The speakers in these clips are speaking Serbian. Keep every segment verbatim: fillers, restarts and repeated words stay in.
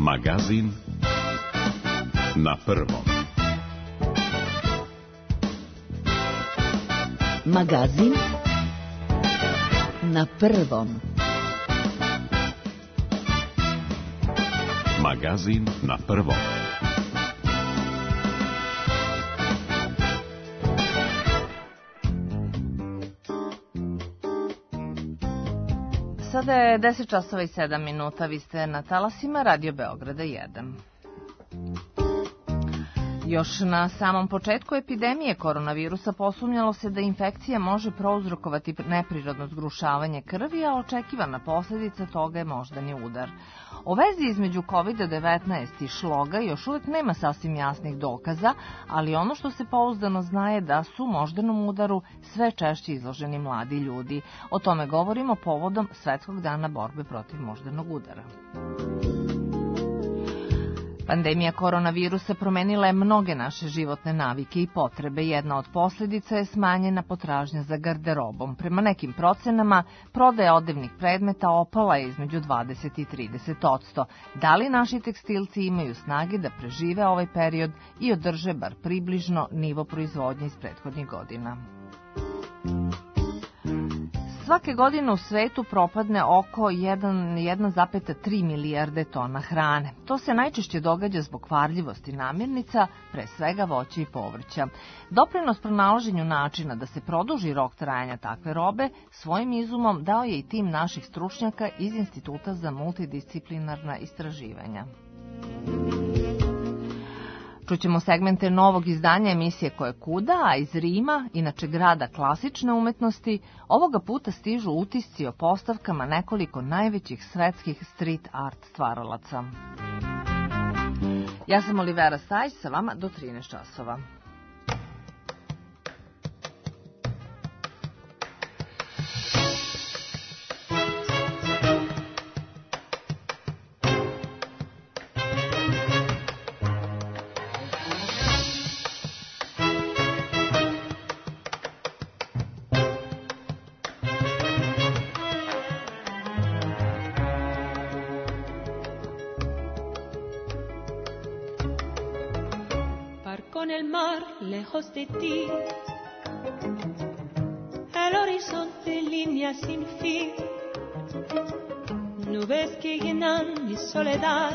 Magazin na prvom. Magazin na prvom. Magazin na prvom. Sada je deset časova i sedam minuta, vi ste na talasima Radio Beograda jedan. Još na samom početku epidemije koronavirusa posumnjalo se da infekcija može prouzrokovati neprirodno zgrušavanje krvi, a očekivana posljedica toga je moždani udar. O vezi između kovid devetnaest i šloga još uvijek nema sasvim jasnih dokaza, ali ono što se pouzdano zna je da su moždanom udaru sve češće izloženi mladi ljudi. O tome govorimo povodom Svetskog dana borbe protiv moždanog udara. Pandemija koronavirusa promenila je mnoge naše životne navike i potrebe. Jedna od posljedica je smanjena potražnja za garderobom. Prema nekim procenama, prodaja odevnih predmeta opala je između dvadeset i trideset odsto. Da li naši tekstilci imaju snage da prežive ovaj period i održe bar približno nivo proizvodnje iz prethodnih godina? Svake godine u svetu propadne oko jedan zarez tri milijarde tona hrane. To se najčešće događa zbog kvarljivosti namirnica, pre svega voća i povrća. Doprinos pronalaženju načina da se produži rok trajanja takve robe svojim izumom dao je i tim naših stručnjaka iz Instituta za multidisciplinarna istraživanja. Čućemo segmente novog izdanja emisije Ko je kuda, a iz Rima, inače grada klasične umetnosti, ovoga puta stižu utisci o postavkama nekoliko najvećih svetskih street art stvaralaca. Ja sam Olivera Stajić, sa vama do trinaest časova. Lejos de ti, el horizonte línea sin fin, nubes que llenan mi soledad,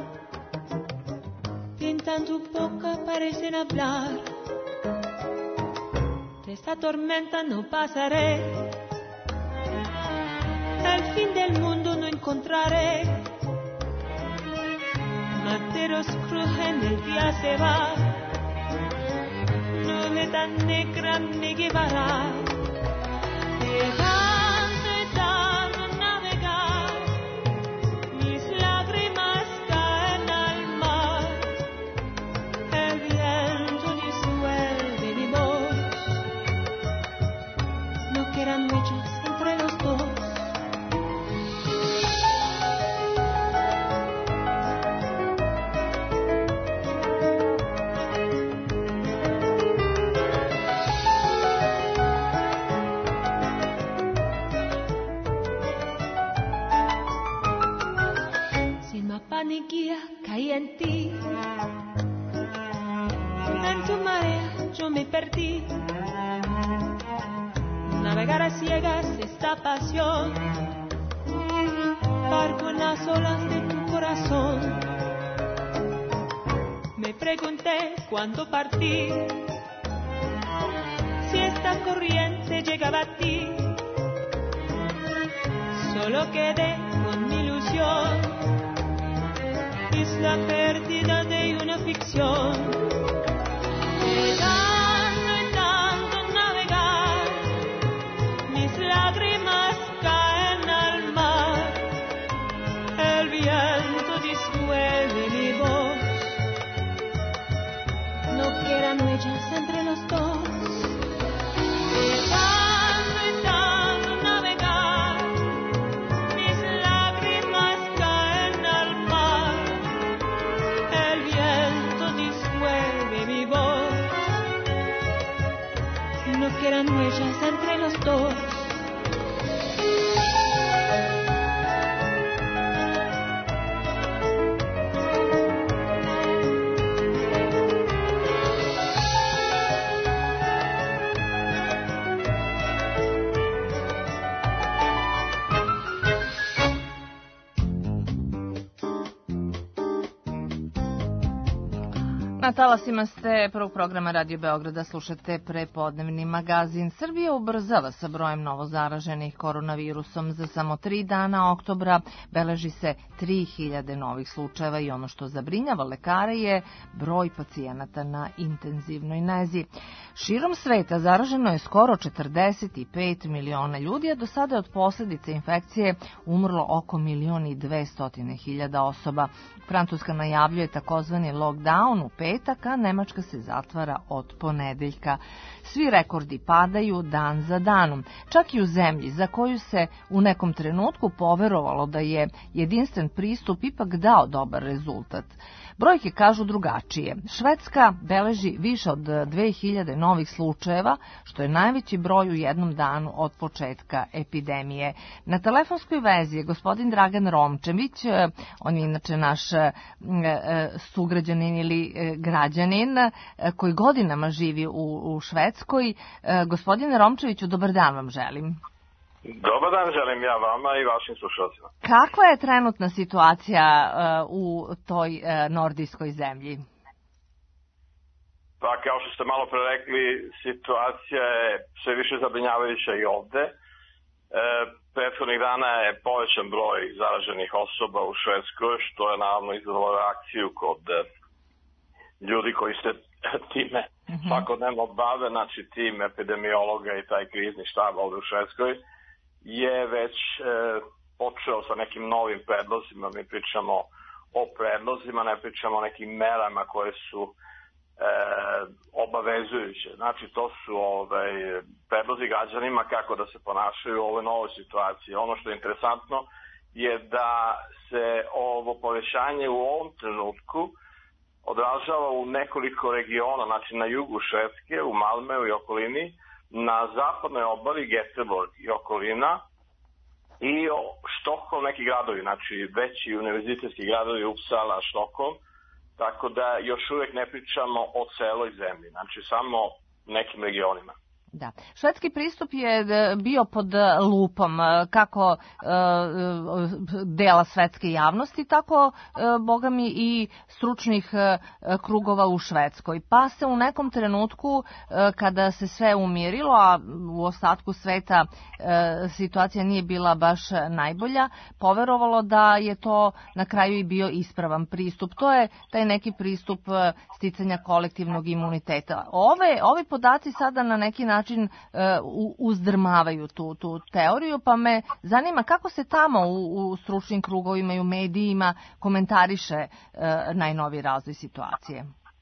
pintan tu boca, parecen hablar, de esta tormenta no pasaré, el fin del mundo no encontraré, materos crujen, el día se va, tan negra me llevará, dejando y dando navegar, mis lágrimas caen al mar, el viento disuelve mi voz, no quedan huellas entre los dos. Ni guía caí en ti, en tu marea yo me perdí, navegar a ciegas esta pasión, barco en las olas de tu corazón, me pregunté cuándo partí, si esta corriente llegaba a ti, solo quedé con mi ilusión, isla perdida de una ficción, llegando y dando navegar, mis lágrimas caen al mar, el viento disuelve mi voz, no quedan huellas entre los dos. Vuelve Na talasima ste prvog programa Radio Beograda, slušate prepodnevni magazin. Srbija ubrzava sa brojem novozaraženih koronavirusom. Za samo tri dana oktobra beleži se tri hiljade novih slučajeva i ono što zabrinjava lekare je broj pacijenata na intenzivnoj nezi. Širom sveta zaraženo je skoro četrdeset pet miliona ljudi, a do sada je od posljedice infekcije umrlo oko milion i dvestotine hiljada osoba. Francuska najavljuje takozvani lockdown u petak, a Nemačka se zatvara od ponedeljka. Svi rekordi padaju dan za danom, čak i u zemlji za koju se u nekom trenutku poverovalo da je jedinstven pristup ipak dao dobar rezultat. Brojke kažu drugačije. Švedska beleži više od dve hiljade novih slučajeva, što je najveći broj u jednom danu od početka epidemije. Na telefonskoj vezi je gospodin Dragan Romčević, on je inače naš sugrađanin ili građanin koji godinama živi u, u Švedskoj. Gospodine Romčeviću, dobar dan vam želim. Dobar dan želim ja vama i vašim slušalcima. Kakva je trenutna situacija uh, u toj uh, nordijskoj zemlji? Pa kao što ste malo pre rekli, situacija je sve više zabrinjavajuća i ovde. E, prethodnih dana je povećan broj zaraženih osoba u Švedskoj, što je naravno izazvalo reakciju kod ljudi koji se time mm-hmm. svakodnevno bave, znači tim epidemiologa i taj krizni štab ovde u Švedskoj je već e, počeo sa nekim novim predlozima. Mi pričamo o predlozima, ne pričamo o nekim merama koje su e, obavezujuće. Znači to su ovaj, predlozi građanima kako da se ponašaju u ovoj novoj situaciji. Ono što je interesantno je da se ovo povećanje u ovom trenutku odražava u nekoliko regiona, znači na jugu Švedske, u Malmeu i okolini, na zapadnoj obali Göteborg i okolina i Štokholm, neki gradovi, znači veći univerzitetski gradovi, Uppsala, Štokholm, tako da još uvijek ne pričamo o celoj zemlji, znači samo nekim regionima. Da. Švedski pristup je bio pod lupom kako dela svetske javnosti, tako bogami i stručnih krugova u Švedskoj. Pa se u nekom trenutku kada se sve umirilo, a u ostatku sveta situacija nije bila baš najbolja, poverovalo da je to na kraju i bio ispravan pristup. To je taj neki pristup sticanja kolektivnog imuniteta. Ove, ovi podaci sada na neki način način uh, uzdrmavaju tu, tu teoriju, pa me zanima kako se tamo u, u stručnim krugovima i u medijima komentariše uh, najnoviji razvoj situacije.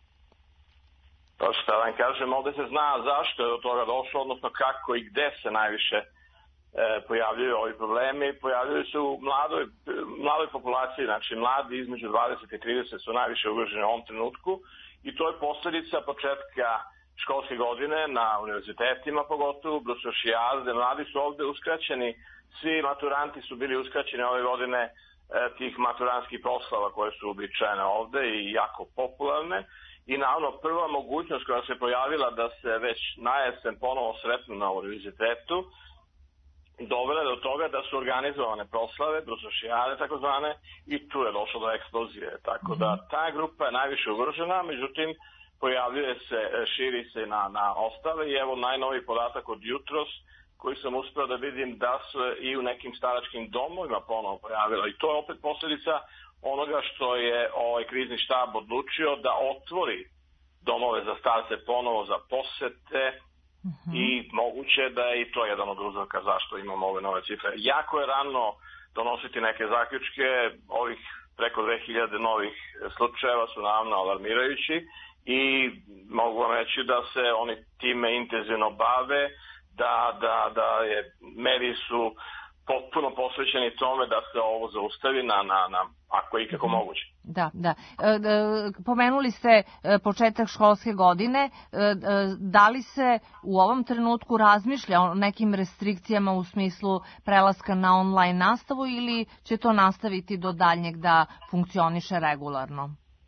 Pa šta vam kažem, ovde se zna zašto je do toga došlo, odnosno kako i gde se najviše e, pojavljuju ovi problemi. Pojavljuju se u mladoj, mladoj populaciji, znači mladi između dvadeset i trideset su najviše ugroženi u ovom trenutku i to je posljedica početka školske godine na univerzitetima, pogotovo Brusošijazde. Mladi su ovde uskraćeni, svi maturanti su bili uskraćeni ove godine e, tih maturanskih proslava koje su uobičajene ovde i jako popularne. I naravno prva mogućnost koja se pojavila da se već na jesen ponovo sretnu na univerzitetu dovela do toga da su organizovane proslave, brusošijade takozvane, i tu je došlo do eksplozije. Tako da ta grupa je najviše ugrožena, međutim pojavljuje se, širi se na, na ostale i evo najnoviji podatak od jutros koji sam uspeo da vidim da se i u nekim staračkim domovima ponovo pojavila i to je opet posljedica onoga što je ovaj krizni štab odlučio da otvori domove za starce ponovo za posete uh-huh. i moguće da je i to jedan od uzroka zašto imamo ove nove cifre. Jako je rano donositi neke zaključke, ovih preko dve hiljade novih slučajeva su naravno alarmirajući i mogu vam reći da se oni time intenzivno bave, da, da, da je, mediji su potpuno posvećeni tome da se ovo zaustavi na, na, na ako je ikako moguće. Da, da. E, pomenuli ste početak školske godine. E, da li se u ovom trenutku razmišlja o nekim restrikcijama u smislu prelaska na online nastavu ili će to nastaviti do daljnjeg da funkcioniše regularno?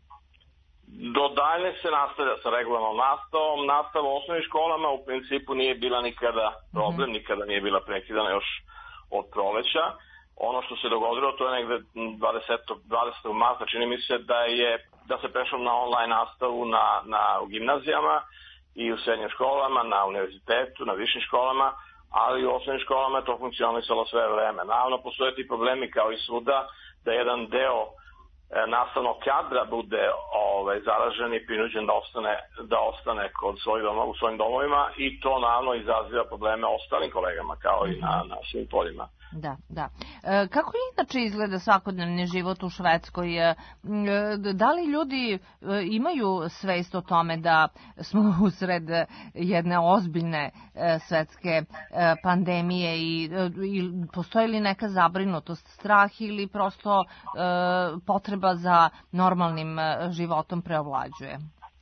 Do dalje se nastavlja sa regularnom nastavom. Nastava u osnovnim školama u principu nije bila nikada problem, mm-hmm. nikada nije bila prekidana još od proleća. ono što se dogodilo, to je negde dvadesetog marta, čini mi se da je da se prešlo na online nastavu na, na, u gimnazijama i u srednjim školama, na univerzitetu, na višim školama, ali u osnovnim školama je to funkcionisalo sve vreme. Naravno, postoje ti problemi kao i svuda, da jedan deo e, nastavnog kadra bude ovaj, zaražen i prinuđen da ostane, da ostane kod svojih doma, u svojim domovima i to naravno izaziva probleme ostalim kolegama kao i na, na svim poljima. Da, da. E, kako inače izgleda svakodnevni život u Švedskoj? E, da li ljudi e, imaju svest o tome da smo usred jedne ozbiljne e, svetske e, pandemije i, e, i postoji li neka zabrinutost, strah ili prosto e, potreba za normalnim e, životom preovlađuje?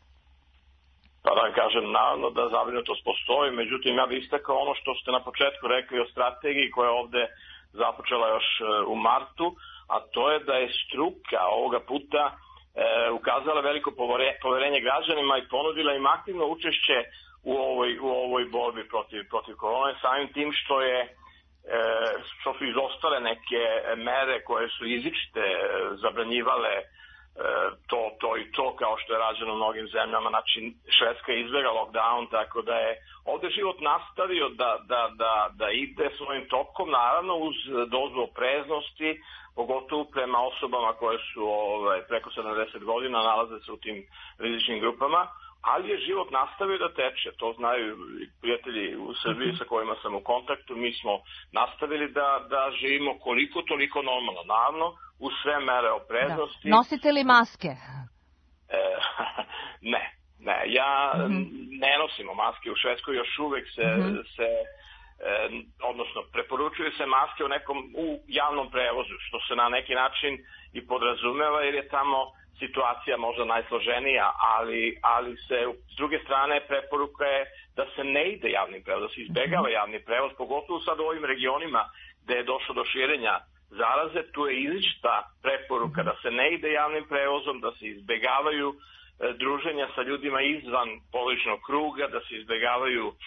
Pa da vam kažem, naravno da zabrinutost postoji, međutim ja bih istakao ono što ste na početku rekli o strategiji koja je ovde započela još u martu, a to je da je struka ovoga puta e, ukazala veliko poverenje građanima i ponudila im aktivno učešće u ovoj, u ovoj borbi protiv, protiv korone, samim tim što je e, što su izostale neke mere koje su izričite zabranjivale to, to i to kao što je rađeno u mnogim zemljama. Znači Švedska je izbjegla lockdown, tako da je ovde život nastavio da, da, da, da ide svojim tokom, naravno uz dozu opreznosti, pogotovo prema osobama koje su ovaj, preko sedamdeset godina, nalaze se u tim rizičnim grupama, ali je život nastavio da teče. To znaju prijatelji u Srbiji sa kojima sam u kontaktu. Mi smo nastavili da, da živimo koliko toliko normalno, naravno, uz sve mere opreznosti. Da. Nosite li maske? E, ne, ne. Ja mm-hmm. ne nosimo maske. U Švedskoj još uvek se, mm-hmm. se e, odnosno preporučuju se maske u nekom u javnom prevozu, što se na neki način i podrazumeva, jer je tamo situacija možda najsloženija, ali, ali se s druge strane preporuka je da se ne ide javnim prevozom, da se izbegava javni prevoz, pogotovo sad u ovim regionima gde je došlo do širenja zaraze. Tu je izričita preporuka da se ne ide javnim prevozom, da se izbegavaju e, druženja sa ljudima izvan porodičnog kruga, da se izbegavaju e,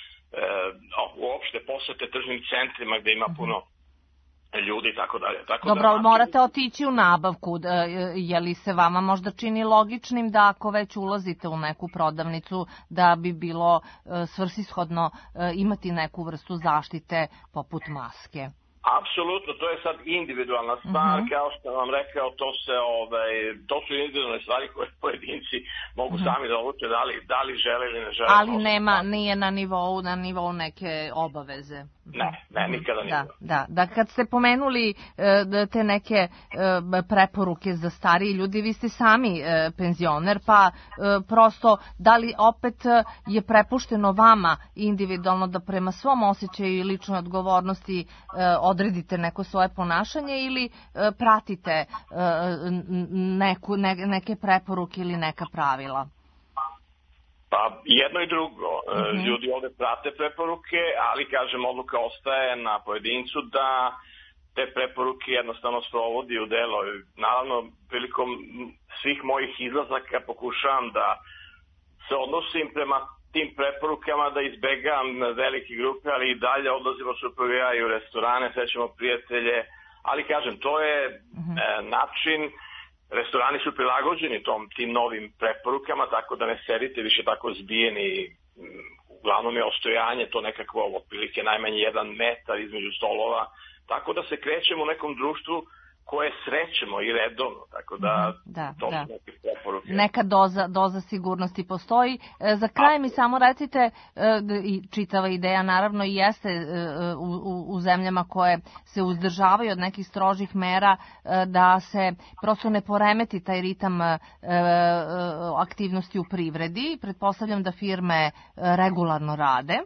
uopšte posete tržnim centrima gde ima puno ljudi i tako dalje. Tako Dobro, ali da, morate otići u nabavku. Je li se vama možda čini logičnim da ako već ulazite u neku prodavnicu da bi bilo svrsishodno imati neku vrstu zaštite poput maske? Apsolutno, to je sad individualna stvar, uh-huh. kao što sam vam rekao, to se ovaj to su individualne stvari koje pojedinci mogu uh-huh. sami da odluče da li da li žele ili ne žele. Ali nema, nije na nivou na nivou neke obaveze. Ne, ne, nikada nije. Da, da, da, kad ste pomenuli te neke preporuke za stariji ljudi, vi ste sami penzioner, pa prosto da li opet je prepušteno vama individualno da prema svom osjećaju i ličnoj odgovornosti odredite neko svoje ponašanje ili pratite neku, ne, neke preporuke ili neka pravila? Pa jedno i drugo. Mm-hmm. Ljudi ovde prate preporuke, ali kažem, odluka ostaje na pojedincu da te preporuke jednostavno sprovodi u delo. Naravno, prilikom svih mojih izlazaka pokušavam da se odnosim prema tim preporukama, da izbegam velike grupe, ali i dalje odlazimo supruga ja i u restorane, srećemo prijatelje, ali kažem, to je mm-hmm. e, način. Restorani su prilagođeni tom, tim novim preporukama, tako da ne sedite više tako zbijeni. Uglavnom je ostojanje to nekakvo otprilike najmanje jedan metar između stolova, tako da se krećemo u nekom društvu koje srećemo i redovno, tako da, da to da. su neke preporuke. Neka doza, doza sigurnosti postoji. E, za kraj mi samo recite, e, i čitava ideja naravno i jeste e, u, u, u zemljama koje se uzdržavaju od nekih strožih mera, e, da se prosto ne poremeti taj ritam e, e, aktivnosti u privredi. Pretpostavljam da firme e, regularno rade.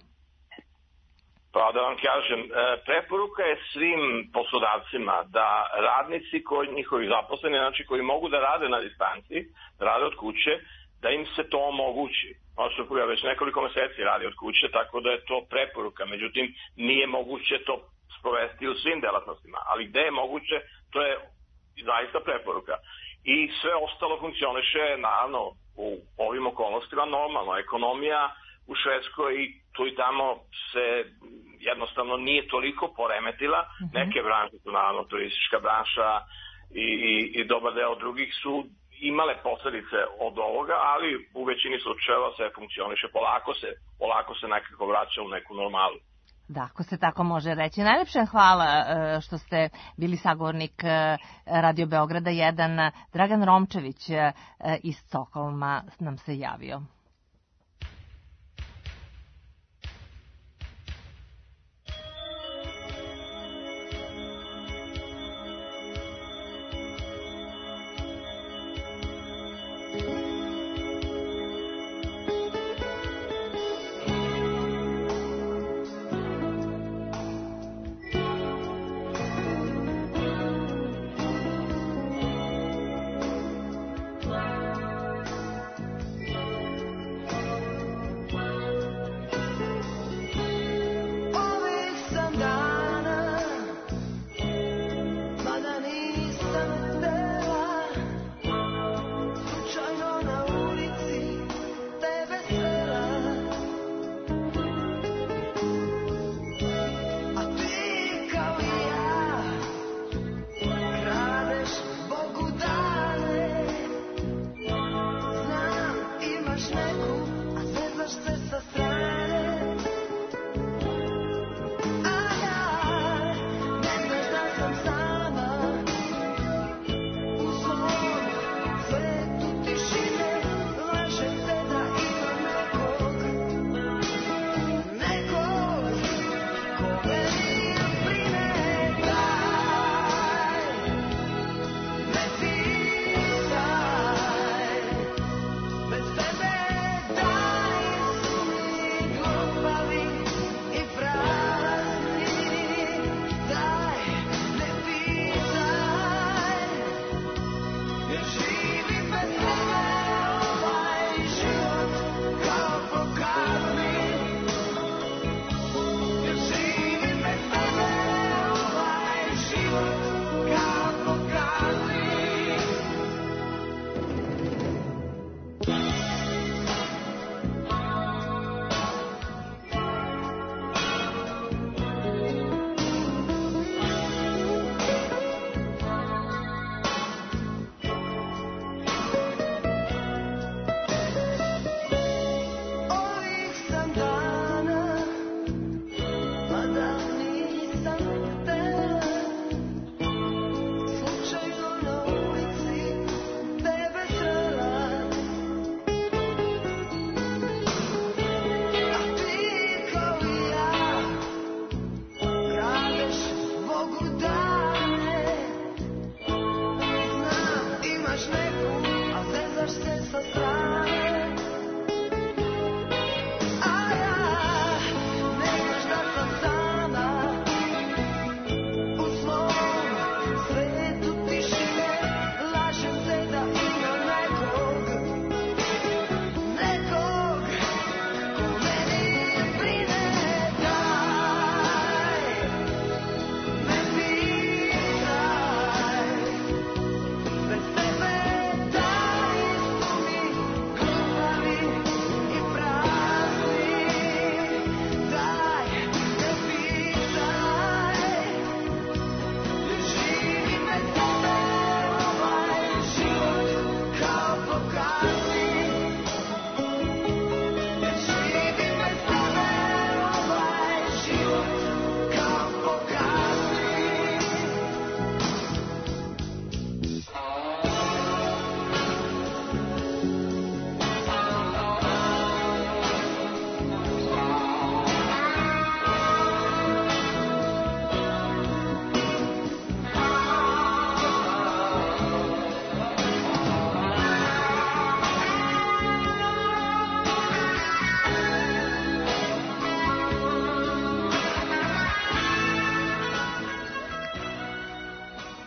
Pa da vam kažem, preporuka je svim poslodavcima da radnici koji njihovi zaposleni, znači koji mogu da rade na distanci, da rade od kuće, da im se to omogući. Ono što ja već nekoliko meseci radi od kuće, tako da je to preporuka. Međutim, nije moguće to sprovesti u svim delatnostima, ali gde je moguće, to je zaista preporuka. I sve ostalo funkcioniše, naravno, u ovim okolnostima normalno. Ekonomija u Švedskoj i tu i tamo se jednostavno nije toliko poremetila. Mm-hmm. Neke branše su, naravno, turistička branša i, i, i dobar deo drugih su imale posledice od ovoga, ali u većini slučajeva sve funkcioniše. Polako se, polako se nekako vraća u neku normalu. Da, ako se tako može reći. Najlepše hvala što ste bili sagovornik Radio Beograda jedan. Dragan Romčević iz Stokholma nam se javio.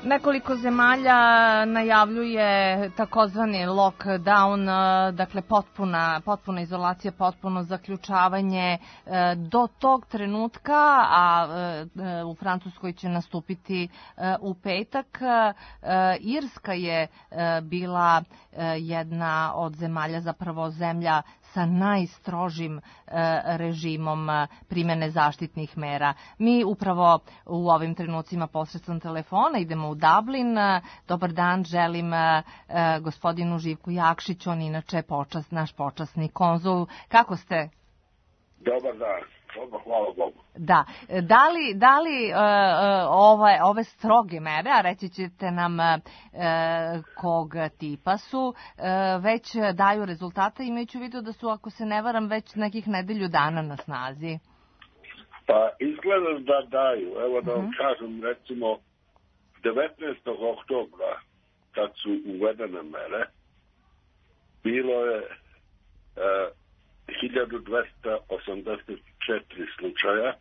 Nekoliko zemalja najavljuje takozvani lockdown, dakle potpuna, potpuna izolacija, potpuno zaključavanje do tog trenutka, a u Francuskoj će nastupiti u petak. Irska je bila jedna od zemalja, zapravo zemlja sa najstrožim e, režimom primjene zaštitnih mera. Mi upravo u ovim trenucima posredstvom telefona idemo u Dublin. Dobar dan, želim e, gospodinu Živku Jakšiću, on inače počas, naš počasni konzul. Kako ste? Dobar dan. Hvala Bogu. Da. Da li, da li e, ove, ove stroge mere, a reći ćete nam e, kog tipa su, e, već daju rezultate, imajući u vidu da su, ako se ne varam, već nekih nedelju dana na snazi? Pa izgleda da daju. Evo da vam uh-huh. kažem, recimo, devetnaestog oktobra, kad su uvedene mere, bilo je e, hiljadu dvesta osamdeset četiri slučaja,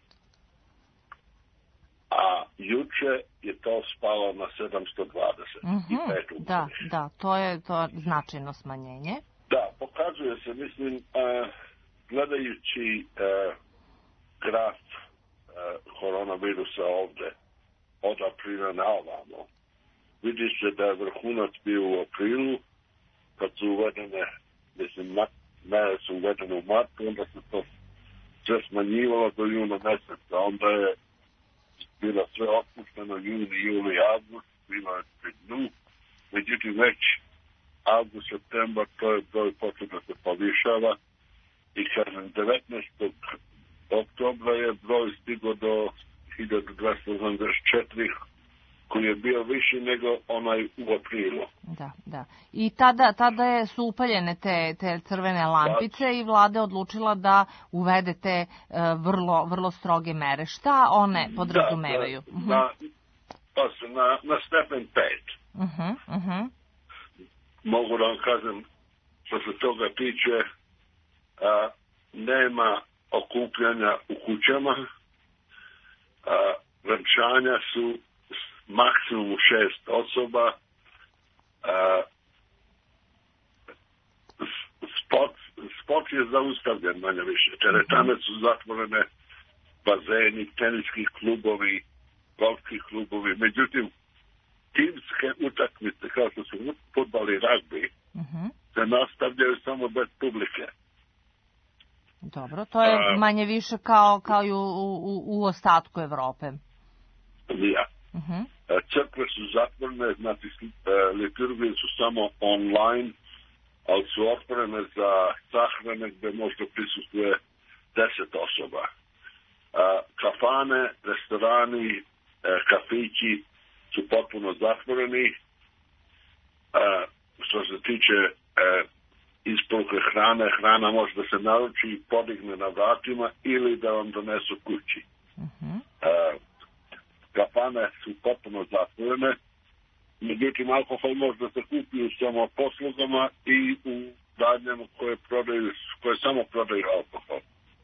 a juče je to spalo na sedamsto dvadeset pet. Mm-hmm. Da, da, to je to značajno smanjenje. Da, pokazuje se, mislim, uh, gledajući uh, graf uh, koronavirusa ovde, od aprila na ovamo, vidi se da je vrhunac bio u aprilu, kad su uvedene, mislim, mere su uvedene u martu, onda se to sve smanjivalo do juna meseca, onda je bilo sve otpušteno juni, juli, avgust, bilo je pri dnu, međutim već avgust, septembar, to je broj počeo da se povišava i kažem, devetnaestog oktobra je broj stigo do hiljadu dvesta osamdeset četiri, koji je bio viši nego onaj u aprilu. Da, da. I tada, tada je, su upaljene te, te crvene lampice da. I vlada odlučila da uvede te uh, vrlo, vrlo stroge mere. Šta one podrazumevaju? Da, da, uh-huh. na, pa na, na stepen pet. Uh-huh, uh-huh. Mogu da vam kažem, što se toga tiče, a, nema okupljanja u kućama, a, venčanja su maksimum šest osoba, uh, sport, sport je zaustavljen manje više. Teretane su zatvorene, bazeni, teniski klubovi, golfski klubovi. Međutim, timske utakmice, kao što su fudbal i ragbi, uh-huh. se nastavljaju samo bez publike. Dobro, to je uh, manje više kao, kao i u, u, u ostatku Evrope. Ja. Uh-huh. Crkve su zatvorene, znači liturgije su samo online, ali su otvorene za sahrane gde možda prisustuje deset osoba. Kafane, restorani, kafići su potpuno zatvoreni. Što se tiče isporuke hrane, hrana može da se naruči i podigne na vratima ili da vam donesu kući. Uh-huh. Kafane su potpuno zatvorene, međutim alkohol može da se kupi u samo poslugama i u radnjama koje prodaju, koje samo prodaju alkohol.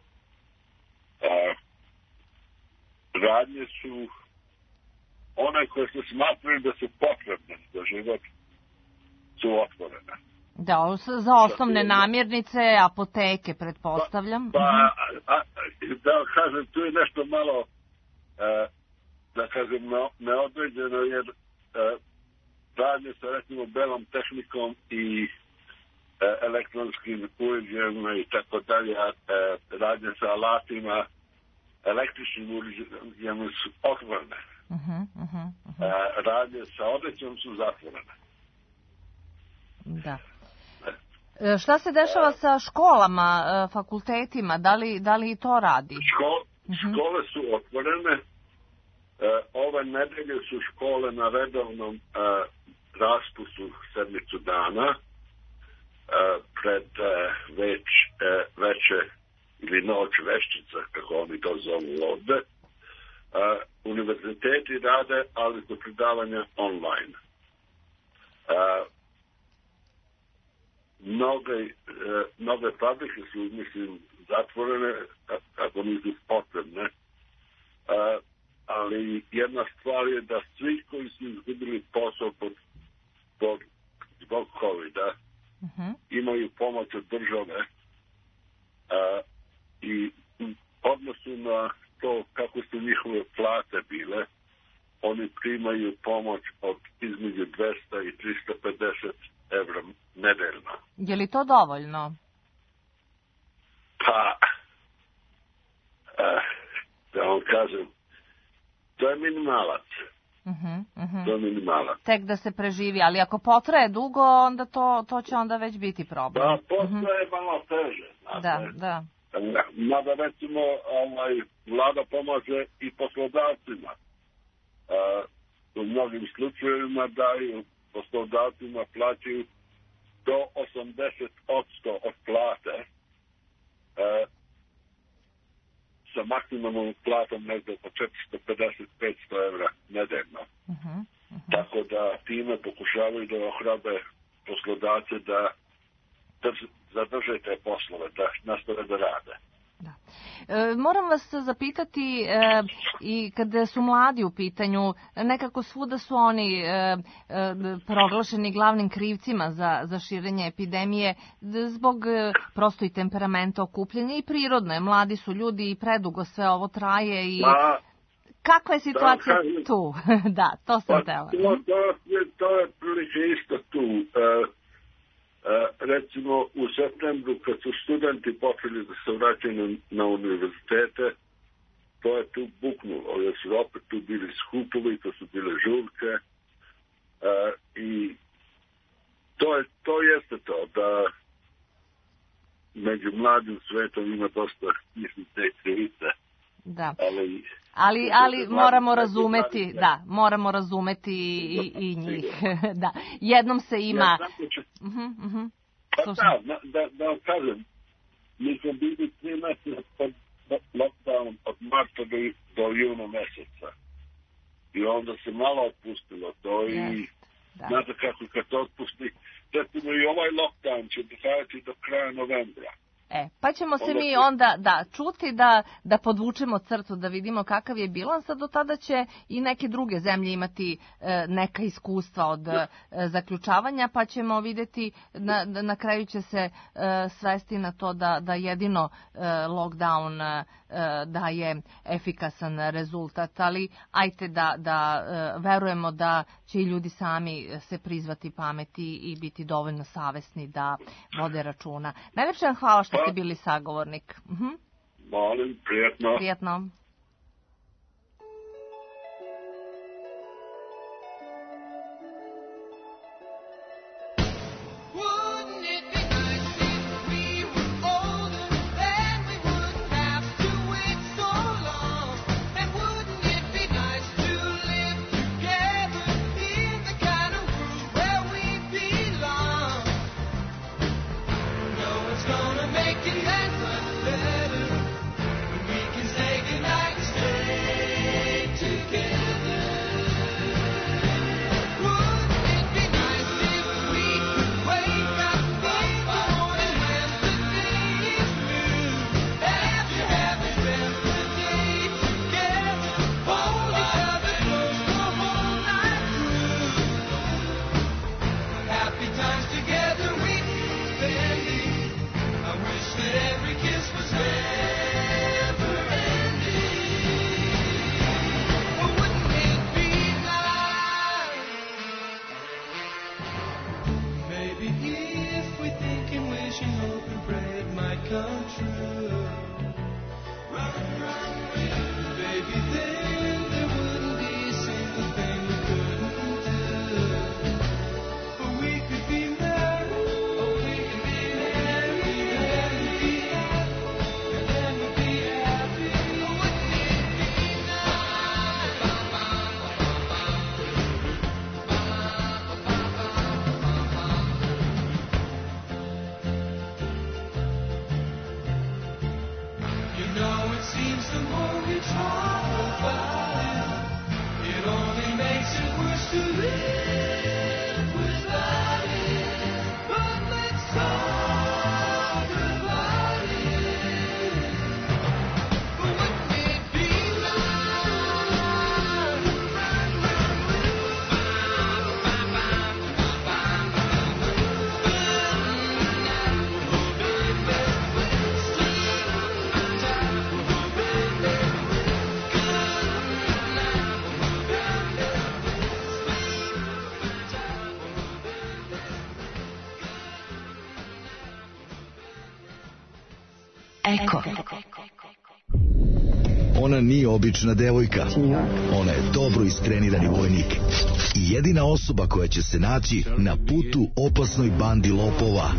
A, radnje su one koje se smatraju da su potrebne za život, su otvorene. Da, za osnovne namirnice, apoteke, pretpostavljam. Pa, pa a, da kažem, tu je nešto malo a, da kažem, neodređeno, jer e, radnje sa, recimo, belom tehnikom i e, elektronskim uređajima i tako dalje, e, radnje sa alatima, električnim uređajima su otvorene. Uh-huh, uh-huh, uh-huh. E, radnje sa odećom su zatvorene. Da. E, šta se dešava e, sa školama, e, fakultetima? Da li, da li to radi? Ško, uh-huh. Škole su otvorene. Uh, ove nedelje su škole na redovnom uh, raspustu sedmicu dana uh, pred uh, već, uh, veče ili noć veščica, kako oni to zovu ovde. Uh, univerziteti rade, ali su predavanja online. Uh, mnoge, uh, mnoge fabrike su, mislim, zatvorene, ako nisu potrebne. Uh, a ali jedna stvar je da svi koji su izgubili posao pod, pod, zbog covida uh-huh. imaju pomoć od države a, i u odnosu na to kako su njihove plate bile, oni primaju pomoć od između dvesta i trista pedeset evra nedeljno. Je li to dovoljno? Pa, uh, da vam kažem, to je minimalac. Uh-huh, uh-huh. To je minimalac. Tek da se preživi, ali ako potraje dugo, onda to, to će onda već biti problem. Da, potraje uh-huh. malo teže. Znate. Da, da. Mada recimo ovaj, vlada pomaže i poslodavcima. Uh, u mnogim slučajevima daju poslodavcima plaćaju do osamdeset posto od plate uh, sa maksimalnom platom negdje oko četiristo pedeset do petsto evra nedeljno. Uh-huh, uh-huh. Tako da time pokušavaju da ohrabe poslodavce da drž, zadrže te poslove, da nastave da rade. Da. E, moram vas zapitati e, i kada su mladi u pitanju, nekako svuda su oni e, e, proglašeni glavnim krivcima za, za širenje epidemije zbog e, prosto i temperamenta okupljenja i prirodno je. Mladi su ljudi i predugo sve ovo traje i Ma, kakva je situacija da, tu? Da, to sam pa, tela. To, to, to je prilike isto tu. E, Uh, recimo u septembru kad su studenti počeli da se vraćaju na, na univerzitete, to je tu buknulo, jer su opet tu bili skupovi, to su bile žurke uh, i to, je, to jeste to da među mladim svetom ima dosta, mislim, te krivice. Da. Ali, ali, ali moramo razumeti, da, moramo razumeti i, i njih. Da. Jednom se ima... Uh-huh, uh-huh. Pa da, da, da vam kažem, mi smo bili tri mjeseca pod lockdown od marta do, do juna mjeseca. I onda se malo otpustilo to i yes, znate kako kad to otpusti, recimo i ovaj lockdown će trajati do kraja novembra. E, pa ćemo se mi onda da čuti da, da podvučemo crtu, da vidimo kakav je bilans, a do tada će i neke druge zemlje imati e, neka iskustva od e, zaključavanja, pa ćemo vidjeti, na, na kraju će se e, svesti na to da, da jedino e, lockdown e, daje efikasan rezultat, ali ajte da, da e, verujemo da će i ljudi sami se prizvati pameti i biti dovoljno savesni da vode računa. Najveće vam hvala što ste bili sagovornik. Uh-huh. Molim, prijatno. Prijatno. Gonna make it last much better. We can say goodnight. Eko. Ona nije obična devojka. Ona je dobro istrenirani vojnik. I jedina osoba koja će se naći na putu opasnoj bandi lopova.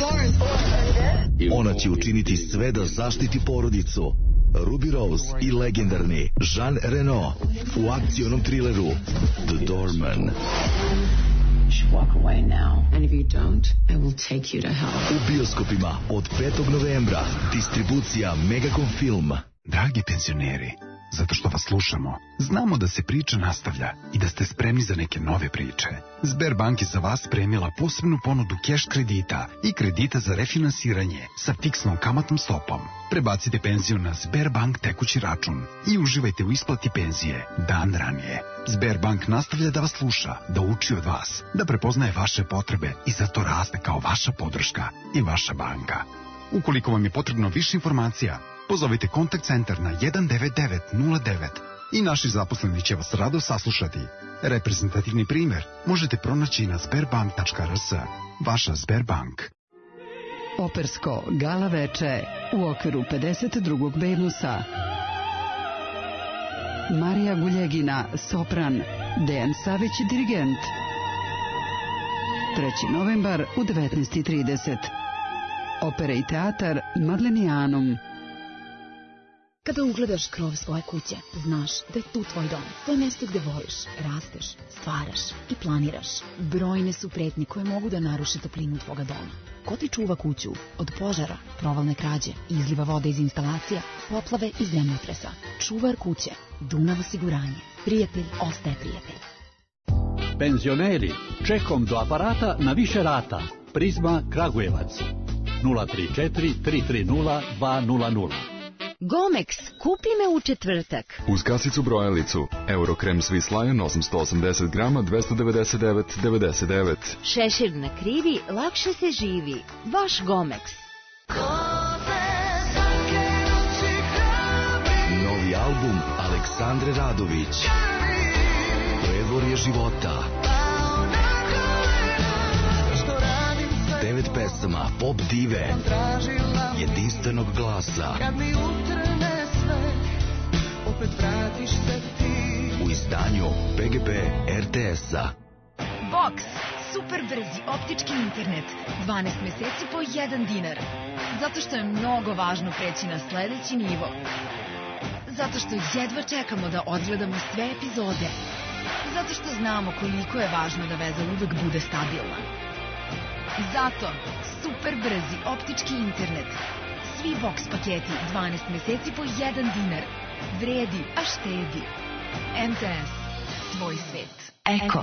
Ona će učiniti sve da zaštiti porodicu. Ruby Rose i legendarni Jean Reno u akcionom trileru The Doorman. Walk away now. And if you don't, I will take you to hell. U bioskopima od petog novembra. Distribucija Megacom Film. Dragi penzioneri, zato što vas slušamo, znamo da se priča nastavlja i da ste spremni za neke nove priče. Sberbank je za vas spremila posebnu ponudu keš kredita i kredita za refinansiranje sa fiksnom kamatnom stopom. Prebacite penziju na Sberbank tekući račun i uživajte u isplati penzije dan ranije. Sberbank nastavlja da vas sluša, da uči od vas, da prepoznaje vaše potrebe i zato raste kao vaša podrška i vaša banka. Ukoliko vam je potrebno više informacija, pozovite kontakt centar na jedan devet devet nula devet i naši zaposleni će vas rado saslušati. Reprezentativni primer možete pronaći na sberbank tačka r s. Vaša Sberbank. Opersko gala veče u okviru pedeset drugog Benusa. Marija Guljegina, sopran, Dejan Savić, dirigent. treći novembar u devetnaest i trideset. Opera i teatar Madlenijanum. Kada ugledaš krov svoje kuće, znaš da je tu tvoj dom. To je mesto gde voliš, rasteš, stvaraš i planiraš. Brojne su pretnje koje mogu da naruše toplinu tvoga doma. Ko ti čuva kuću od požara, provalne krađe, izliva vode iz instalacija, poplave i zemljotresa? Čuvar kuće, Dunav osiguranje. Prijatelj ostaje prijatelj. Penzioneri, čekom do aparata na više rata. Prizma Kragujevac. nula tri četiri tri tri nula dva nula nula. Gomex, kupi me u četvrtak. Uz kasicu brojalicu, Eurokrem Swiss Lion osamsto osamdeset grama, dvesta devedeset devet devedeset devet. Šešir na krivi, lakše se živi. Vaš Gomex. Novi album Aleksandre Radović. Predvorje života. Devet pesama pop dive, jedinstvenog glasa. U izdanju P G P R T S-a. Box, super brzi optički internet, dvanaest meseci po jedan dinar. Zato što je mnogo važno preći na sledeći nivo. Zato što jedva čekamo da odgledamo sve epizode. Zato što znamo koliko je važno da veza uvek bude stabilna. Zato, super brzi optički internet. Svi Box paketi dvanaest meseci po jedan dinar. Vredi, a štedi. M T S. Tvoj svet. Eko.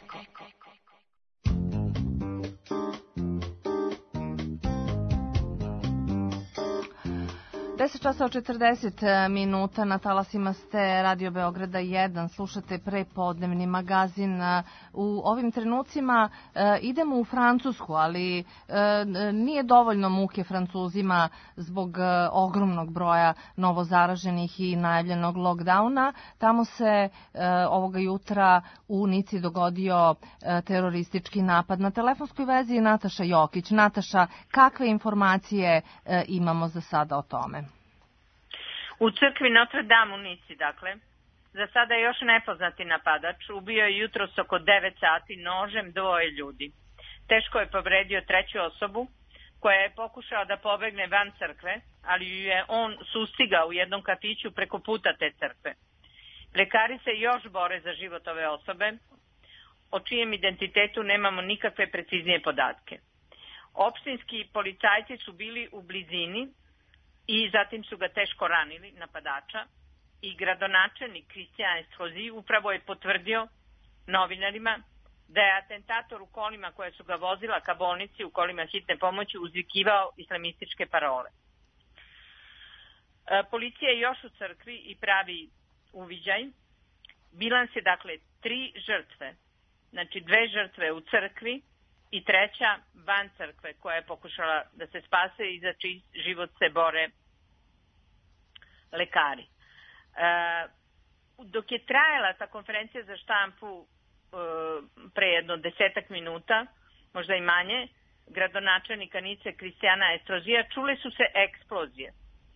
deset časova četrdeset minuta, na talasima ste Radio Beograda jedan, slušate prepodnevni magazin. U ovim trenucima idemo u Francusku, ali nije dovoljno muke Francuzima zbog ogromnog broja novozaraženih i najavljenog lockdowna. Tamo se ovoga jutra u Nici dogodio teroristički napad. Na telefonskoj vezi je Nataša Jokić. Nataša, kakve informacije imamo za sada o tome? U crkvi Notre Dame u Nici, dakle, za sada je još nepoznati napadač. Ubio je jutros oko devet sati nožem dvoje ljudi. Teško je povredio treću osobu koja je pokušala da pobegne van crkve, ali ju je on sustigao u jednom kafiću preko puta te crkve. Lekari se još bore za život ove osobe, o čijem identitetu nemamo nikakve preciznije podatke. Opštinski policajci su bili u blizini i zatim su ga teško ranili, napadača, i gradonačelnik Christian Estrosi upravo je potvrdio novinarima da je atentator u kolima koje su ga vozila ka bolnici, u kolima hitne pomoći, uzvikivao islamističke parole. E, policija je još u crkvi i pravi uviđaj. Bilans je dakle tri žrtve, znači dve žrtve u crkvi i treća van crkve koja je pokušala da se spase i za čiji život se bore lekari. E, dok je trajala ta konferencija za štampu e, pre jedno desetak minuta, možda i manje, gradonačelnika Nice Kristijana Estrozija, čule su se eksplozije.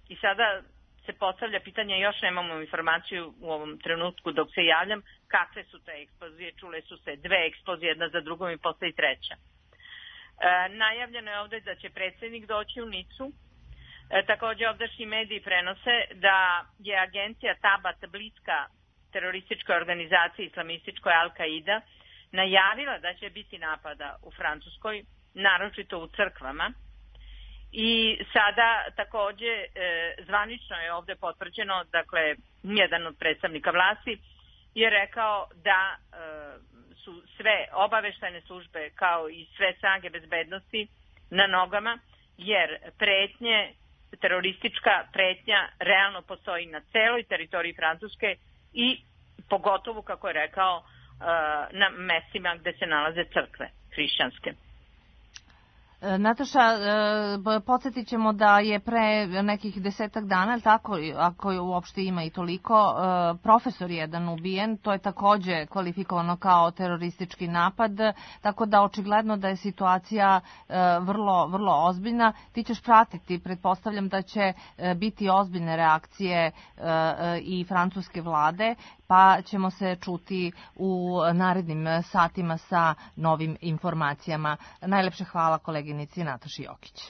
i sada se postavlja pitanje, još nemamo informaciju u ovom trenutku dok se javljam, kakve su te eksplozije, čule su se dve eksplozije jedna za drugom i posle i treća. E, najavljeno je ovde da će predsjednik doći u Nicu. E, takođe ovdašnji mediji prenose da je agencija Tabat bliska terorističkoj organizaciji islamističkoj Al-Qaida najavila da će biti napada u Francuskoj, naročito u crkvama. I sada takođe e, zvanično je ovde potvrđeno, dakle, jedan od predstavnika vlasti je rekao da e, su sve obaveštajne službe kao i sve snage bezbednosti na nogama, jer pretnje, teroristička pretnja realno postoji na celoj teritoriji Francuske i pogotovo, kako je rekao, e, na mestima gde se nalaze crkve hrišćanske. Nataša, podsjetit ćemo da je pre nekih desetak dana, ali tako, ako je uopšte ima i toliko, profesor jedan ubijen, to je takođe kvalifikovano kao teroristički napad, tako da očigledno da je situacija vrlo, vrlo ozbiljna. Ti ćeš pratiti, pretpostavljam da će biti ozbiljne reakcije i francuske vlade, pa ćemo se čuti u narednim satima sa novim informacijama. Najlepše hvala koleginici Nataši Jokić.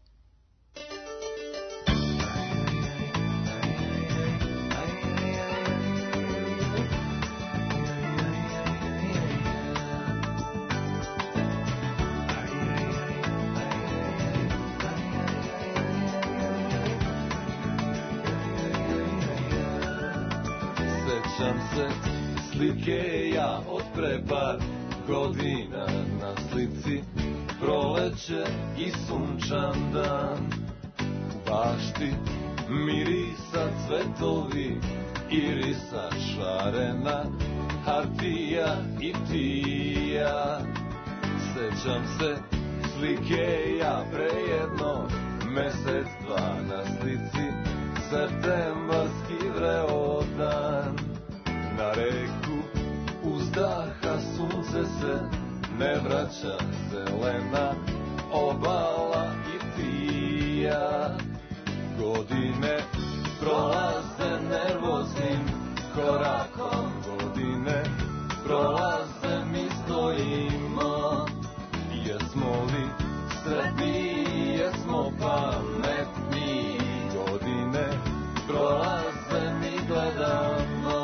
Sećam se slike ja od pre par godina, na slici proleće i sunčan dan. U bašti mirisa cvetovi, irisa šarena, hartija i tija. Sećam se slike ja pre jedno mesec dva, na slici septembarski vreo dan. Na reku uzdaha sunce se, ne vraća zelena obala i tija. Godine prolaze nervoznim korakom, godine prolaze mi stojimo. Jesmo li sretni, jesmo pametni, godine prolaze mi gledamo.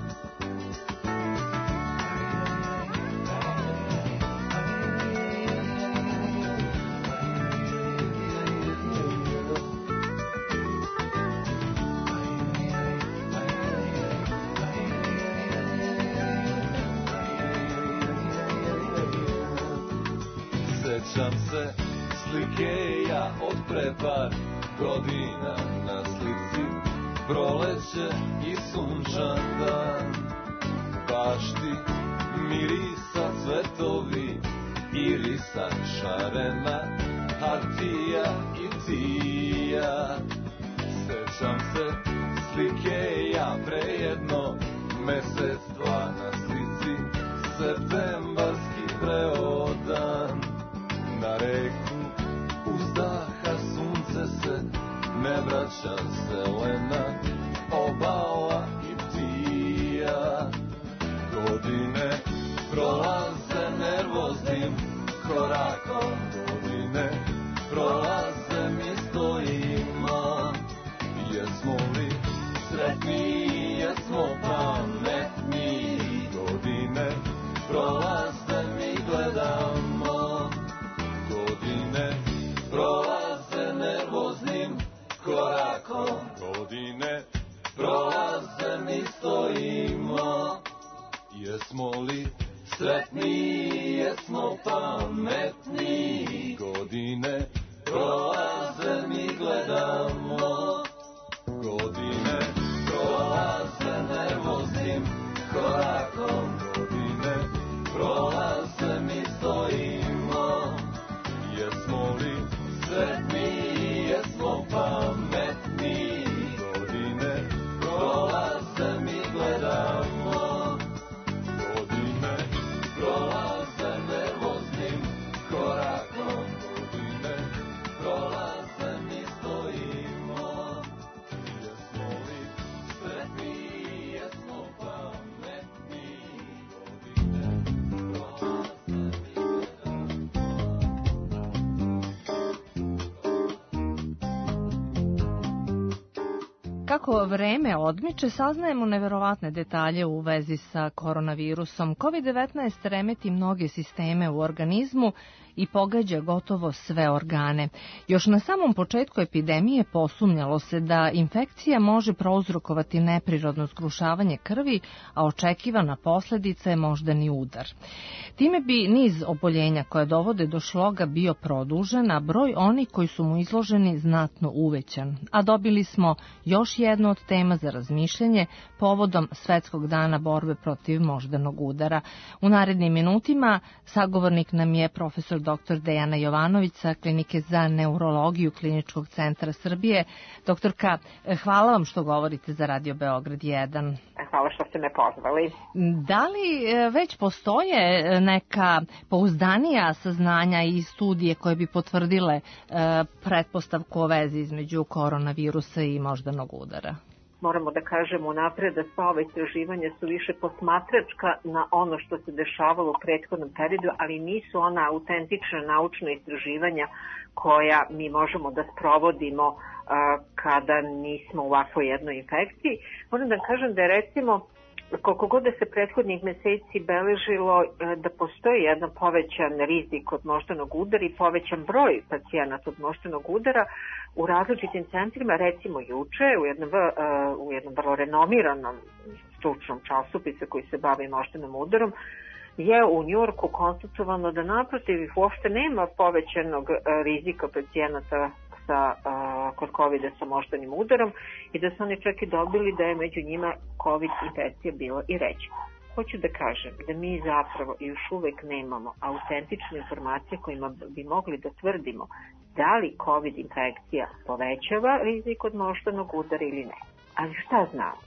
Sećam se slike ja od pre par godina, na slici proleće i sunčan dan. U bašti mirisa cvetovi, irisa šarena, hartija i tija. Sećam se slike ja pre jedno mesec dva, na slici septembarski vreo dan. Na reku uzdaha sunce se, ne vraća zelena obala i tija. Godine prolaze nervoznim korakom, godine prolaze mi stojimo. Jesmo li sretni, jesmo pametni, godine prolaze mi gledamo. Godine prolaze nervoznim korakom, godine prolaze mi stojimo. Jesmo li sretni, jesmo pametni, godine prolaze mi gledamo. Godine prolaze nervoznim korakom, godine prolaze mi stojimo. Jesmo li sretni, jesmo pametni, godine prolaze mi gledamo. Godine prolaze nervoznim korakom, godine prolaze kako vreme odmiče, saznajemo neverovatne detalje u vezi sa koronavirusom. kovid devetnaest remeti mnoge sisteme u organizmu i pogađa gotovo sve organe. Još na samom početku epidemije posumnjalo se da infekcija može prouzrokovati neprirodno zgrušavanje krvi, a očekivana posledica je moždani udar. Time bi niz oboljenja koje dovode do šloga bio produžen, a broj onih koji su mu izloženi znatno uvećan. A dobili smo još jednu od tema za razmišljanje povodom Svetskog dana borbe protiv moždanog udara. U narednim minutima sagovornik nam je profesor doktor Dejana Jovanović sa Klinike za neurologiju Kliničkog centra Srbije. Doktorka, hvala vam što govorite za Radio Beograd jedan. Hvala što ste me pozvali. Da li već postoje neka pouzdanija saznanja i studije koje bi potvrdile pretpostavku o vezi između koronavirusa i moždanog udara? Moramo da kažemo napred da sva ova istraživanja su više posmatračka na ono što se dešavalo u prethodnom periodu, ali nisu ona autentična naučna istraživanja koja mi možemo da sprovodimo uh, kada nismo u ovakvoj jednoj infekciji. Moram da kažem da je recimo koliko god da se prethodnih meseci beležilo da postoji jedan povećan rizik od moždanog udara i povećan broj pacijenata od moždanog udara u različitim centrima, recimo juče u jednom, u jednom vrlo renomiranom stručnom časopisu koji se bavi moždanim udarom, je u Njujorku konstatovano da naprotiv uopšte nema povećanog rizika pacijenata sa, uh, kod kovida sa moždanim udarom i da su oni čak i dobili da je među njima covid infekcija bila i reća. Hoću da kažem da mi zapravo još uvek nemamo autentične informacije kojima bi mogli da tvrdimo da li covid infekcija povećava rizik od moždanog udara ili ne. Ali šta znamo?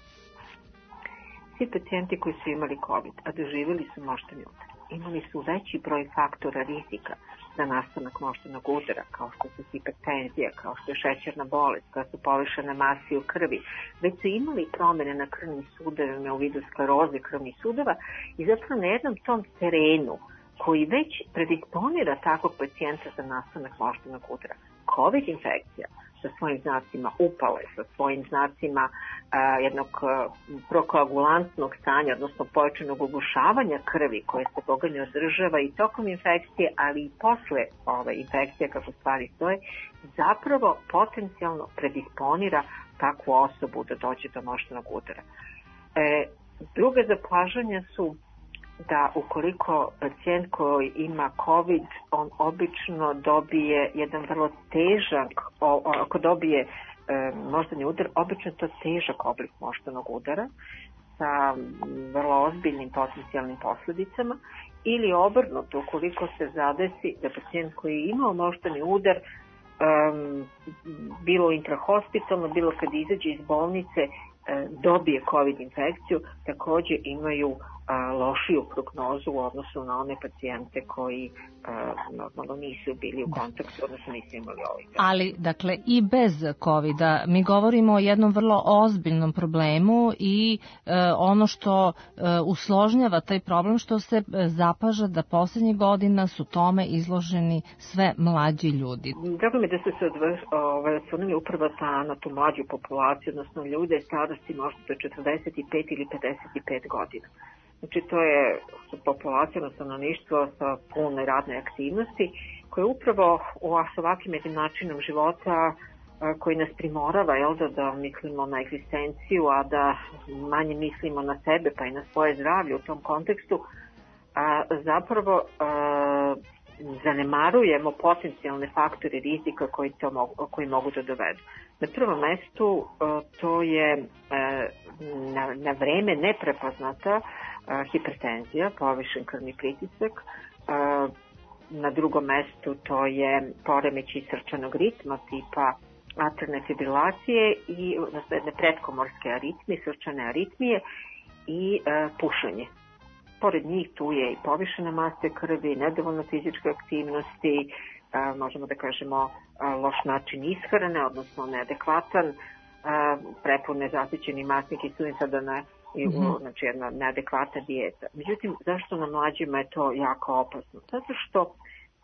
Svi pacijenti koji su imali covid, a doživjeli su moždani udar, imali su veći broj faktora rizika za nastanak moždanog udara, kao što su hipertenzija, kao što je šećerna bolest, kao su povišene mase u krvi. Već su imali promene na krvnim sudovima u vidu skleroze krvnih sudova i zapravo na jednom tom terenu koji već predisponira takvog pacijenta za nastanak moždanog udara. Covid infekcija sa svojim znacima upale, sa svojim znacima a, jednog a, prokoagulantnog stanja, odnosno pojačanog ugušavanja krvi koje se Boga ne održava i tokom infekcije, ali i posle ove infekcije kako stvari stoje, zapravo potencijalno predisponira takvu osobu da dođe do moždanog udara. E, druga zapažanja su da ukoliko pacijent koji ima covid, on obično dobije jedan vrlo težak, ako dobije e, moždani udar, obično to težak oblik moždanog udara sa vrlo ozbiljnim potencijalnim posljedicama, ili obrnuto, ukoliko se zadesi da pacijent koji je imao moždani udar, um, bilo intrahospitalno, bilo kad izađe iz bolnice, dobije covid infekciju, takođe imaju a, lošiju prognozu u odnosu na one pacijente koji a, normalno nisu bili u kontaktu, odnosno nisu imali ovaj. Ali, dakle, i bez covida mi govorimo o jednom vrlo ozbiljnom problemu i e, ono što e, usložnjava taj problem što se zapaža da poslednjih godina su tome izloženi sve mlađi ljudi. Drago mi da ste se osvrnuli upravo na tu mlađu populaciju, odnosno ljude starosti možda do četrdeset pet ili pedeset pet godina. Znači to je populacija, stanovništvo sa punoj radnoj aktivnosti koje upravo s ovakvim jednim načinom života koji nas primorava, jel, da, da mislimo na egzistenciju, a da manje mislimo na sebe pa i na svoje zdravlje u tom kontekstu, a, zapravo a, zanemarujemo potencijalne faktore rizika koji, to mogu, koji mogu da dovedu. Na prvom mestu a, to je a, na, na vreme neprepoznata a, hipertenzija, povišen krvni pritisak. A, na drugom mestu to je poremećaj srčanog ritma tipa atrialne fibrilacije i odnosno jedne pretkomorske aritmije, srčane aritmije i e, pušenje. Pored njih tu je i povišena masa krvi, nedovoljno fizičke aktivnosti, e, možemo da kažemo e, loš način ishrane, odnosno neadekvatan, e, prepune zasićeni masni kiselin sada na i u, mm-hmm. znači jedna neadekvatna dijeta. Međutim, zašto na mlađima je to jako opasno? Zato što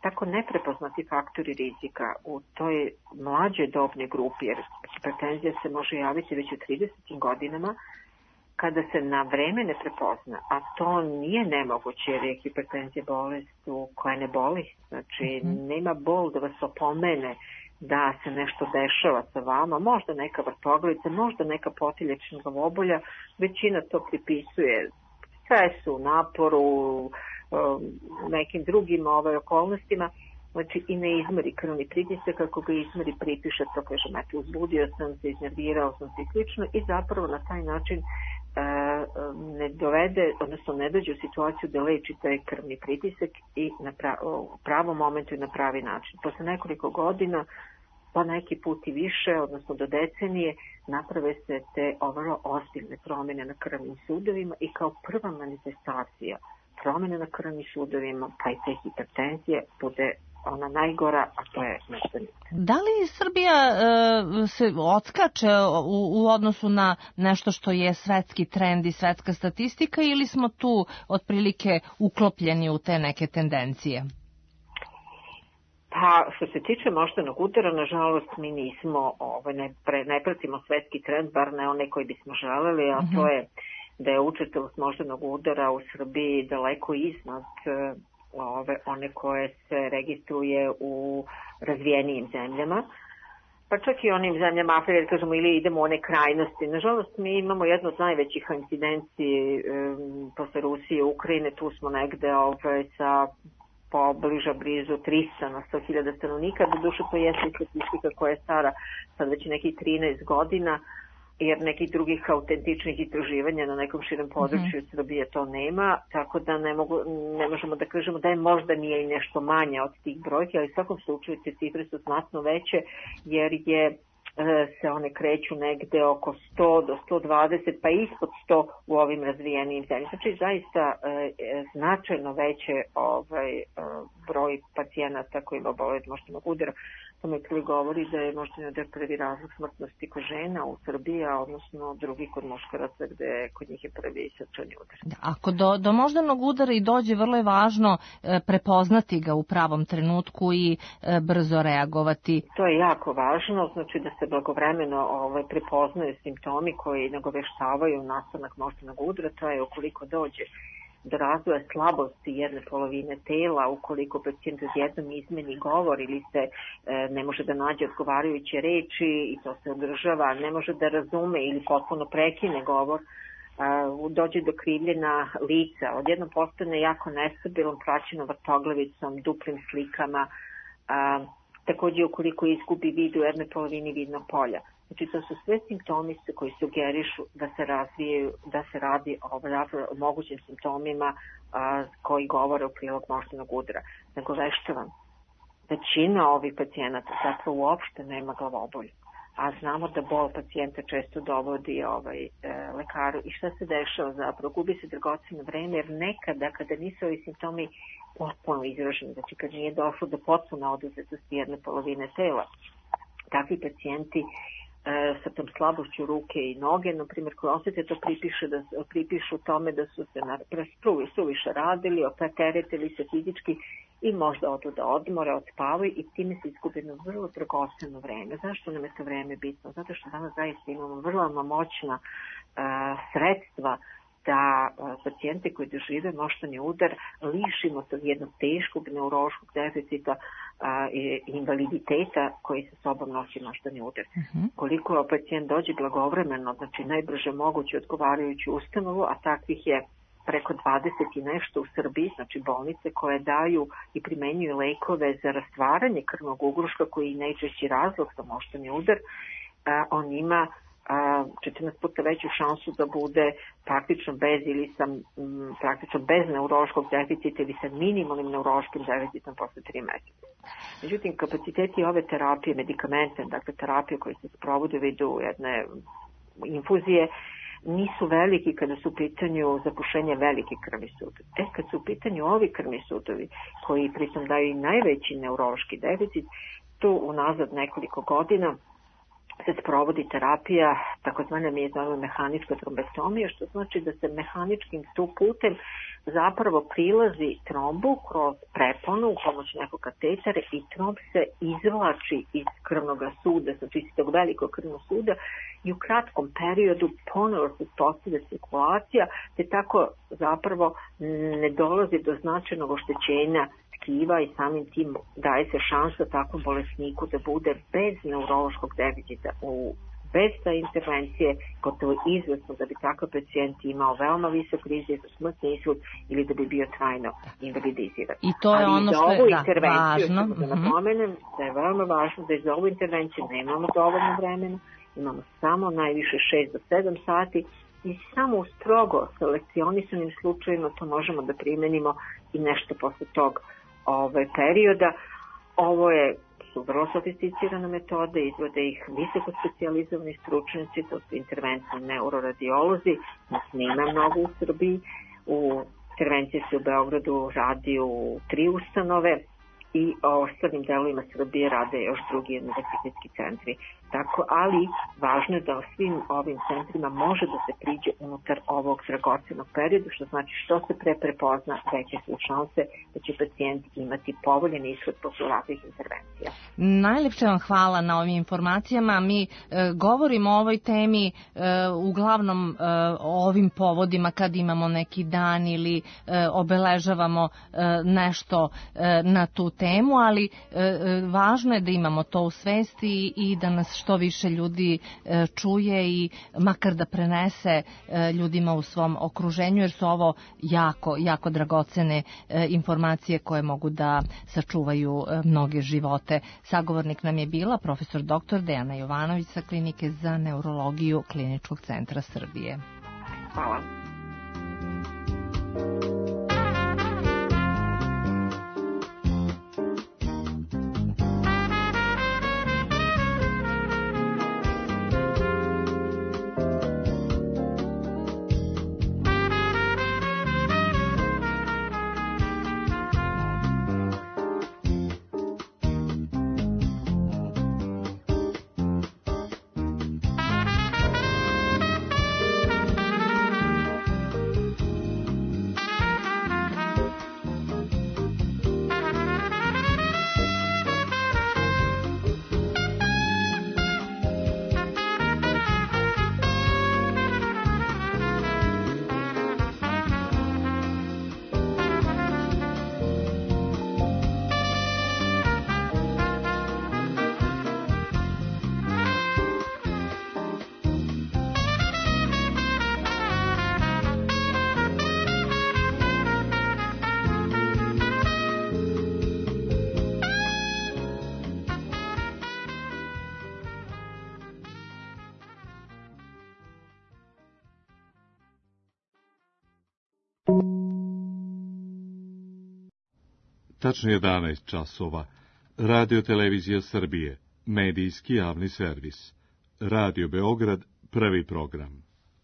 tako neprepoznati faktori rizika u toj mlađoj dobnoj grupi, jer hipertenzija se može javiti već u tridesetim godinama, kada se na vreme ne prepozna, a to nije nemoguće jer je hipertenzija bolest koja ne boli, znači mm-hmm. nema bol da vas opomene da se nešto dešava sa vama, možda neka vrtoglavica, možda neka potilječna glavobolja, većina to pripisuje stresu, naporu, nekim drugim ovaj, okolnostima, znači i ne izmeri krvni pritisak, ako ga izmeri pripiše, to kažem, eto, uzbudio sam se, iznervirao sam se i slično i zapravo na taj način ne dovede, odnosno ne dođe u situaciju da leči taj krvni pritisak i na prav, u pravom momentu i na pravi način. Posle nekoliko godina, pa neki put i više, odnosno do decenije, naprave se te vrlo ozbiljne promjene na krvnim sudovima i kao prva manifestacija promjene na krvnim sudovima, pa i te hipertenzije bude ona najgora, a to je meštanica. Da li Srbija e, se odskače u, u odnosu na nešto što je svetski trend i svetska statistika ili smo tu otprilike uklopljeni u te neke tendencije? Pa, što se tiče moždanog udara, nažalost, mi nismo, ovaj, ne, pre, ne pratimo svetski trend, bar ne one koji bismo želeli, a mm-hmm. to je da je učestalost moždanog udara u Srbiji daleko iznad ove, one koje se registruje u razvijenijim zemljama, pa čak i onim zemljama Afrike, kažemo, ili idemo u one krajnosti. Nažalost, mi imamo jednu od najvećih incidenciji um, posle Rusije i Ukrajine, tu smo negde ove, sa pobliža blizu trista na sto hiljada stanovnika, do duše to jeste statistika koja je stara sad već nekih trinaest godina, jer nekih drugih autentičnih istraživanja na nekom širem području mm-hmm. Srbije to nema, tako da ne, mogu, ne možemo da kažemo da je možda nije i nešto manje od tih brojki, ali u svakom slučaju te cifre su znatno veće, jer je se one kreću negde oko sto do sto dvadeset, pa ispod sto u ovim razvijenim zemljama. Znači zaista e, značajno veće ovaj, broj pacijenata koji obole od moždanog udara. To mi prvi govori da je moždani udar prvi razlog smrtnosti kod žena u Srbiji, a odnosno drugi kod muškaraca gde kod njih je prvi srčani udar. Da, ako do, do moždanog udara i dođe, vrlo je važno e, prepoznati ga u pravom trenutku i e, brzo reagovati. To je jako važno, znači da se blagovremeno ovaj, prepoznaju simptomi koji nagoveštavaju nastanak moždanog udara, to je ukoliko dođe do razvoja slabosti jedne polovine tela, ukoliko pacijent odjednom izmeni govor ili se e, ne može da nađe odgovarajuće reči i to se održava, ne može da razume ili potpuno prekine govor, a, dođe do krivljena lica, odjednom postane jako nestabilan, praćeno vrtoglavicom, duplim slikama, a, takođe ukoliko izgubi vid u jednoj polovini vidnog polja. Znači, to su sve simptomi koji sugerišu da se razvijaju, da se radi o, o mogućim simptomima a, koji govore u prilog moždanog udara. Nagoveštavam, većina ovih pacijenata zapravo uopšte nema glavobolju, a znamo da bol pacijenta često dovodi ovaj, e, lekaru. I šta se dešava zapravo? Gubi se dragoceno vreme, jer nekada kada nisu ovi simptomi potpuno izraženi, znači kad nije došlo do potpune oduzetosti jedne polovine tela, takvi pacijenti sa tom slabošću ruke i noge, na primjer, koji osjete to pripišu, da, pripišu tome da su se suviše radili, opteretili se fizički i možda odu da odmore, odspavaju i time se izgubeno vrlo dragoceno vreme. Zašto nam je to vreme bitno? Zato što danas zaista imamo vrlo moćna uh, sredstva da pacijente koji dožive moždani udar lišimo tog jednog teškog neurološkog deficita a, i invaliditeta koji sa sobom nosi moždani udar. Uh-huh. Koliko pacijent dođe blagovremeno, znači najbrže moguće odgovarajuću ustanovu, a takvih je preko dvadeset i nešto u Srbiji, znači bolnice koje daju i primenjuju lekove za rastvaranje krvnog ugruška koji je najčešći razlog za moždani udar, a, on ima četrnaest puta veću šansu da bude praktično bez ili sa m, praktično bez neurološkog deficita ili sa minimalnim neurološkim deficitom posle tri meseca. Međutim, kapaciteti ove terapije, medikamente, dakle terapije koje se sprovode u vidu jedne infuzije, nisu veliki kada su u pitanju zapušenja velike krvni sudovi. E, kad su u pitanju ovi krvni sudovi, koji pritom daju i najveći neurološki deficit, tu unazad nekoliko godina se sprovodi terapija, takozvana mi je zove mehanička trombektomija, što znači da se mehaničkim tu putem zapravo prilazi trombu kroz preponu u pomoć nekog katetera i tromb se izvlači iz krvnog suda, znači iz tog velikog krvnog suda i u kratkom periodu ponovo se uspostavlja cirkulacija, te tako zapravo ne dolazi do značajnog oštećenja tkiva i samim tim daje se šansa takvom bolesniku da bude bez neurološkog deficita, u bez te intervencije, gotovo izvesno da bi takav pacijent imao veoma visok rizik za smrtni ishod ili da bi bio trajno invalidiziran. I to je ali ono što je da, važno. Da napomenem da je veoma važno da za ovu intervenciju nemamo dovoljno vremena, imamo samo najviše šest do sedam sati i samo u strogo selekcionisanim slučajima to možemo da primenimo i nešto posle tog ovaj, perioda. Ovo je su vrlo sofisticirane metode, izvode ih visoko specijalizovani stručnjaci, to su interventni neuroradiolozi, nas nema mnogo u Srbiji, u intervenciji se u Beogradu radi u tri ustanove i o ostalim delovima Srbije rade još drugi univerzitetski centri. Tako, ali važno je da o svim ovim centrima može da se priđe unutar ovog dragocenog perioda, što znači što se pre prepozna, veće su šanse da će pacijent imati povoljen ishod posle ovakvih intervencija. Najlepše vam hvala na ovim informacijama. Mi e, govorimo o ovoj temi e, uglavnom e, o ovim povodima kad imamo neki dan ili e, obeležavamo e, nešto e, na tu temu, ali e, važno je da imamo to u svesti i da nas što više ljudi e, čuje i makar da prenese e, ljudima u svom okruženju, jer su ovo jako, jako dragocene e, informacije koje mogu da sačuvaju e, mnoge živote. Sagovornik nam je bila profesor doktor Dejana Jovanović sa Klinike za neurologiju Kliničkog centra Srbije. Hvala. Tačno jedanaest časova. Radio Televizija Srbije. Medijski javni servis. Radio Beograd. Prvi program.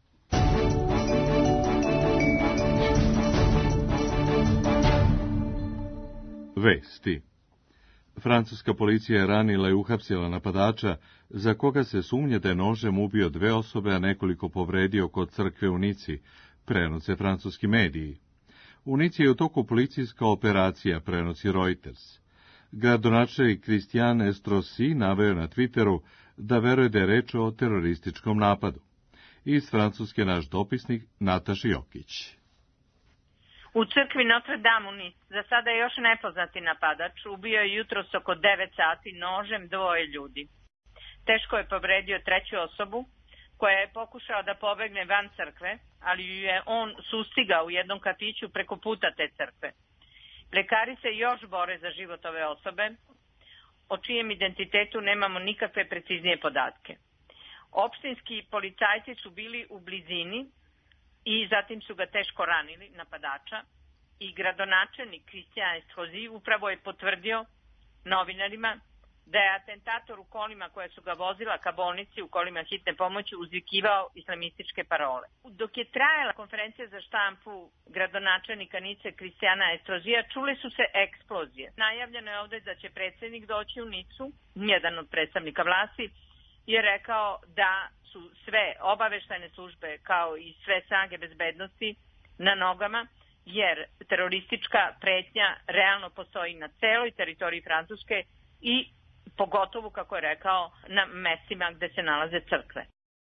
Vesti. Francuska policija je ranila i uhapsila napadača za koga se sumnja da je nožem ubio dve osobe, a nekoliko povredio kod crkve u Nici, prenose francuski mediji. U Nici je u toku policijska operacija, prenosi Reuters. Gradonačelnik Christian Estrosi naveo na Twitteru da veruje da je reč o terorističkom napadu. Iz Francuske naš dopisnik Nataša Jokić. U crkvi Notre Dame u Nici za sada je još nepoznati napadač ubio je jutros oko devet sati nožem dvoje ljudi. Teško je povredio treću osobu koja je pokušao da pobegne van crkve, ali ju je on sustigao u jednom kafiću preko puta te crkve. Lekari se još bore za život ove osobe, o čijem identitetu nemamo nikakve preciznije podatke. Opštinski policajci su bili u blizini i zatim su ga teško ranili, napadača, i gradonačelnik Christian Estrosi upravo je potvrdio novinarima da je atentator u kolima koja su ga vozila ka bolnici u kolima hitne pomoći uzvikivao islamističke parole. Dok je trajala konferencija za štampu gradonačelnika Nice Christiana Estrosija, čule su se eksplozije. Najavljeno je ovde da će predsjednik doći u Nicu, jedan od predstavnika vlasti, je rekao da su sve obaveštajne službe kao i sve snage bezbednosti na nogama, jer teroristička pretnja realno postoji na celoj teritoriji Francuske i pogotovo, kako je rekao, na mestima gde se nalaze crkve.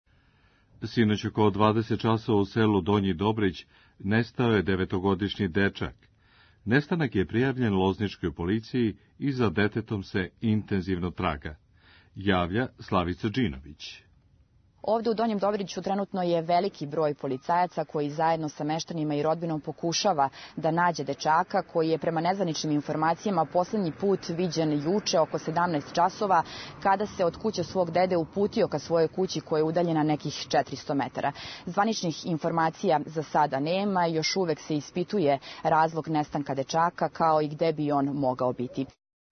Sinoć oko dvadeset časova u selu Donji Dobrić nestao je devetogodišnji dečak. Nestanak je prijavljen lozničkoj policiji i za detetom se intenzivno traga, javlja Slavica Džinović. Ovde u Donjem Dobriću trenutno je veliki broj policajaca koji zajedno sa meštanima i rodbinom pokušava da nađe dečaka koji je prema nezvaničnim informacijama poslednji put viđen juče oko sedamnaest časova kada se od kuće svog dede uputio ka svojoj kući koja je udaljena nekih četiristo metara. Zvaničnih informacija za sada nema, još uvek se ispituje razlog nestanka dečaka kao i gde bi on mogao biti.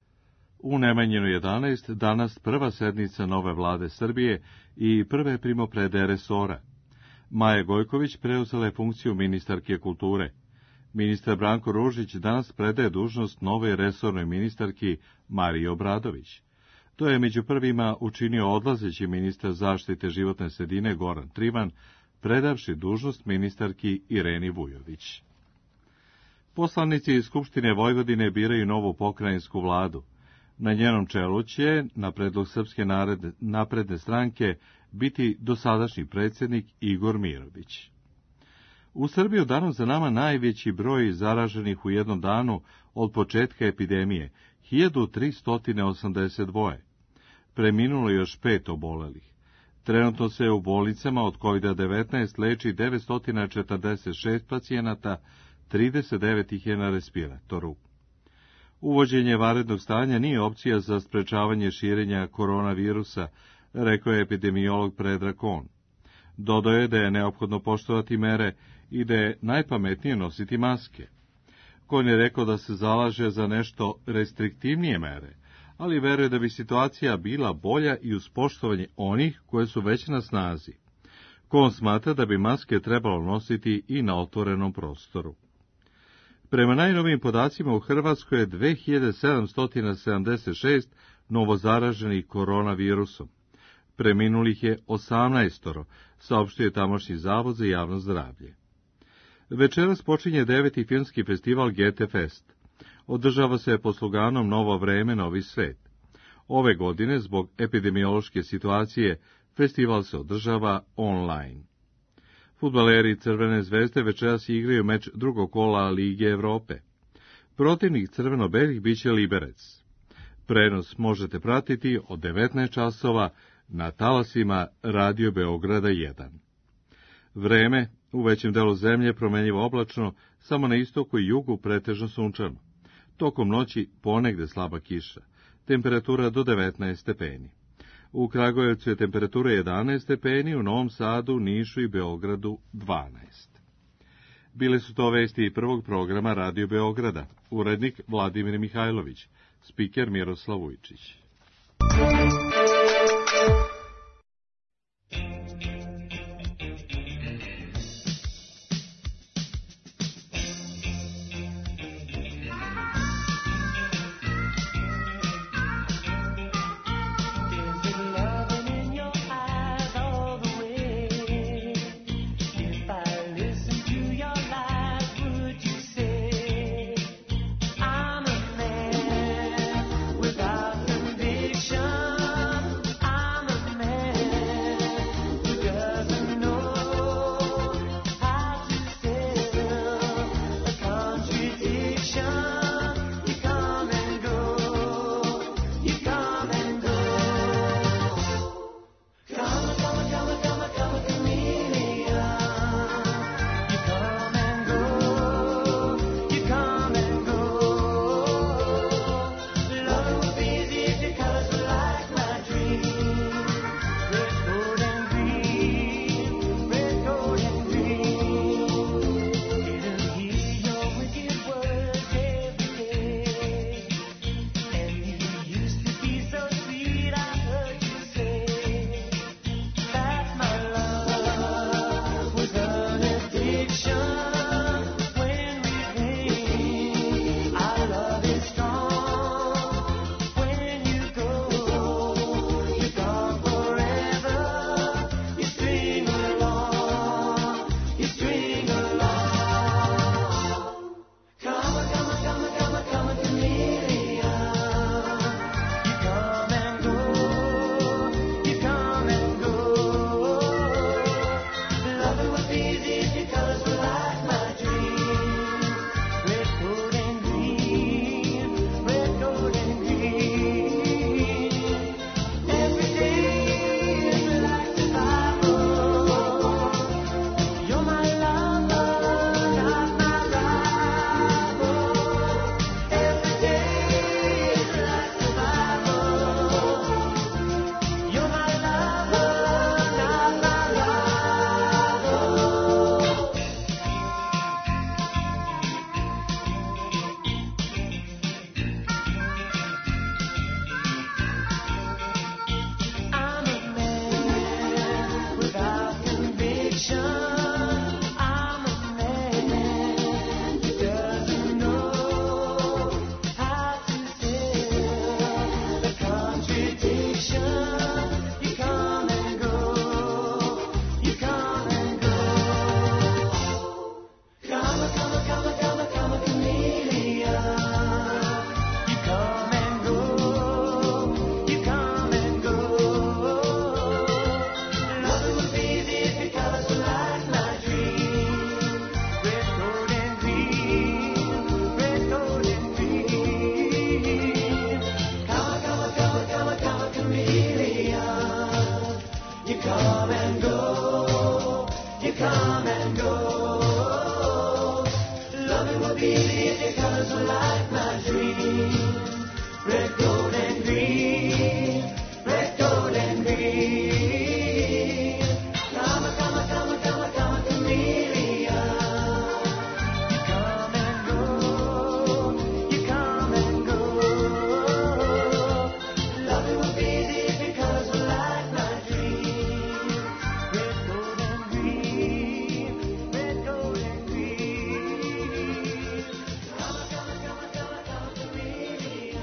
U Nemanjinu jedanaest danas prva sednica nove vlade Srbije i prve primopredaje resora. Maja Gojković preuzela je funkciju ministarke kulture. Ministar Branko Ružić danas predaje dužnost novoj resornoj ministarki Mariji Obradović. To je među prvima učinio odlazeći ministar zaštite životne sredine Goran Trivan, predavši dužnost ministarki Ireni Vujović. Poslanici iz Skupštine Vojvodine biraju novu pokrajinsku vladu. Na njenom čelu će, na predlog Srpske napredne stranke, biti dosadašnji predsjednik Igor Mirović. U Srbiji danom za nama najveći broj zaraženih u jednom danu od početka epidemije, hiljadu tristo osamdeset dva. Preminulo još pet obolelih. Trenutno se u bolnicama od kovida devetnaest leči devetsto četrdeset šest pacijenata, trideset devet ih je na respiratoru. Uvođenje vanrednog stanja nije opcija za sprečavanje širenja koronavirusa, rekao je epidemiolog Predrag Kon. Dodao je da je neophodno poštovati mere i da je najpametnije nositi maske. Kon je rekao da se zalaže za nešto restriktivnije mere, ali veruje da bi situacija bila bolja i uz poštovanje onih koje su već na snazi. Kon smatra da bi maske trebalo nositi i na otvorenom prostoru. Prema najnovijim podacima u Hrvatskoj je dve hiljade sedamsto sedamdeset šest novozaraženih koronavirusom. Preminulih je osamnaestoro, saopštio je tamošnji zavod za javno zdravlje. Večeras počinje deveti filmski festival G T Fest. Održava se pod sloganom Novo vreme, novi svet. Ove godine, zbog epidemiološke situacije, festival se održava online. Fudbaleri Crvene zvezde večeras igraju meč drugog kola Lige Evrope. Protivnik crveno-belih biće Liberec. Prenos možete pratiti od devetnaest časova na talasima Radio Beograda jedan. Vreme u većem delu zemlje promenljivo oblačno, samo na istoku i jugu pretežno sunčano. Tokom noći ponegde slaba kiša. Temperatura do devetnaest stepeni. U Kragujevcu je temperatura jedanaest stepeni, u Novom Sadu, Nišu i Beogradu dvanaest. Bile su to vesti i prvog programa Radio Beograda. Urednik Vladimir Mihajlović, spiker Miroslav Vujčić. Without conviction Loving will be the colors of life, my dream. Red, gold, and green. Red, gold, and green. Come, come, come, come, come, camellia. You come and go. You come and go. Loving will be the colors of life, my dream. Red, gold, and green. Red, gold, and green. Come, come, come, come, come, camellia.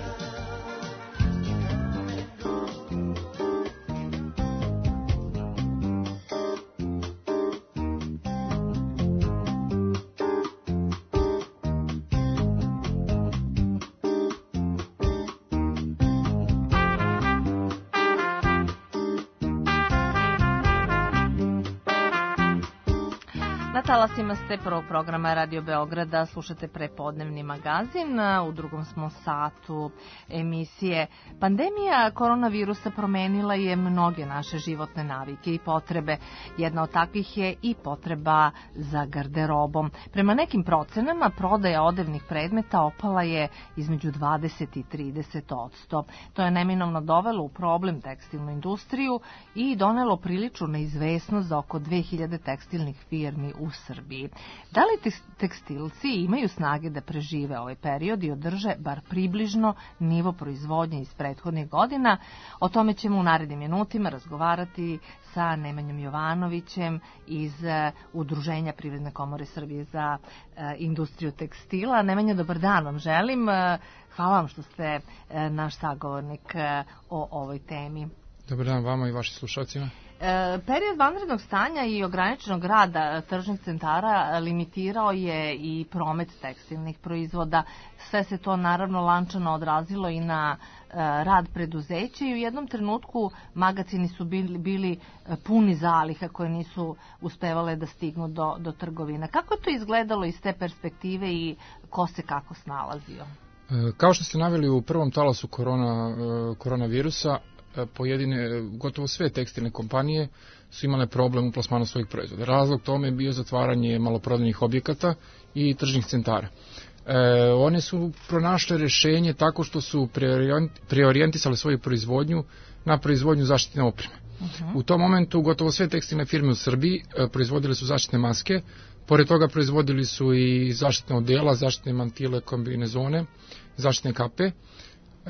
Na talasima ste prvog programa Radio Beograda, slušate prepodnevni magazin, u drugom smo satu emisije. Pandemija koronavirusa promenila je mnoge naše životne navike i potrebe. Jedna od takvih je i potreba za garderobom. Prema nekim procenama, prodaja odevnih predmeta opala je između dvadeset i trideset odsto. To je neminovno dovelo u problem tekstilnu industriju i donelo priličnu neizvesnost za oko dve hiljade tekstilnih firmi u Srbiji. Da li tekstilci imaju snage da prežive ovaj period i održe bar približno nivo proizvodnje iz prethodnih godina? O tome ćemo u narednim minutima razgovarati sa Nemanjom Jovanovićem iz Udruženja Privredne komore Srbije za industriju tekstila. Nemanja, dobar dan vam želim. Hvala vam što ste naš sagovornik o ovoj temi. Dobar dan vama i vašim slušalcima. E, period vanrednog stanja i ograničenog rada tržnih centara limitirao je i promet tekstilnih proizvoda. Sve se to naravno lančano odrazilo i na e, rad preduzeća i u jednom trenutku magacini su bili, bili puni zaliha koje nisu uspevale da stignu do, do trgovina. Kako je to izgledalo iz te perspektive i ko se kako snalazio? E, kao što ste naveli u prvom talasu korona, e, koronavirusa, pojedine, gotovo sve tekstilne kompanije su imale problem u plasmanu svojih proizvoda. Razlog tome je bio zatvaranje maloprodajnih objekata i tržnih centara. E, one su pronašle rešenje tako što su preorijentisale svoju proizvodnju na proizvodnju zaštitne opreme. Uh-huh. U tom momentu gotovo sve tekstilne firme u Srbiji e, proizvodile su zaštitne maske, pored toga proizvodili su i zaštitne odela, zaštitne mantile, kombinezone, zaštitne kape. E,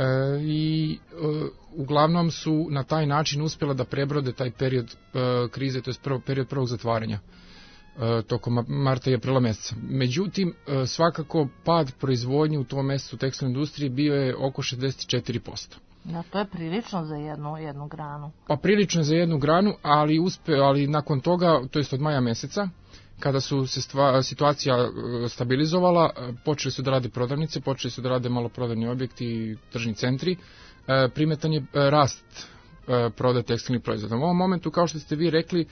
i e, uglavnom su na taj način uspjela da prebrode taj period e, krize, to je prvo, period prvog zatvaranja e, tokom marta i aprila meseca. Međutim, e, svakako pad proizvodnje u tom mesecu tekstilne industrije bio je oko šezdeset četiri posto. Da, to je prilično za jednu, jednu granu. Pa prilično za jednu granu, ali, uspe, ali nakon toga, to jest od maja meseca, kada su se stva, situacija stabilizovala, počeli su da rade prodavnice, počeli su da rade maloprodajni objekti i tržni centri, primetan je rast prodaje tekstilnih proizvoda. U ovom momentu, kao što ste vi rekli,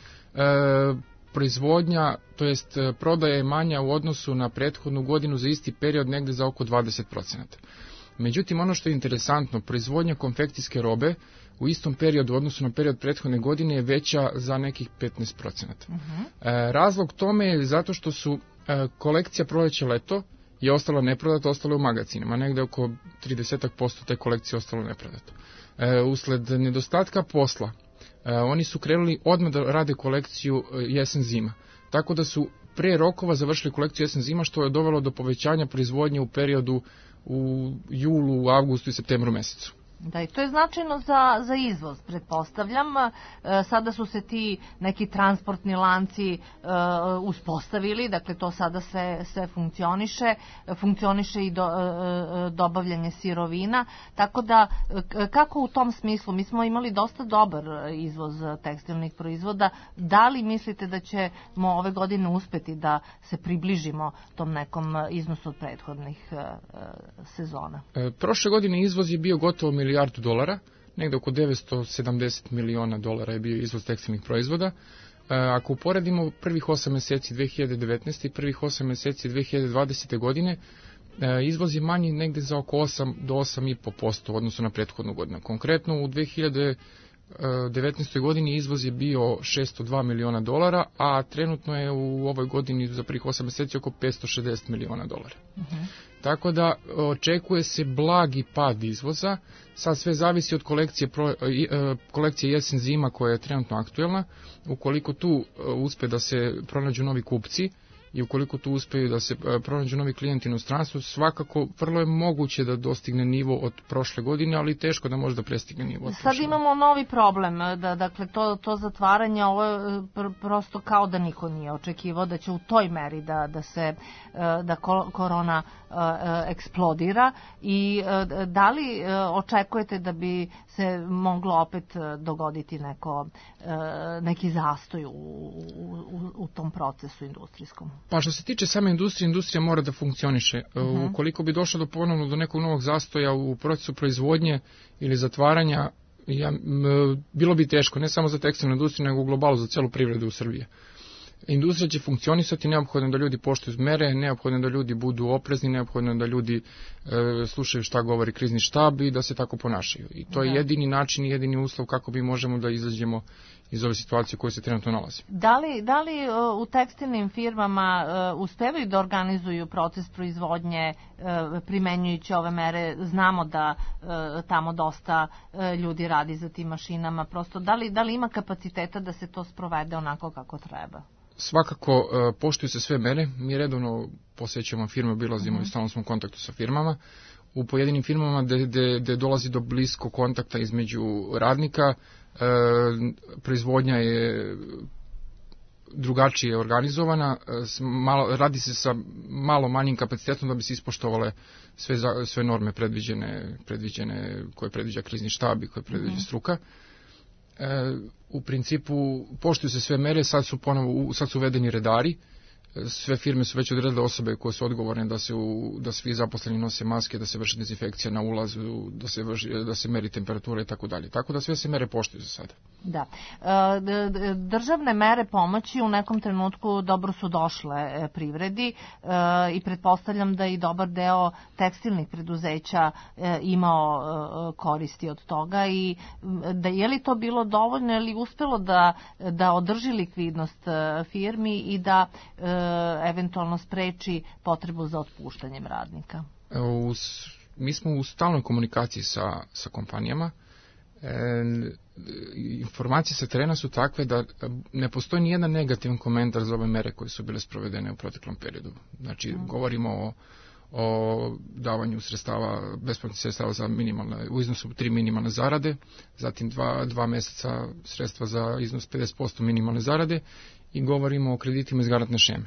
proizvodnja, to jest prodaja je manja u odnosu na prethodnu godinu za isti period, negde za oko dvadeset posto. Međutim, ono što je interesantno, proizvodnja konfekcijske robe u istom periodu u odnosu na period prethodne godine je veća za nekih petnaest posto. Uh-huh. E, razlog tome je zato što su e, kolekcija proleće leto je ostala neprodata, ostala u magacinima, negde oko trideset posto te kolekcije ostalo neprodato. E, usled nedostatka posla, e, oni su krenuli odmah da rade kolekciju jesen-zima, tako da su pre rokova završili kolekciju jesen-zima, što je dovelo do povećanja proizvodnje u periodu u julu, avgustu i septembru mesecu. Da, i to je značajno za, za izvoz, pretpostavljam. E, sada su se ti neki transportni lanci e, uspostavili, dakle to sada sve, sve funkcioniše, funkcioniše i do, e, dobavljanje sirovina, tako da e, kako u tom smislu, mi smo imali dosta dobar izvoz tekstilnih proizvoda, da li mislite da ćemo ove godine uspeti da se približimo tom nekom iznosu od prethodnih e, sezona? E, prošle godine izvoz je bio gotovo milijardu dolara, negde oko devetsto sedamdeset miliona dolara je bio izvoz tekstilnih proizvoda. Ako uporedimo prvih osam meseci dve hiljade devetnaeste. i prvih osam meseci dve hiljade dvadesete. godine, izvoz je manji negde za oko osam do osam i po posto u odnosu na prethodnu godinu. Konkretno u dve hiljade devetnaestoj godini izvoz je bio šesto dva miliona dolara, a trenutno je u ovoj godini za prvih osam meseci oko petsto šezdeset miliona dolara. Uh-huh. Tako da očekuje se blagi pad izvoza, sad sve zavisi od kolekcije, pro, kolekcije jesen-zima koja je trenutno aktuelna. Ukoliko tu uspe da se pronađu novi kupci i ukoliko tu uspeju da se pronađu novi klijenti u inostranstvu, svakako vrlo je moguće da dostigne nivo od prošle godine, ali teško da može da prestigne nivo od prošle. Sad imamo novi problem, da, dakle to, to zatvaranje, ovo je pr- prosto kao da niko nije očekivao da će u toj meri da, da se da korona eksplodira i da li očekujete da bi se moglo opet dogoditi neko, neki zastoj u, u, u tom procesu industrijskom? Pa što se tiče same industrije, industrija mora da funkcioniše. Uh-huh. Ukoliko bi došlo do ponovno do nekog novog zastoja u procesu proizvodnje ili zatvaranja, ja, m, bilo bi teško, ne samo za tekstilnu industriju, nego u globalu za celu privredu u Srbiji. Industrija će funkcionisati, neophodno da ljudi poštuju mere, neophodno da ljudi budu oprezni, neophodno da ljudi e, slušaju šta govori krizni štab i da se tako ponašaju. I to je da. jedini način i jedini uslov kako bi možemo da izađemo iz ove situacije u kojoj se trenutno nalazi. Da li, da li u tekstilnim firmama uh, uspevaju da organizuju proces proizvodnje uh, primenjujući ove mere? Znamo da uh, tamo dosta uh, ljudi radi za tim mašinama. Prosto, da li, da li ima kapaciteta da se to sprovede onako kako treba? Svakako, uh, poštuju se sve mere. Mi redovno posećujemo firme, obilazimo uh-huh. i stalno smo u kontaktu sa firmama. U pojedinim firmama gde dolazi do bliskog kontakta između radnika, E, proizvodnja je drugačije organizovana, malo, radi se sa malo manjim kapacitetom da bi se ispoštovale sve, sve norme predviđene, predviđene koje predviđa krizni štab i koje predviđa struka. E, u principu poštuju se sve mere, sad su ponovo, sad su uvedeni redari. Sve firme su već odredile osobe koje su odgovorne da se u, da svi zaposleni nose maske, da se vrši dezinfekcija na ulazu, da se vrši, da se meri temperatura i tako dalje. Tako da sve se mere poštuju za sada. Da. Državne mere pomoći u nekom trenutku dobro su došle privredi i pretpostavljam da i dobar deo tekstilnih preduzeća imao koristi od toga i da je li to bilo dovoljno ili uspelo da da održi likvidnost firmi i da eventualno spreči potrebu za otpuštanjem radnika? Uz, mi smo u stalnoj komunikaciji sa, sa kompanijama. E, informacije sa terena su takve da ne postoji nijedan negativan komentar za ove mere koje su bile sprovedene u proteklom periodu. Znači, mm. govorimo o, o davanju sredstava, besplatnih sredstava za minimalne, u iznosu tri minimalne zarade, zatim dva, dva meseca sredstva za iznos pedeset posto minimalne zarade i govorimo o kreditima iz garantne šeme.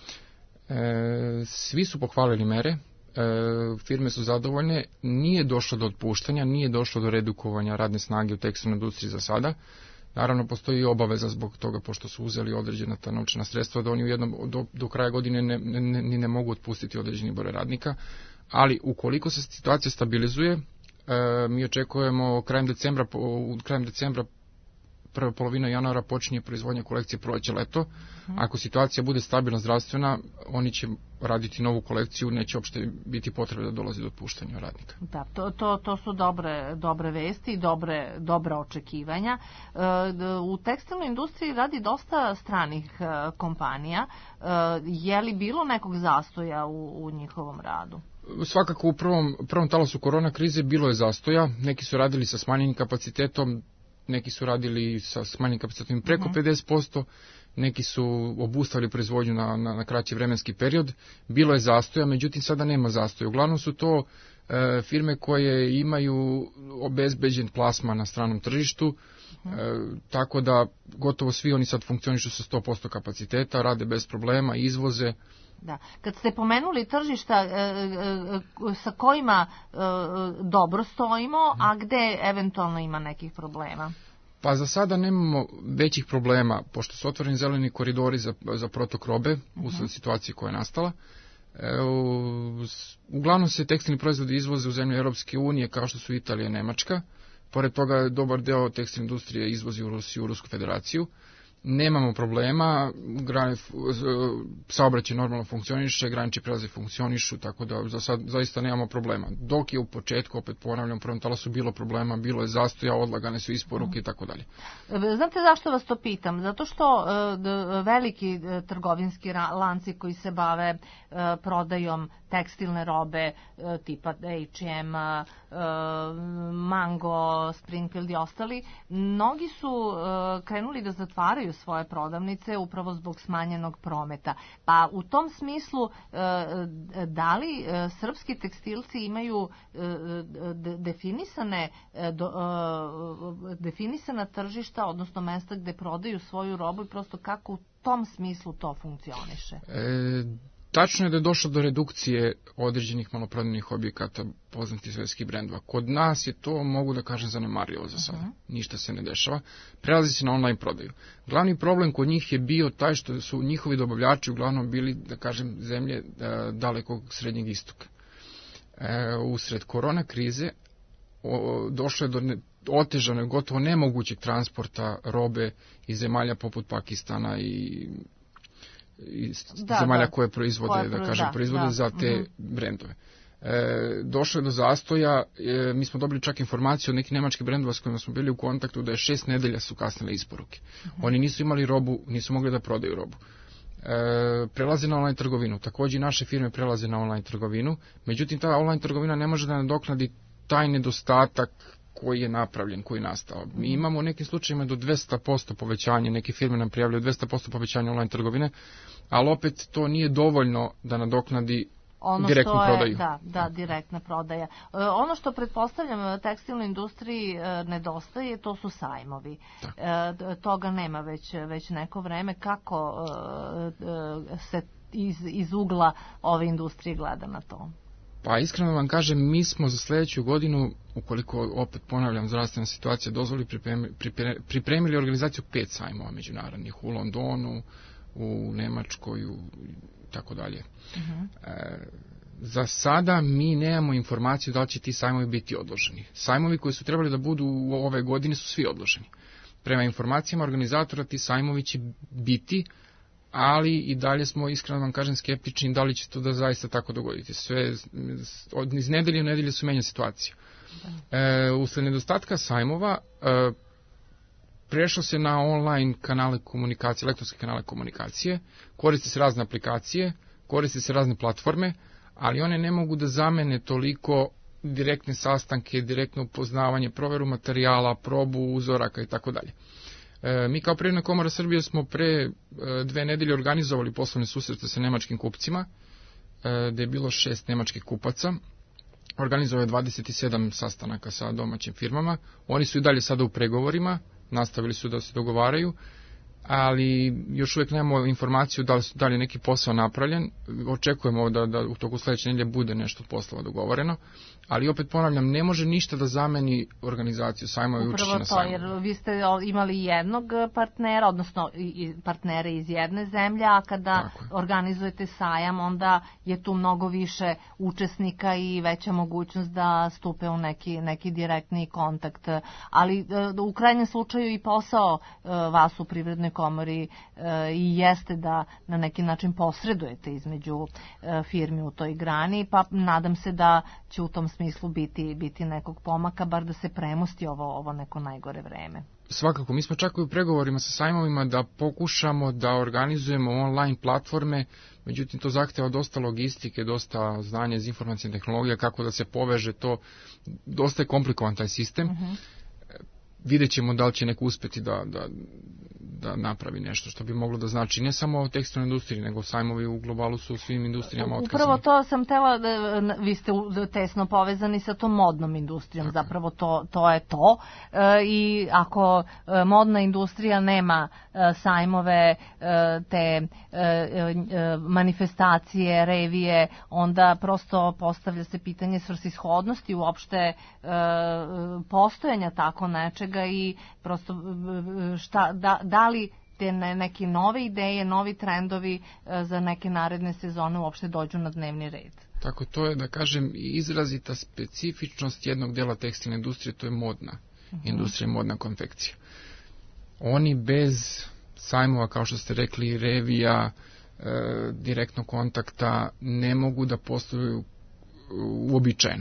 E, svi su pohvalili mere, e, firme su zadovoljne, nije došlo do otpuštanja, nije došlo do redukovanja radne snage u tekstilnoj industriji za sada. Naravno, postoji obaveza zbog toga, pošto su uzeli određena ta novčana sredstva, da oni u jednom, do, do kraja godine ne, ne, ne, ne mogu otpustiti određeni broj radnika, ali ukoliko se situacija stabilizuje, e, mi očekujemo krajem decembra, krajem decembra prva polovina januara počinje proizvodnja kolekcije proleće-leto. Ako situacija bude stabilna zdravstvena, oni će raditi novu kolekciju, neće uopšte biti potrebe da dolazi do otpuštanja radnika. Da, to, to, to su dobre, dobre vesti i dobre, dobre očekivanja. E, u tekstilnoj industriji radi dosta stranih e, kompanija. E, je li bilo nekog zastoja u, u njihovom radu? Svakako u prvom, prvom talasu korona krize bilo je zastoja. Neki su radili sa smanjenim kapacitetom, neki su radili sa smanjenim kapacitetom preko uh-huh. pedeset posto, neki su obustavili proizvodnju na, na, na kraći vremenski period. Bilo je zastoja, međutim sada nema zastoja. Uglavnom su to e, firme koje imaju obezbeđen plasman na stranom tržištu, uh-huh. e, tako da gotovo svi oni sad funkcionišu sa sto posto kapaciteta, rade bez problema, izvoze. Da. Kad ste pomenuli tržišta e, e, sa kojima e, dobro stojimo, a gde eventualno ima nekih problema? Pa za sada nemamo većih problema, pošto su otvoreni zeleni koridori za, za protok robe u uh-huh. situaciji koja je nastala. E, u, uglavnom se tekstilni proizvodi izvoze u zemlje Europske unije, kao što su Italija i Nemačka. Pored toga, dobar deo tekstilne industrije izvozi u Rusiju, u Rusku federaciju. nemamo problema, saobraćaj normalno funkcioniše, granični prelazi funkcionišu, tako da za sad zaista nemamo problema. Dok je u početku, opet ponavljam, u prvom talasu bilo problema, bilo je zastoja, odlagane su isporuke i tako dalje. Znate zašto vas to pitam? Zato što veliki trgovinski lanci koji se bave prodajom tekstilne robe tipa H and M, Mango, Springfield i ostali, mnogi su krenuli da zatvaraju svoje prodavnice upravo zbog smanjenog prometa. Pa u tom smislu, da li srpski tekstilci imaju definisane definisana tržišta, odnosno mesta gde prodaju svoju robu i prosto kako u tom smislu to funkcioniše? E, tačno je da je došlo do redukcije određenih maloprodajnih objekata poznatih svetskih brendova. Kod nas je to, mogu da kažem, zanemarljivo za sada. Uh-huh. Ništa se ne dešava. Prelazi se na online prodaju. Glavni problem kod njih je bio taj što su njihovi dobavljači uglavnom bili, da kažem, zemlje dalekog srednjeg istoka. E, usred korona krize o, došlo je do ne, otežanog, gotovo nemogućeg transporta robe iz zemalja poput Pakistana i iz da, zemalja da, koje proizvode, koje da kažem, da, proizvode da, za te uh-huh. brendove. E, došlo je do zastoja, e, mi smo dobili čak informaciju od nekih nemačkih brendova s kojima smo bili u kontaktu da je šest nedelja su kasnile isporuke. Uh-huh. Oni nisu imali robu, nisu mogli da prodaju robu. E, prelaze na online trgovinu, takođe i naše firme prelaze na online trgovinu, međutim ta online trgovina ne može da nadoknadi taj nedostatak koji je napravljen, koji je nastao. Mi imamo u nekim slučajima do dvesta posto povećanje, neke firme nam prijavljaju dvesta posto povećanje online trgovine, ali opet to nije dovoljno da nadoknadi ono direktnu što je, prodaju. Da, da, direktna prodaja. E, ono što pretpostavljam tekstilnoj industriji e, nedostaje, to su sajmovi. E, toga nema već, već neko vreme. Kako e, e, se iz, iz ugla ove industrije gleda na to? Pa iskreno vam kažem, mi smo za sledeću godinu, ukoliko opet ponavljam zdravstvena situacija dozvoli, pripremili, pripremili organizaciju pet sajmova međunarodnih u Londonu, u Nemačkoj, u tako dalje. Uh-huh. E, za sada mi nemamo informaciju da li će ti sajmovi biti odloženi. Sajmovi koji su trebali da budu u ove godine su svi odloženi. Prema informacijama organizatora ti sajmovi će biti, ali i dalje smo, iskreno vam kažem, skeptični da li će to da zaista tako dogoditi. Sve, od, iz nedelje u nedelje su menja situacija. E, usled nedostatka sajmova e, prešlo se na online kanale komunikacije, elektronske kanale komunikacije, koriste se razne aplikacije, koriste se razne platforme, ali one ne mogu da zamene toliko direktne sastanke, direktno upoznavanje, proveru materijala, probu uzoraka i tako dalje. Mi kao Privredna komora Srbije smo pre dve nedelje organizovali poslovne susrete sa nemačkim kupcima, gde je bilo šest nemačkih kupaca. Organizovao je dvadeset sedam sastanaka sa domaćim firmama. Oni su i dalje sada u pregovorima, nastavili su da se dogovaraju, ali još uvijek nemamo informaciju da li, da li je neki posao napravljen. Očekujemo da, da u toku sledeće nedelje bude nešto poslova dogovoreno, ali opet ponavljam, ne može ništa da zameni organizaciju sajmova i učešće na sajmu. Upravo to, jer vi ste imali jednog partnera, odnosno partnere iz jedne zemlje, a kada organizujete sajam, onda je tu mnogo više učesnika i veća mogućnost da stupe u neki, neki direktni kontakt. Ali u krajnjem slučaju i posao vas u Privrednoj komori i jeste da na neki način posredujete između firmi u toj grani, pa nadam se da će u tom smislu biti, biti nekog pomaka, bar da se premosti ovo, ovo neko najgore vreme. Svakako, mi smo čak i u pregovorima sa sajmovima da pokušamo da organizujemo online platforme, međutim to zahteva dosta logistike, dosta znanja iz informacijne tehnologije, kako da se poveže to, dosta je komplikovan taj sistem. Uh-huh. Vidjet ćemo da li će neko uspeti da, da, da napravi nešto što bi moglo da znači ne samo o tekstilnoj industriji, nego sajmovi u globalu su u svim industrijama otkazani. Upravo to sam tela, da, vi ste tesno povezani sa tom modnom industrijom, tako. Zapravo to, to je to. E, I ako e, modna industrija nema e, sajmove, e, te e, e, manifestacije, revije, onda prosto postavlja se pitanje svrsishodnosti uopšte e, postojanja tako nečega i prosto šta, da, da li te neke nove ideje, novi trendovi za neke naredne sezone uopšte dođu na dnevni red. Tako, to je, da kažem, izrazita specifičnost jednog dela tekstilne industrije, to je modna uh-huh. industrija, modna konfekcija. Oni bez sajmova, kao što ste rekli, revija, e, direktnog kontakta, ne mogu da posluju uobičajeno.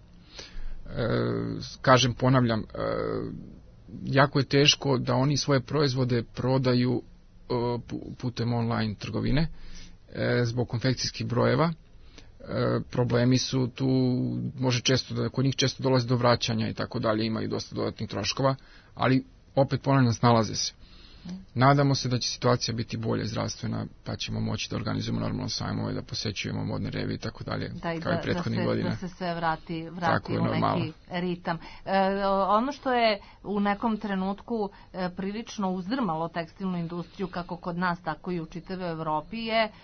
E, kažem, ponavljam, e, jako je teško da oni svoje proizvode prodaju e, putem online trgovine e, zbog konfekcijskih brojeva. E, problemi su tu, može često da, kod njih često dolazi do vraćanja i tako dalje, imaju dosta dodatnih troškova, ali opet ponavljam, snalaze se. Nadamo se da će situacija biti bolje zdravstvena, pa ćemo moći da organizujemo normalno sajmove, da posećujemo modne revije i tako dalje, da, kao i prethodnih godina. Da se sve vrati, vrati u neki ritam. E, ono što je u nekom trenutku e, prilično uzdrmalo tekstilnu industriju, kako kod nas, tako i u čitavoj Evropi, je e,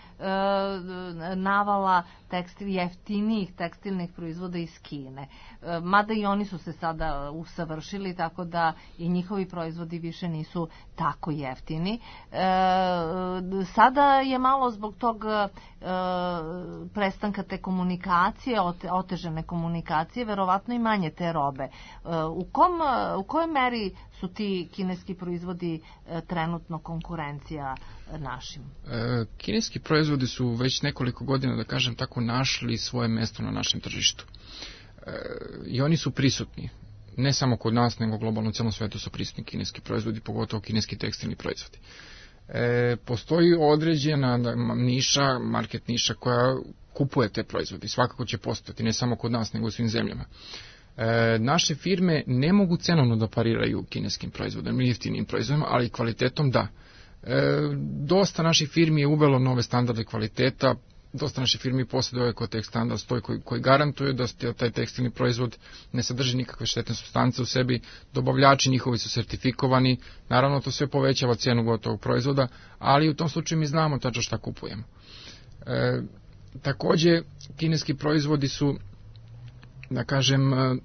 navala tekstil, jeftinijih tekstilnih proizvoda iz Kine. E, mada i oni su se sada usavršili, tako da i njihovi proizvodi više nisu tako jeftini. E, sada je malo zbog tog e, prestanka te komunikacije, ote, otežene komunikacije, verovatno i manje te robe. E, u, kom, u kojoj meri su ti kineski proizvodi e, trenutno konkurencija našim? E, kineski proizvodi su već nekoliko godina, da kažem tako, našli svoje mesto na našem tržištu. E, I oni su prisutni. Ne samo kod nas, nego globalno u celom svetu su prisutni kineski proizvodi, pogotovo kineski tekstilni proizvodi. E, postoji određena niša, market niša koja kupuje te proizvode. Svakako će postojati, ne samo kod nas, nego u svim zemljama. E, naše firme ne mogu cenovno da pariraju kineskim proizvodima, jeftinim proizvodima, ali kvalitetom da. E, dosta naših firmi je uvelo nove standarde kvaliteta, dosta naše firmi posjeduje ovaj Kotex standard stoj koji, koji garantuje da taj tekstilni proizvod ne sadrži nikakve štetne supstance u sebi, dobavljači njihovi su sertifikovani, naravno to sve povećava cenu gotovog proizvoda, ali u tom slučaju mi znamo tačno šta kupujemo. E, takođe, kineski proizvodi su, da kažem,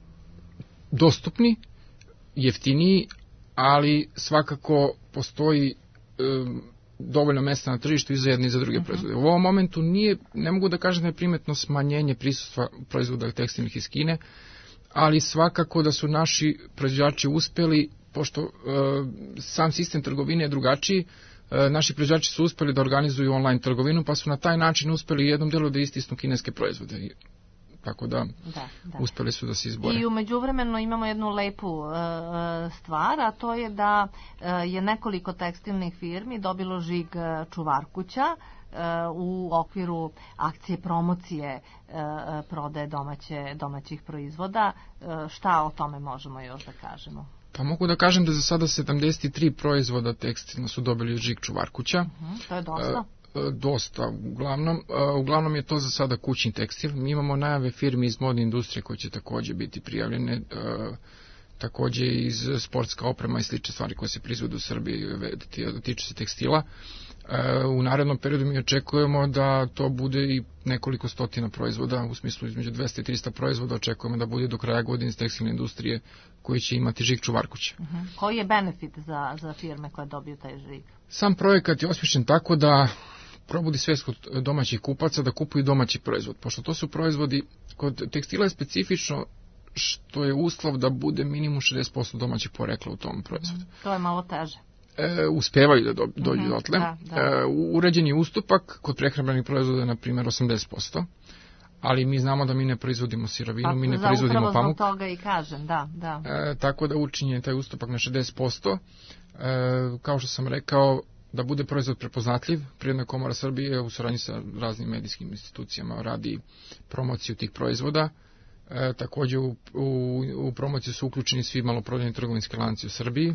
dostupni, jeftiniji, ali svakako postoji e, dovoljno mesta na tržištu i za jedne i za druge uh-huh. proizvode. U ovom momentu nije, ne mogu da kažem da je primetno smanjenje prisustva proizvoda tekstilnih iz Kine, ali svakako da su naši proizvođači uspeli, pošto e, sam sistem trgovine je drugačiji, e, naši proizvođači su uspeli da organizuju online trgovinu, pa su na taj način uspeli u jednom delu da istisnu kineske proizvode. Tako da, da, da uspeli su da se izbore. I u međuvremenu imamo jednu lepu uh, stvar, a to je da uh, je nekoliko tekstilnih firmi dobilo žig Čuvarkuća uh, u okviru akcije promocije uh, prodaje domaće, domaćih proizvoda. Uh, šta o tome možemo još da kažemo? Pa mogu da kažem da za sada sedamdeset tri proizvoda tekstilna su dobili žig Čuvarkuća. Uh-huh, to je dosta. Uh, dosta, uglavnom, uglavnom je to za sada kućni tekstil. Mi imamo najave firmi iz modne industrije koje će takođe biti prijavljene, takođe iz sportska oprema i slične stvari koje se proizvode u Srbiji, tiče se tekstila. U narednom periodu mi očekujemo da to bude i nekoliko stotina proizvoda, u smislu između dvesta i trista proizvoda očekujemo da bude do kraja godine iz tekstilne industrije koji će imati žig Čuvarkuća. Uh-huh. Koji je benefit za, za firme koje dobiju taj žig? Sam projekat je osmišljen tako da probudi svest kod domaćih kupaca da kupuju domaći proizvod, pošto to su proizvodi, kod tekstila je specifično što je uslov da bude minimum šezdeset posto domaćih porekla u tom proizvodu. Uh-huh. To je malo teže. E, uspevaju da do, dođu uh-huh, dotle. Da, da. E, uređen je ustupak kod prehrambenih proizvoda, na primjer, osamdeset posto, ali mi znamo da mi ne proizvodimo sirovinu, pa, mi ne proizvodimo pamuk. Upravo zbog toga i kažem, da, da. E, tako da učinjen je taj ustupak na šezdeset posto. E, kao što sam rekao, da bude proizvod prepoznatljiv, Privredna komora Srbije u saradnji sa raznim medijskim institucijama radi promociju tih proizvoda. E, takođe u, u, u promociju su uključeni svi maloprodajni trgovinski lanci u Srbiji.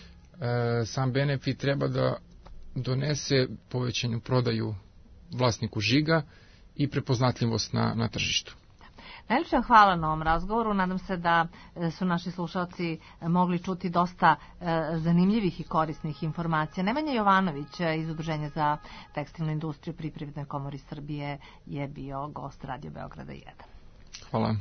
E, sam benefit treba da donese povećanju prodaju vlasniku žiga i prepoznatljivost na, na tržištu. Najljepša hvala na ovom razgovoru. Nadam se da su naši slušalci mogli čuti dosta zanimljivih i korisnih informacija. Nemanja Jovanović iz Udruženja za tekstilnu industriju pri Privrednoj komori Srbije je bio gost Radio Beograda jedan. Hvala.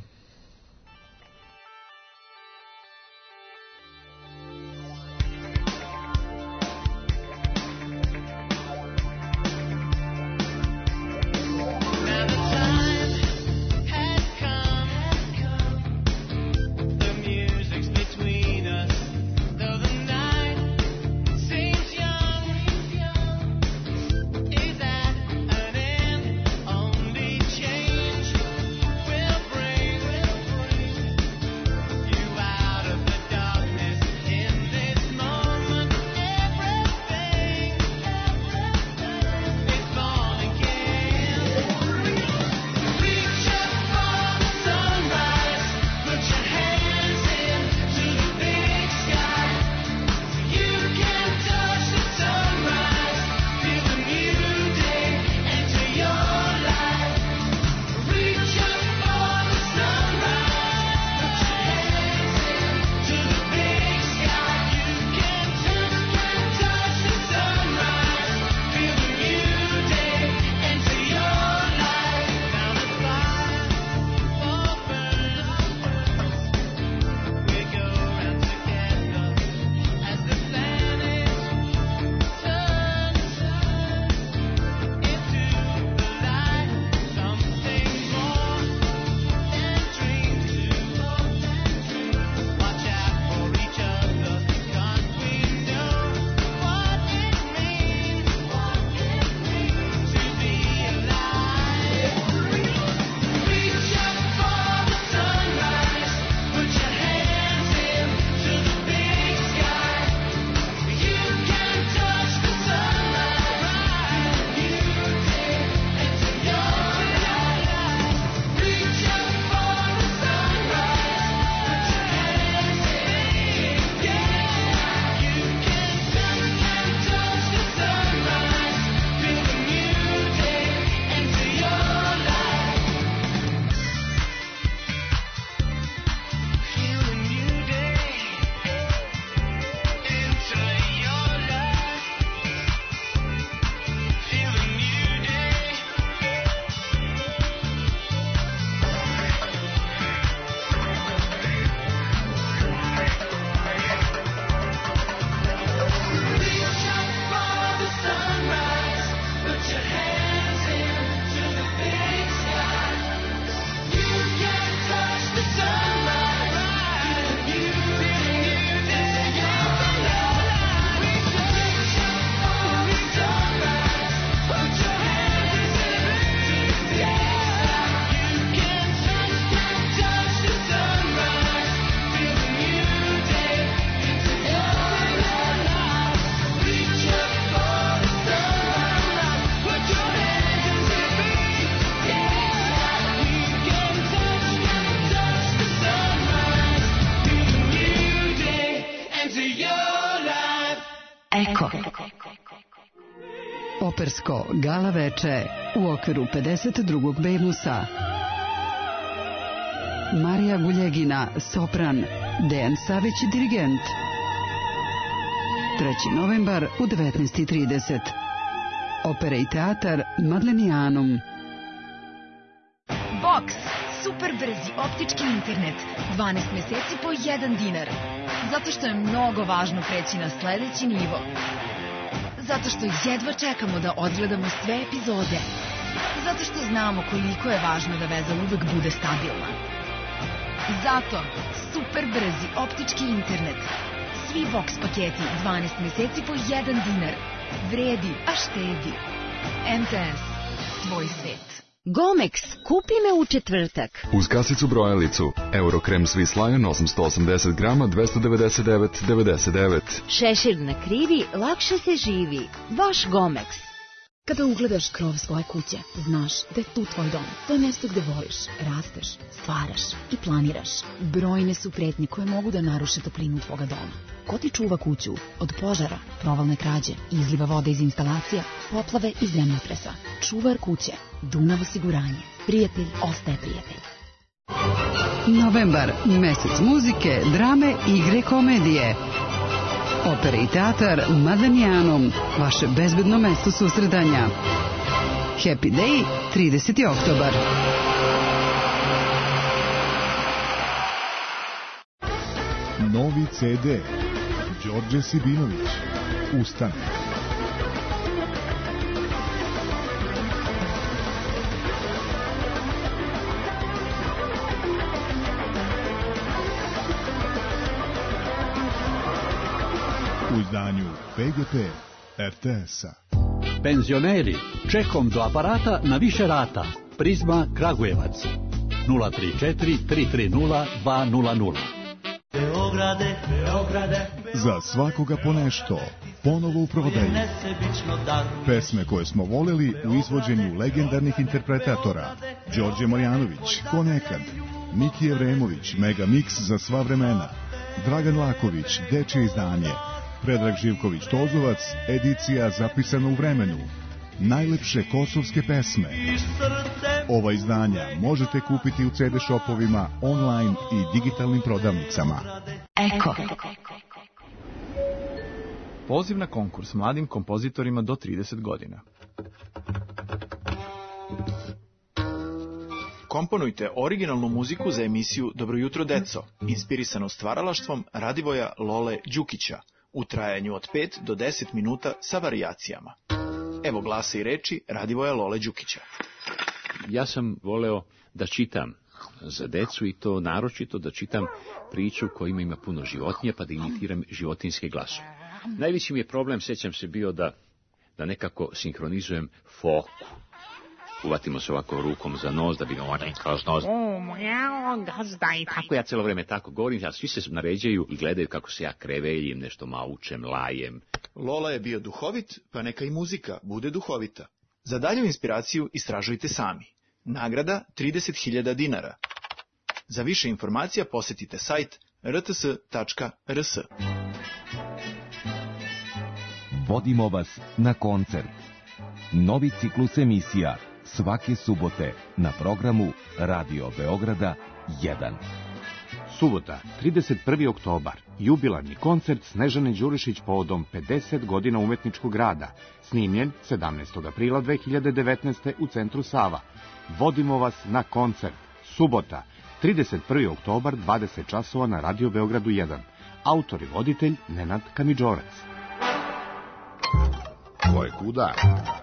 Opersko gala veče u okviru pedeset drugog Bemusa. Marija Guljegina, sopran, Dejan Savić, dirigent. treći novembar u devetnaest i trideset. Opera i teatar Madlenijanum. Box, super brzi optički internet, dvanaest meseci po jedan dinar. Zato što je mnogo važno preći na sledeći nivo. Zato što jedva čekamo da odgledamo sve epizode. Zato što znamo koliko je važno da veza uvek bude stabilna. Zato super brzi optički internet. Svi Box paketi dvanaest meseci po jedan dinar. Vredi, a štedi. M T S. Tvoj svet. Gomex, kupi me u četvrtak. Uz kasicu brojalicu, Eurokrem Swiss Lion osamsto osamdeset grama, dvesta devedeset devet devedeset devet. Šešir na krivi, lakše se živi. Vaš Gomex. Kada ugledaš krov svoje kuće, znaš da je tu tvoj dom. To je mjesto gde voliš, rasteš, stvaraš i planiraš. Brojne su pretnje koje mogu da naruše toplinu tvoga doma. Ko ti čuva kuću od požara, provalne krađe, izliva vode iz instalacija, poplave i zemljotresa? Čuvar kuće, Dunav osiguranje. Prijatelj ostaje prijatelj. Novembar, mesec muzike, drame, igre, komedije. Opera i teatar Madlenijanum, vaše bezbedno mesto susredanja. Happy Day, trideseti oktobar. Novi ce de. Đorđe Sibinović. Ustane. U izdanju P G P R T S-a. Penzioneri, čekom do aparata na više rata. Prizma Kragujevac. nula tri četiri tri tri nula dva nula nula. Beograde, Beograde, Za svakoga po nešto. Ponovo u prodaju. Pesme koje smo voleli u izvođenju legendarnih interpretatora. Đorđe Marjanović, Ko nekad. Miki Evremović, Mega Mix za sva vremena. Dragan Laković, Dečje izdanje. Predrag Živković Tozovac, edicija zapisana u vremenu. Najlepše kosovske pesme. Ova izdanja možete kupiti u ce de shopovima, online i digitalnim prodavnicama. Eko. Poziv na konkurs mladim kompozitorima do trideset godina. Komponujte originalnu muziku za emisiju Dobro jutro deco, inspirisanu stvaralaštvom Radivoja Lole Đukića, u trajanju od pet do deset minuta sa varijacijama. Evo glasa i reči Radivoja Lole Đukića. Ja sam voleo da čitam za decu i to naročito da čitam priču kojima ima puno životinja, pa da imitiram životinjske glasove. Najveći mi je problem, sećam se, bio da, da nekako sinhronizujem foku. Uvatimo se ovako rukom za nos, da bi ga onaj kroz nos. Tako ja celo vreme tako govorim, a svi se naređaju i gledaju kako se ja kreveljim, nešto maučem, lajem. Lola je bio duhovit, pa neka i muzika bude duhovita. Za dalju inspiraciju istražujte sami. Nagrada trideset hiljada dinara. Za više informacija posetite sajt r t s tačka r s. Vodimo vas na koncert. Novi ciklus emisija svake subote na programu Radio Beograda jedan. Subota, trideset prvi oktobar, jubilarni koncert Snežane Đurišić povodom pedeset godina umetničkog rada, snimljen sedamnaestog aprila dve hiljade devetnaeste. u centru Sava. Vodimo vas na koncert. Subota, trideset prvi oktobar, dvadeset časova na Radio Beogradu jedan. Autor i voditelj Nenad Kamidžorac. Ko je kuda?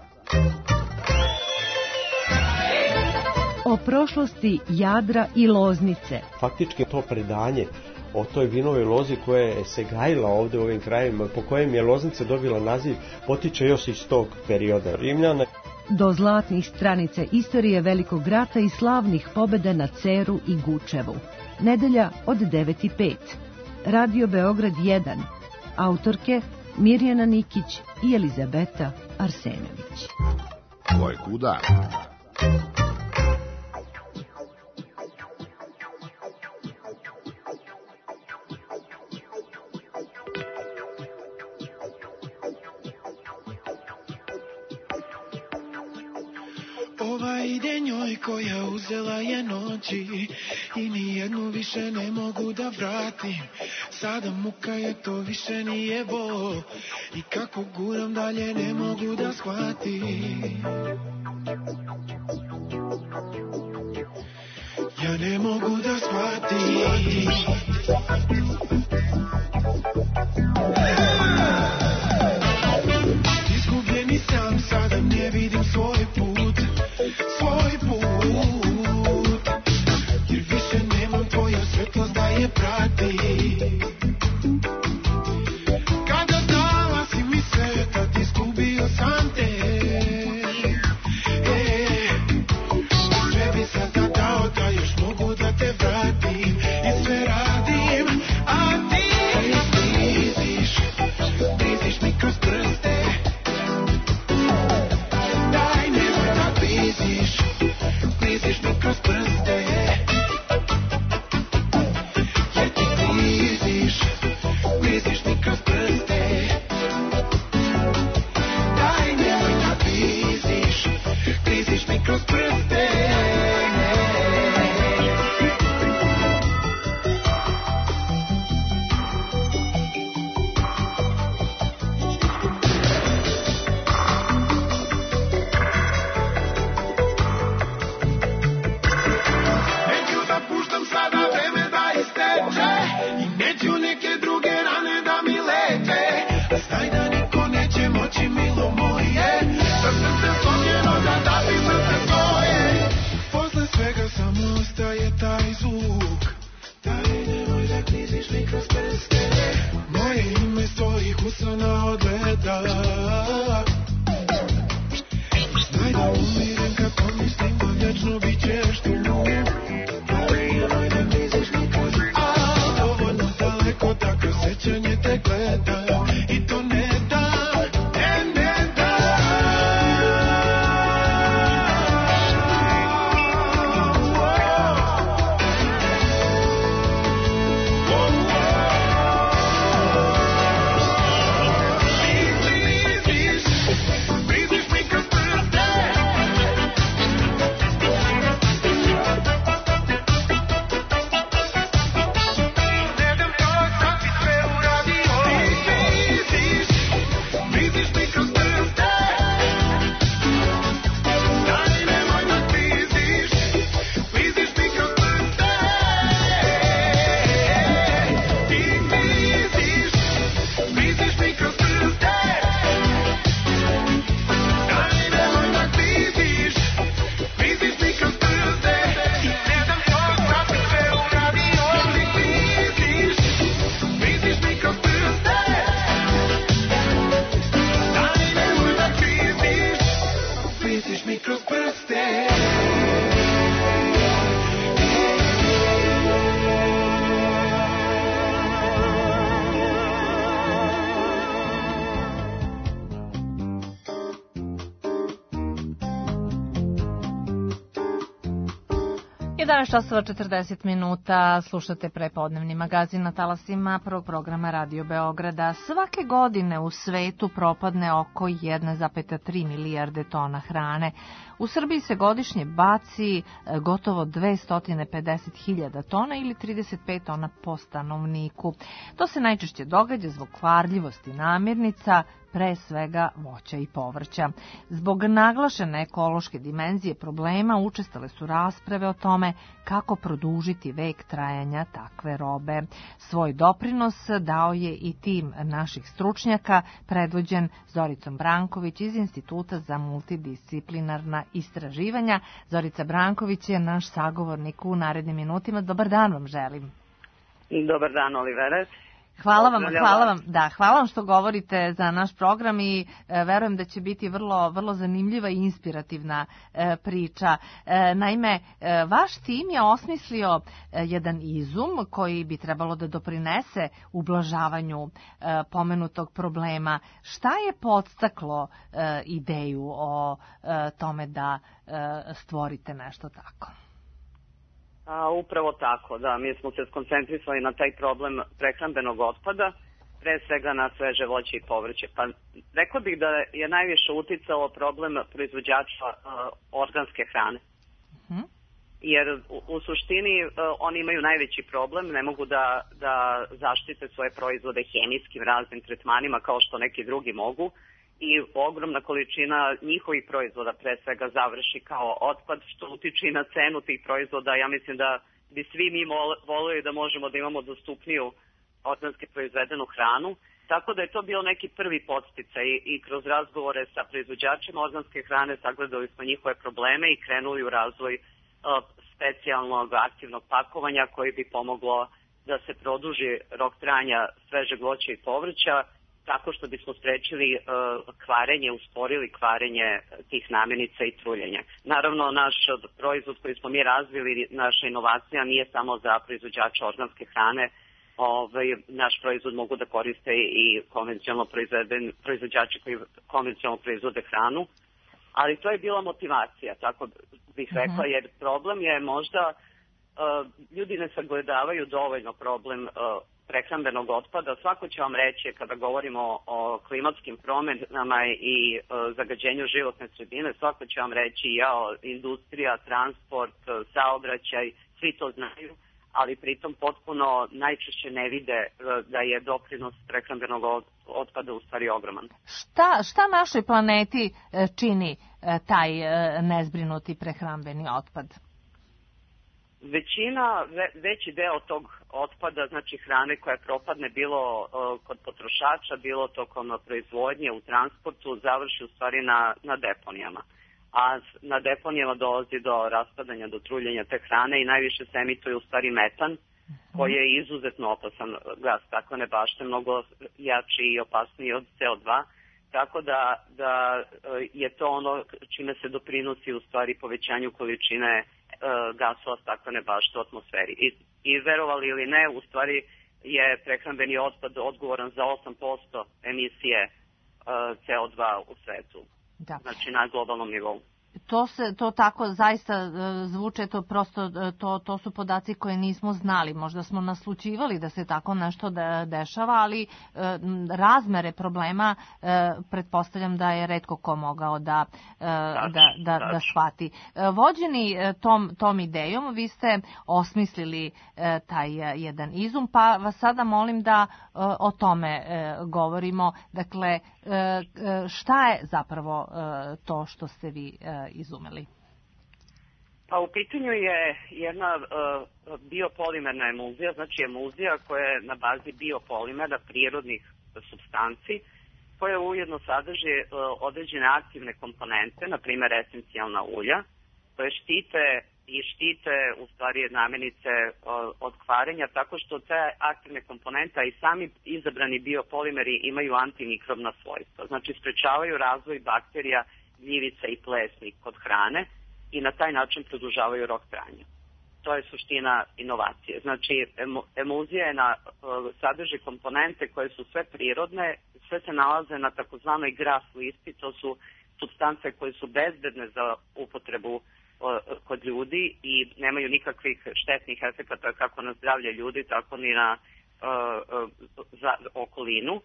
O prošlosti Jadra i Loznice. Faktički to predanje o toj vinovoj lozi koja se gajila ovde u ovim krajima, po kojem je Loznica dobila naziv, potiče još iz tog perioda Rimljana. Do zlatnih stranica istorije Velikog rata i slavnih pobjeda na Ceru i Gučevu. Nedelja od devet i pet. Radio Beograd jedan. Autorke Mirjana Nikić i Elizabeta Arsenović. Ko je kuda? ide njoj koja uzela je noći i nijednu više ne mogu da vratim. Sada muka je, to više nije bol i kako guram dalje ne mogu da shvatim. Ja ne mogu da shvatim. Izgubljeni sam, sada ne vidim svoj put, svoj put, jer više nemam tvoju svetlost da je prati. Kada dala si mi sve, tad izgubio sam te. E, sve bi sada dao da još mogu da te vratim i sve radim, a ti bliziš, bliziš mi kroz prste. Daj nemoj da bliziš, bliziš mi kroz prste. Jer ti bliziš, bliziš mi kroz prste. Daj nemoj da bliziš, bliziš mi kroz prste. Neću da puštam sada vreme da isteče i neću neke druge rane da mi leče. Znaj da niko neće moći, milo moje, da srce slomljeno da dati srce svoje. Posle svega samo ostaje taj zvuk. Daj nemoj da kliziš mi kroz prste. Moje ime s tvojih usana odgleda. Znaj da umirem kako mislim da vječno bit ćeš tu. Daj nemoj da kliziš mi kroz prste. A dovoljno daleko da kroz sećanje te gledam i to ne da, ne, ne da. Bliziš, bliziš mi kroz prste. Ne dam to, sad bi sve uradio. Bliziš, bliziš mi kroz prste. Daj nemoj da bliziš, bliziš mi kroz prste. Ti bliziš, bliziš mi kroz prste. Daj nemoj da bliziš, bliziš mi kroz prste. Ne dam to, sad bi sve uradio. Bliziš, bliziš mi kroz prste. Daj nemoj da bliziš, bliziš mi kroz prste. jedanaest časova četrdeset minuta, slušate prepodnevni magazin na talasima prvog programa Radio Beograda. Svake godine u svetu propadne oko jedna zarez tri milijarde tona hrane. U Srbiji se godišnje baci gotovo dvesta pedeset hiljada tona ili trideset pet tona po stanovniku. To se najčešće događa zbog kvarljivosti namirnica, pre svega voća i povrća. Zbog naglašene ekološke dimenzije problema učestale su rasprave o tome kako produžiti vek trajanja takve robe. Svoj doprinos dao je i tim naših stručnjaka, predvođen Zoricom Branković iz Instituta za multidisciplinarna istraživanja. Zorica Branković je naš sagovornik u narednim minutima. Dobar dan vam želim. Dobar dan, Olivera. Hvala vam, hvala vam, da, hvala vam što govorite za naš program i e, verujem da će biti vrlo, vrlo zanimljiva i inspirativna e, priča. E, naime, e, vaš tim je osmislio e, jedan izum koji bi trebalo da doprinese ublažavanju e, pomenutog problema. Šta je podstaklo e, ideju o e, tome da e, stvorite nešto tako? A, upravo tako, da. Mi smo se skoncentrisali na taj problem prehrambenog otpada pre svega na sveže voće i povrće. Pa rekao bih da je najviše uticalo problem proizvođača uh, organske hrane. Mhm. Jer u, u suštini uh, oni imaju najveći problem, ne mogu da, da zaštite svoje proizvode hemijskim raznim tretmanima kao što neki drugi mogu i ogromna količina njihovih proizvoda pre svega završi kao otpad, što utiče i na cenu tih proizvoda. Ja mislim da bi svi mi volili da možemo da imamo dostupniju organski proizvedenu hranu, tako da je to bio neki prvi podsticaj i, i kroz razgovore sa proizvođačima organske hrane sagledali smo njihove probleme i krenuli u razvoj uh, specijalnog aktivnog pakovanja koji bi pomoglo da se produži rok trajanja svežeg voća i povrća tako što bismo sprečili uh, kvarenje, usporili kvarenje tih namirnica i truljenja. Naravno, naš proizvod koji smo mi razvili, naša inovacija nije samo za proizvođača organske hrane. Ovaj, naš proizvod mogu da koriste i konvencionalno proizvođači koji konvencionalno proizvode hranu, ali to je bila motivacija, tako bih rekla, jer problem je možda, uh, ljudi ne sagledavaju dovoljno problem uh, prehrambenog otpada. Svako će vam reći, kada govorimo o klimatskim promenama i uh, zagađenju životne sredine, svako će vam reći, jao, industrija, transport, saobraćaj, svi to znaju, ali pritom potpuno najčešće ne vide da je doprinos prehrambenog otpada u stvari ogroman. Šta, šta našoj planeti čini taj nezbrinuti prehrambeni otpad? Većina, veći deo tog otpada, znači hrane koja propadne bilo kod potrošača, bilo tokom proizvodnje u transportu, završi u stvari na, na deponijama. A na deponijama dolazi do raspadanja, do truljenja te hrane i najviše se emituje u stvari metan, koji je izuzetno opasan gas, tako ne bašte, mnogo jači i opasniji od C O dva, tako da, da je to ono čime se doprinosi u stvari povećanju količine uh, gasova staklene bašte u atmosferi. I, I verovali ili ne, u stvari je prehrambeni otpad odgovoran za osam posto emisije uh, C O dva u svetu. Da. Znači na globalnom nivou. To se to tako zaista zvuče, to prosto to to su podaci koje nismo znali, možda smo naslućivali da se tako nešto da dešava, ali razmere problema pretpostavljam da je retko ko mogao da da da da, da shvati. Vođeni tom tom idejom vi ste osmislili taj jedan izum, pa vas sada molim da o tome govorimo. Dakle, šta je zapravo to što ste vi izumeli? Pa u pitanju je jedna uh, biopolimerna emulzija, znači emulzija koja je na bazi biopolimera, prirodnih supstanci, koja ujedno sadrži uh, određene aktivne komponente, na primjer esencijalna ulja, koje štite i štite u stvari namirnice uh, od kvarenja, tako što te aktivne komponente i sami izabrani biopolimeri imaju antimikrobna svojstva, znači sprečavaju razvoj bakterija, gljivica i plesni kod hrane i na taj način produžavaju rok trajanja. To je suština inovacije. Znači, emulzija je na, sadrži komponente koje su sve prirodne, sve se nalaze na takozvanoj graf listi, to su supstance koje su bezbedne za upotrebu kod ljudi i nemaju nikakvih štetnih efekata kako na zdravlje ljudi, tako ni na uh, za okolinu.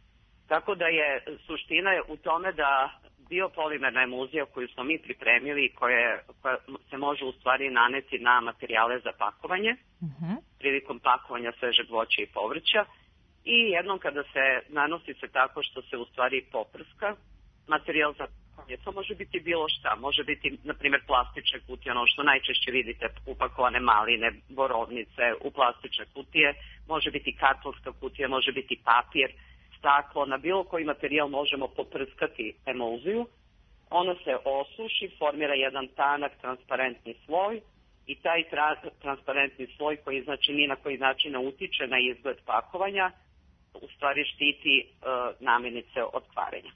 Tako da je suština je u tome da biopolimerna emulzija koju smo mi pripremili, koja, koja se može u stvari naneti na materijale za pakovanje, uh-huh. prilikom pakovanja svežeg voća i povrća, i jednom kada se nanosi se tako što se u stvari poprska materijal za pakovanje, to može biti bilo šta, može biti na primjer plastične kutije, ono što najčešće vidite, upakovane maline, borovnice u plastične kutije, može biti kartonska kutija, može biti papir, staklo, na bilo koji materijal možemo poprskati emulziju, ono se osuši, formira jedan tanak transparentni sloj i taj tra- transparentni sloj koji znači ni na koji način ne utiče na izgled pakovanja, u stvari štiti uh, namirnice od kvarenja.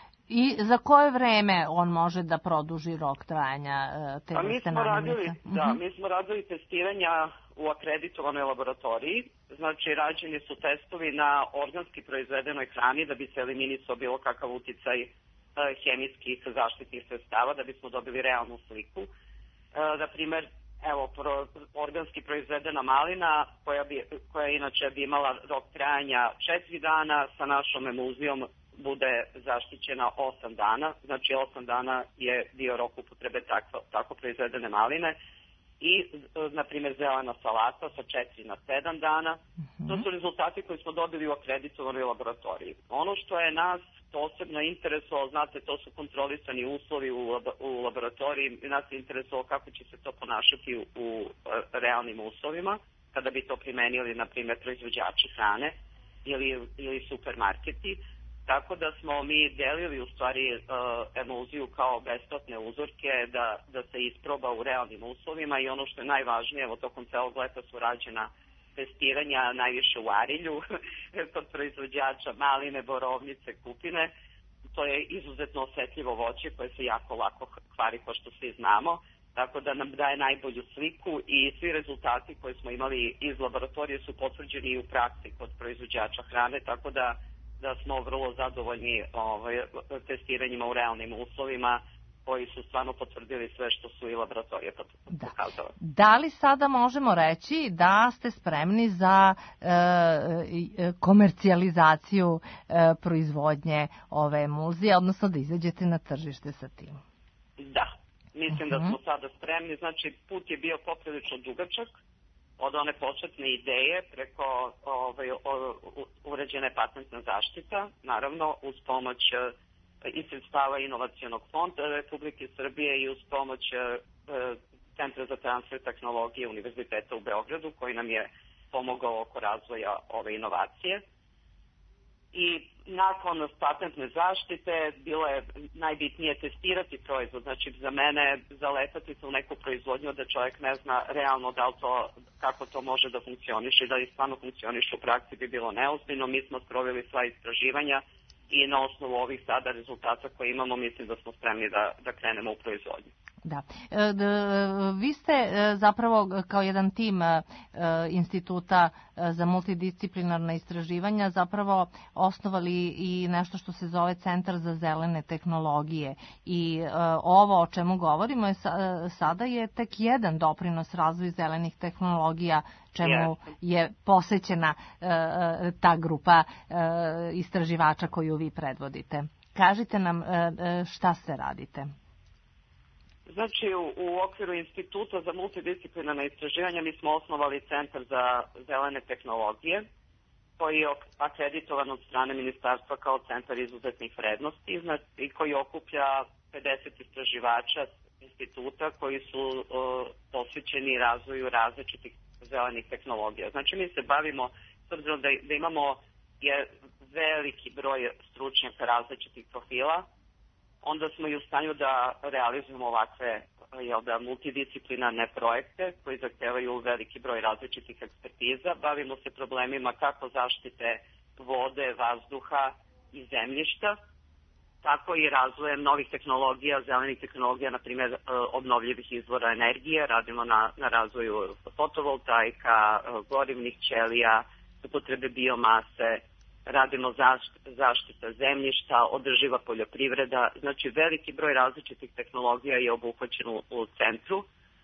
I za koje vreme on može da produži rok trajanja te pa vrste mi namirnica? Radili, da, uh-huh. mi smo radili testiranja u akreditovanoj laboratoriji, znači rađeni su testovi na organski proizvedenoj hrani da bi se eliminisao bilo kakav uticaj uh, hemijskih zaštitnih sredstava, da bismo dobili realnu sliku. Uh, na primer, evo, pro, organski proizvedena malina, koja, bi, koja inače bi imala rok trajanja četiri dana, sa našom emulzijom bude zaštićena osam dana, znači osam dana je bio rok upotrebe tako, tako proizvedene maline. I, na primjer, zelena salata sa četiri na sedam dana. Mm-hmm. To su rezultati koji smo dobili u akreditovanoj laboratoriji. Ono što je nas posebno interesovalo, znate, to su kontrolisani uslovi u, lab u laboratoriji i nas je interesovalo kako će se to ponašati u, u realnim uslovima, kada bi to primenili, na primjer, proizvođači hrane ili, ili supermarketi. Tako da smo mi delili u stvari uh, emulziju kao besplatne uzorke da, da se isproba u realnim uslovima i ono što je najvažnije, evo tokom celog leta su rađena testiranja najviše u Arilju kod proizvođača maline, borovnice, kupine. To je izuzetno osetljivo voće koje se jako lako kvari, kao što svi znamo, tako da nam daje najbolju sliku i svi rezultati koje smo imali iz laboratorije su potvrđeni i u praksi kod proizvođača hrane, tako da da smo vrlo zadovoljni ovaj, testiranjima u realnim uslovima koji su stvarno potvrdili sve što su i laboratorije pokazale. Da. Da li sada možemo reći da ste spremni za e, komercijalizaciju e, proizvodnje ove emulzije, odnosno da izađete na tržište sa tim? Da, mislim uh-huh. da smo sada spremni. Znači, put je bio poprilično dugačak, od one početne ideje preko ovaj, uređene patentna zaštita, naravno uz pomoć i sredstava Inovacionog fonda Republike Srbije i uz pomoć Centra za transfer tehnologije Univerziteta u Beogradu, koji nam je pomogao oko razvoja ove inovacije. I nakon patentne zaštite bilo je najbitnije testirati proizvod. Znači za mene zaletati se u neku proizvodnju da čovjek ne zna realno da li to, kako to može da funkcioniše i da li stvarno funkcioniše u praksi bi bilo neozbiljno. Mi smo sproveli sva istraživanja i na osnovu ovih sada rezultata koje imamo mislim da smo spremni da, da krenemo u proizvodnju. Da. Vi ste zapravo kao jedan tim Instituta za multidisciplinarna istraživanja zapravo osnovali i nešto što se zove Centar za zelene tehnologije i ovo o čemu govorimo je sada je tek jedan doprinos razvoju zelenih tehnologija čemu je posvećena ta grupa istraživača koju vi predvodite. Kažite nam šta sve radite. Znači, u, u okviru Instituta za multidisciplinarna istraživanja mi smo osnovali Centar za zelene tehnologije, koji je akreditovan od strane ministarstva kao centar izuzetnih vrednosti i koji okuplja pedeset istraživača instituta koji su uh, posvećeni razvoju različitih zelenih tehnologija. Znači, mi se bavimo, s obzirom da, da imamo je veliki broj stručnjaka različitih profila, onda smo i u stanju da realizujemo ovakve jel da, multidisciplinarne projekte koji zahtevaju veliki broj različitih ekspertiza. Bavimo se problemima kako zaštite vode, vazduha i zemljišta, tako i razvojem novih tehnologija, zelenih tehnologija, na primjer obnovljivih izvora energije. Radimo na, na razvoju fotovoltaika, gorivnih ćelija, upotrebe biomase, radimo zaštita zemljišta, održiva poljoprivreda, znači veliki broj različitih tehnologija je obuhvaćen u, u centru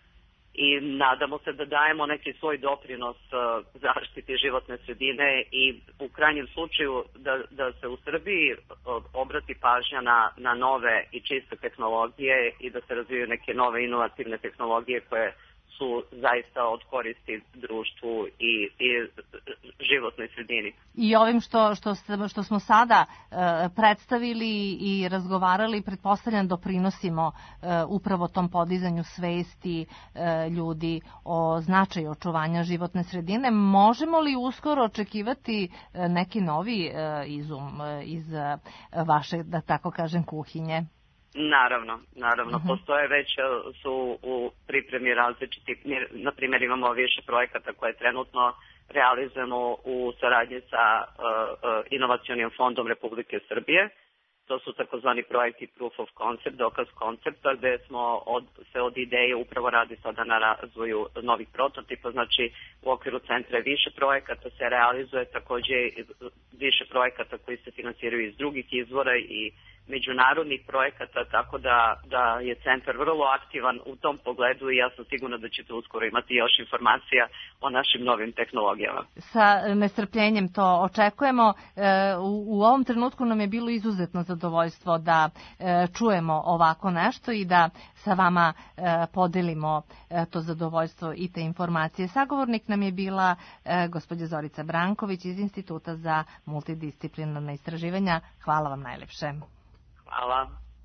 i nadamo se da dajemo neki svoj doprinos uh, zaštiti životne sredine i u krajnjem slučaju da, da se u Srbiji obrati pažnja na, na nove i čiste tehnologije i da se razvijaju neke nove inovativne tehnologije koje su zaista od koristi društvu i, i životnoj sredini. I ovim što, što, što smo sada e, predstavili i razgovarali, pretpostavljam doprinosimo e, upravo tom podizanju svesti e, ljudi o značaju očuvanja životne sredine. Možemo li uskoro očekivati e, neki novi e, izum e, iz e, vaše, da tako kažem, kuhinje? Naravno, naravno. Uh-huh. Postoje već su u pripremi različiti, na primjer imamo više projekata koje trenutno realizujemo u saradnji sa uh, uh, Inovacionim fondom Republike Srbije. To su takozvani projekti Proof of Concept, dokaz koncepta, gde smo od, se od ideje upravo radi sada na razvoju novih prototipa, znači u okviru centra više projekata se realizuje, takođe više projekata koji se finansiraju iz drugih izvora i međunarodnih projekata, tako da, da je centar vrlo aktivan u tom pogledu i ja sam sigurna da ćete uskoro imati još informacija o našim novim tehnologijama. Sa nestrpljenjem to očekujemo. U, u ovom trenutku nam je bilo izuzetno zadovoljstvo da čujemo ovako nešto i da sa vama podelimo to zadovoljstvo i te informacije. Sagovornik nam je bila gospođa Zorica Branković iz Instituta za multidisciplinarna istraživanja. Hvala vam najlepše. Hvala.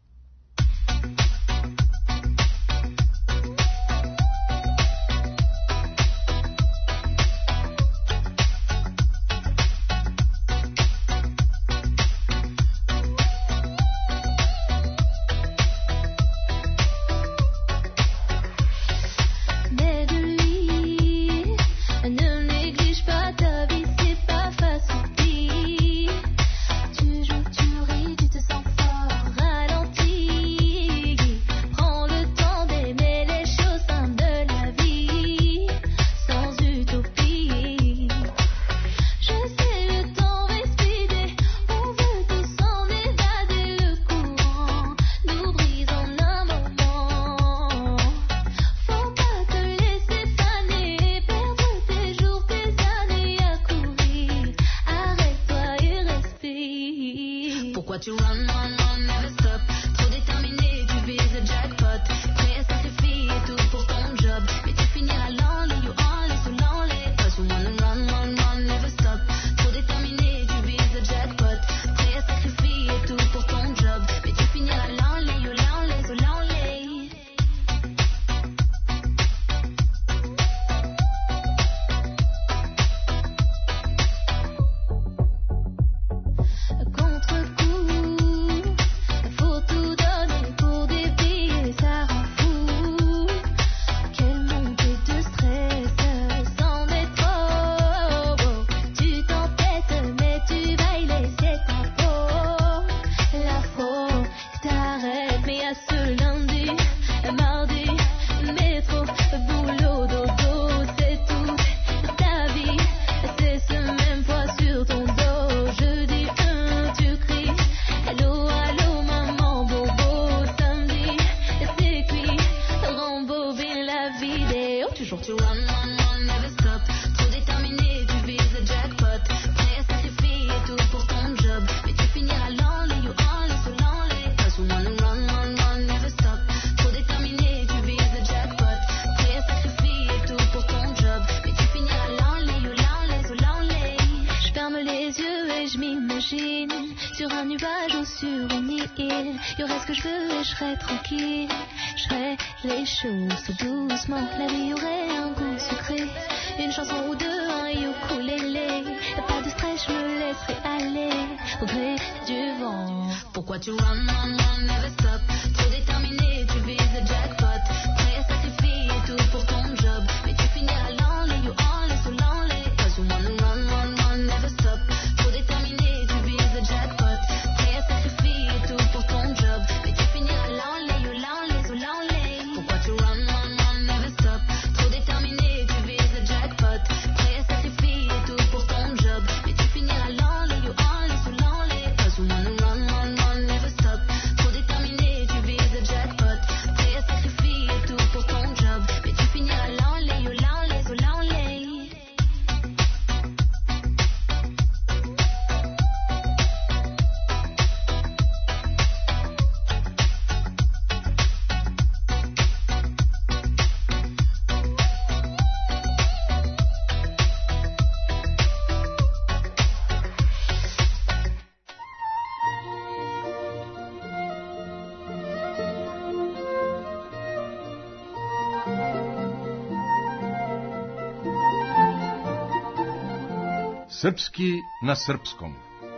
Srpski na srpskom.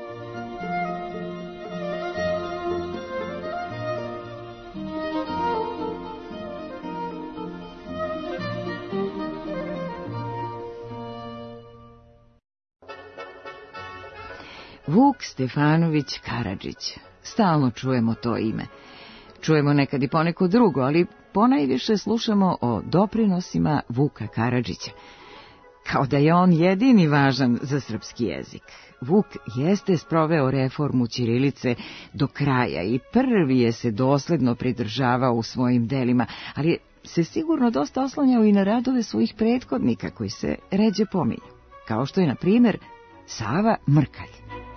Vuk Stefanović Karadžić. Stalno čujemo to ime. Čujemo nekad i poneko drugo, ali ponajviše slušamo o doprinosima Vuka Karadžića. Kao da je on jedini važan za srpski jezik. Vuk jeste sproveo reformu ćirilice do kraja i prvi je se dosledno pridržavao u svojim delima, ali se sigurno dosta oslanjao i na radove svojih prethodnika koji se ređe pominju, kao što je, na primjer, Sava Mrkalj.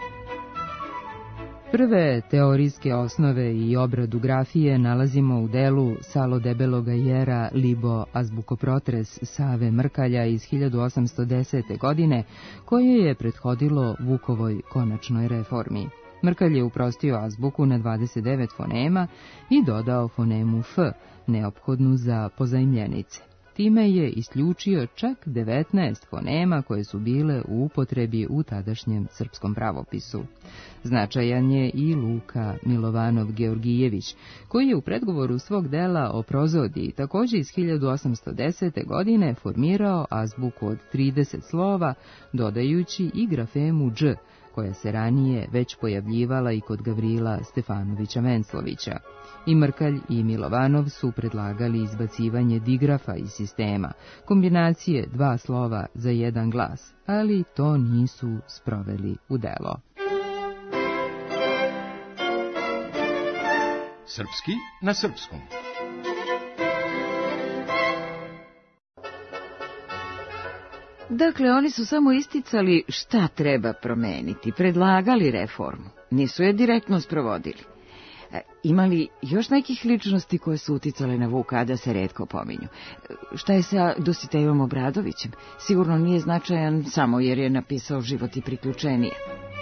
Prve teorijske osnove i obradu grafije nalazimo u delu Salo debeloga jera Libo azbukoprotres Save Mrkalja iz hiljadu osamsto desete. godine, koje je prethodilo Vukovoj konačnoj reformi. Mrkalj je uprostio azbuku na dvadeset devet fonema i dodao fonemu F, neophodnu za pozajmljenice. Time je isključio čak devetnaest fonema koje su bile u upotrebi u tadašnjem srpskom pravopisu. Značajan je i Luka Milovanov Georgijević, koji je u predgovoru svog dela o prozodiji također iz hiljadu osamsto desete. godine formirao azbuku od trideset slova, dodajući i grafemu dž, koja se ranije već pojavljivala i kod Gavrila Stefanovića Venclovića. I Mrkalj i Milovanov su predlagali izbacivanje digrafa iz sistema, kombinacije dva slova za jedan glas, ali to nisu sproveli u delo. Srpski na srpskom. Dakle, oni su samo isticali šta treba promeniti, predlagali reformu, nisu je direktno sprovodili. Imali još nekih ličnosti koje su uticale na Vuka, a da se retko pominju. Šta je sa Dositejom Obradovićem? Sigurno nije značajan samo jer je napisao Život i priključenije.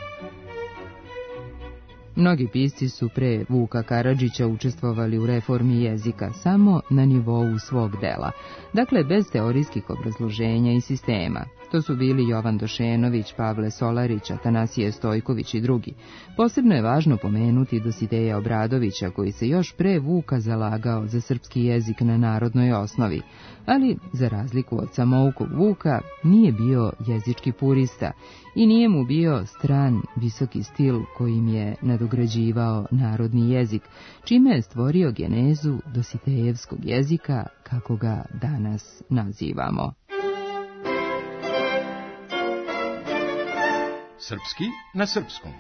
Mnogi pisci su pre Vuka Karadžića učestvovali u reformi jezika samo na nivou svog dela, dakle bez teorijskih obrazloženja i sistema. To su bili Jovan Došenović, Pavle Solarić, Atanasije Stojković i drugi. Posebno je važno pomenuti Dositeja Obradovića, koji se još pre Vuka zalagao za srpski jezik na narodnoj osnovi, ali za razliku od samoukog Vuka nije bio jezički purista i nije mu bio stran visoki stil kojim je nadograđivao narodni jezik, čime je stvorio genezu Dositejevskog jezika kako ga danas nazivamo. Srpski na srpskom.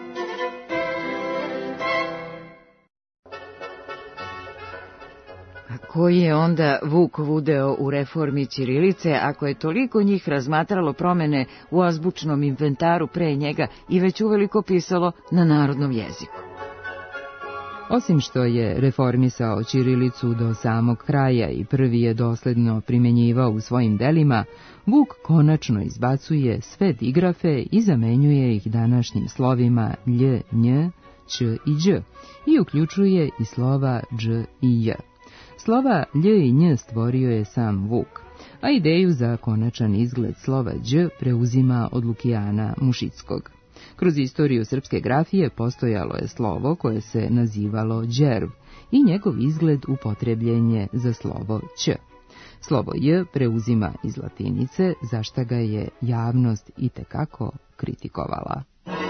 A koji je onda Vukov udeo u reformi ćirilice, ako je toliko njih razmatralo promene u azbučnom inventaru pre njega i već uveliko pisalo na narodnom jeziku? Osim što je reformisao ćirilicu do samog kraja i prvi je dosledno primenjivao u svojim delima, Vuk konačno izbacuje sve digrafe i zamenjuje ih današnjim slovima lj, nj, ć i đ i uključuje i slova dž i j. Slova lj i nj stvorio je sam Vuk, a ideju za konačan izgled slova đ preuzima od Lukijana Mušickog. Kroz istoriju srpske grafije postojalo je slovo koje se nazivalo đerv i njegov izgled upotrebljen je za slovo ć. Slovo j preuzima iz latinice, za šta ga je javnost itekako kritikovala.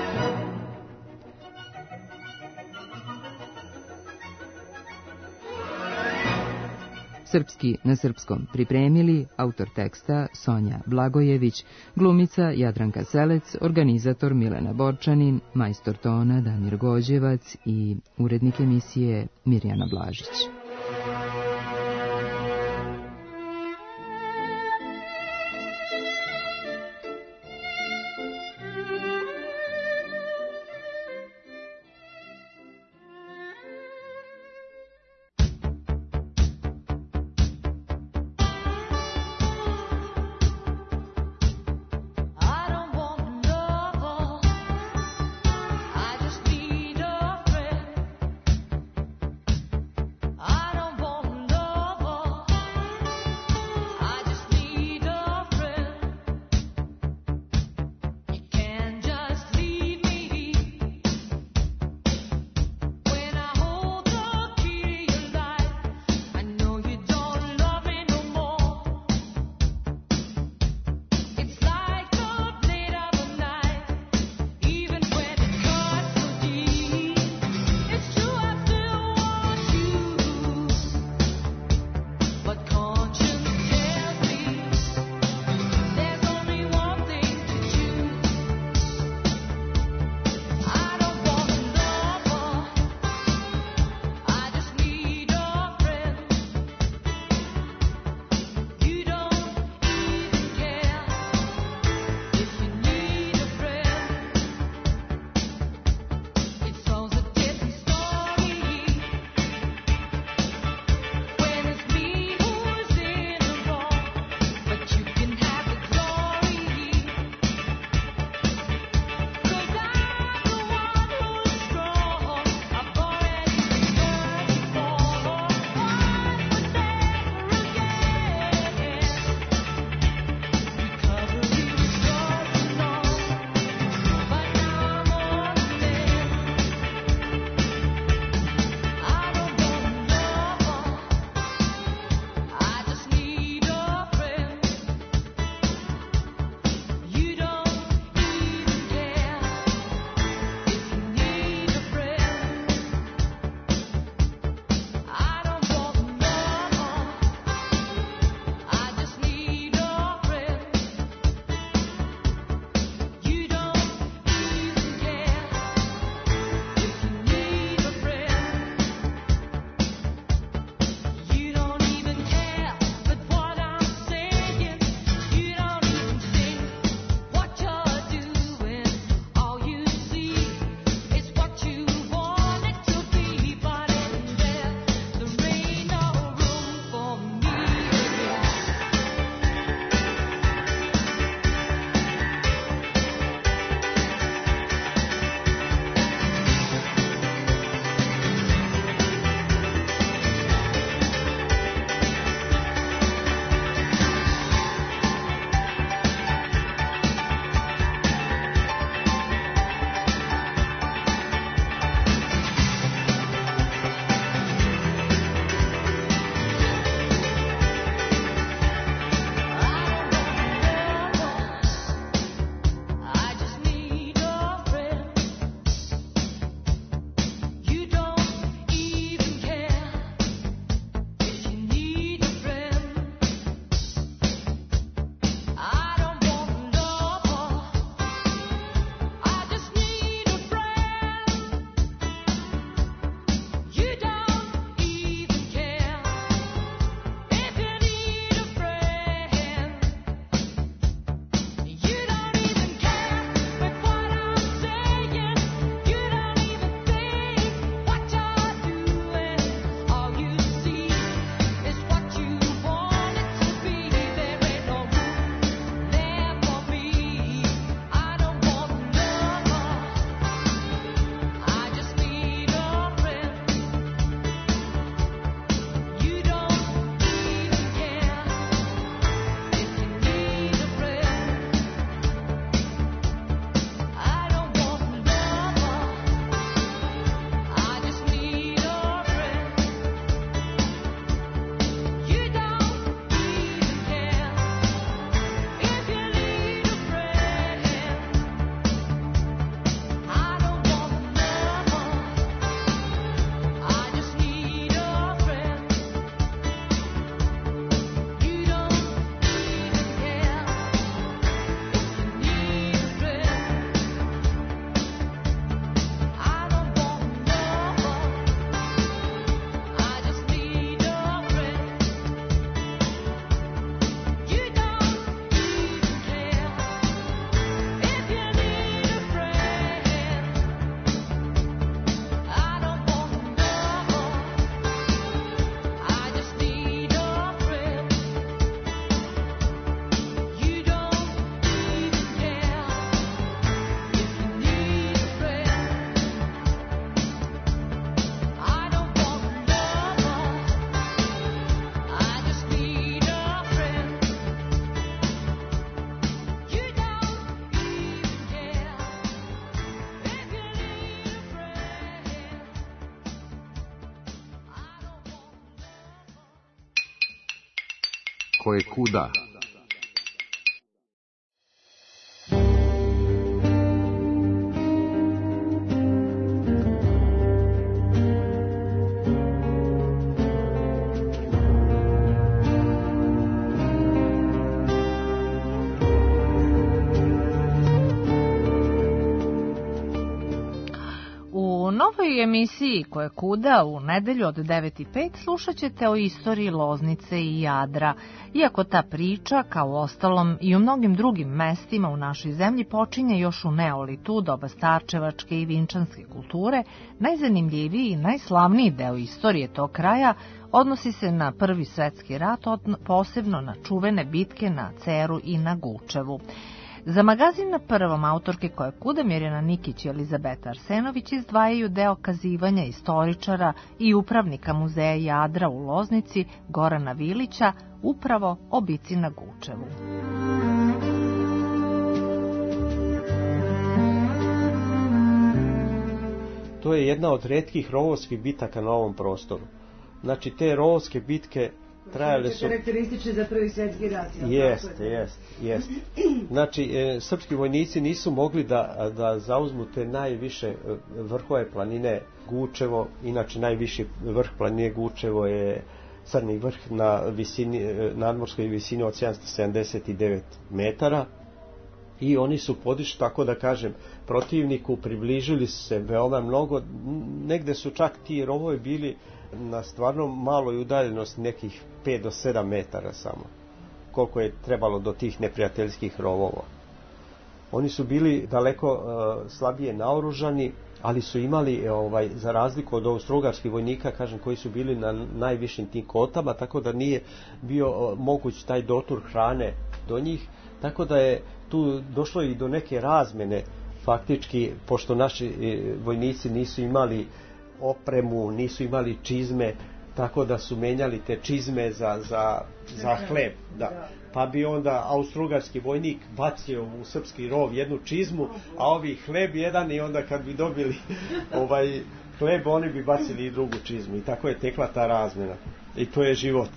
Srpski na srpskom pripremili autor teksta Sonja Blagojević, glumica Jadranka Selec, organizator Milena Borčanin, majstor tona Damir Gođevac i urednik emisije Mirjana Blažić. I koje kuda. U novoj emisiji Koje kuda u nedelju od devet i pet slušat ćete o istoriji Loznice i Jadra. Iako ta priča, kao ostalom i u mnogim drugim mestima u našoj zemlji, počinje još u neolitu, doba starčevačke i vinčanske kulture, najzanimljiviji i najslavniji deo istorije tog kraja odnosi se na Prvi svetski rat, posebno na čuvene bitke na Ceru i na Gučevu. Za magazin na prvom autorke Koje kuda Mirjana Nikić i Elizabeta Arsenović izdvajaju deo kazivanja istoričara i upravnika muzeja Jadra u Loznici Gorana Vilića upravo o bici na Gučevu. To je jedna od retkih rovovskih bitaka na ovom prostoru. Znači, te rovovske bitke trajale su... karakteristične za Prvi svetski rat. Jeste, jeste, jeste. Znači, e, srpski vojnici nisu mogli da, da zauzmu te najviše vrhove planine Gučevo. Inače, najviši vrh planine Gučevo je Crni vrh na visini, nadmorskoj visini od sedamsto sedamdeset devet metara. I oni su podišli, tako da kažem, protivniku, približili se veoma mnogo. Negde su čak ti rovovi bili na stvarno maloj udaljenosti, nekih pet do sedam metara samo, koliko je trebalo do tih neprijateljskih rovova. Oni su bili daleko uh, slabije naoružani, ali su imali, ovaj, za razliku od austrougarskih vojnika, kažem, koji su bili na najvišim tim kotama, tako da nije bio uh, moguć taj dotur hrane do njih, tako da je tu došlo i do neke razmene, faktički, pošto naši uh, vojnici nisu imali opremu, nisu imali čizme, tako da su menjali te čizme za, za, za hleb. Da. Pa bi onda austrougarski vojnik bacio u srpski rov jednu čizmu, a ovi hleb jedan, i onda kad bi dobili ovaj hleb, oni bi bacili i drugu čizmu. I tako je tekla ta razmena. I to je život.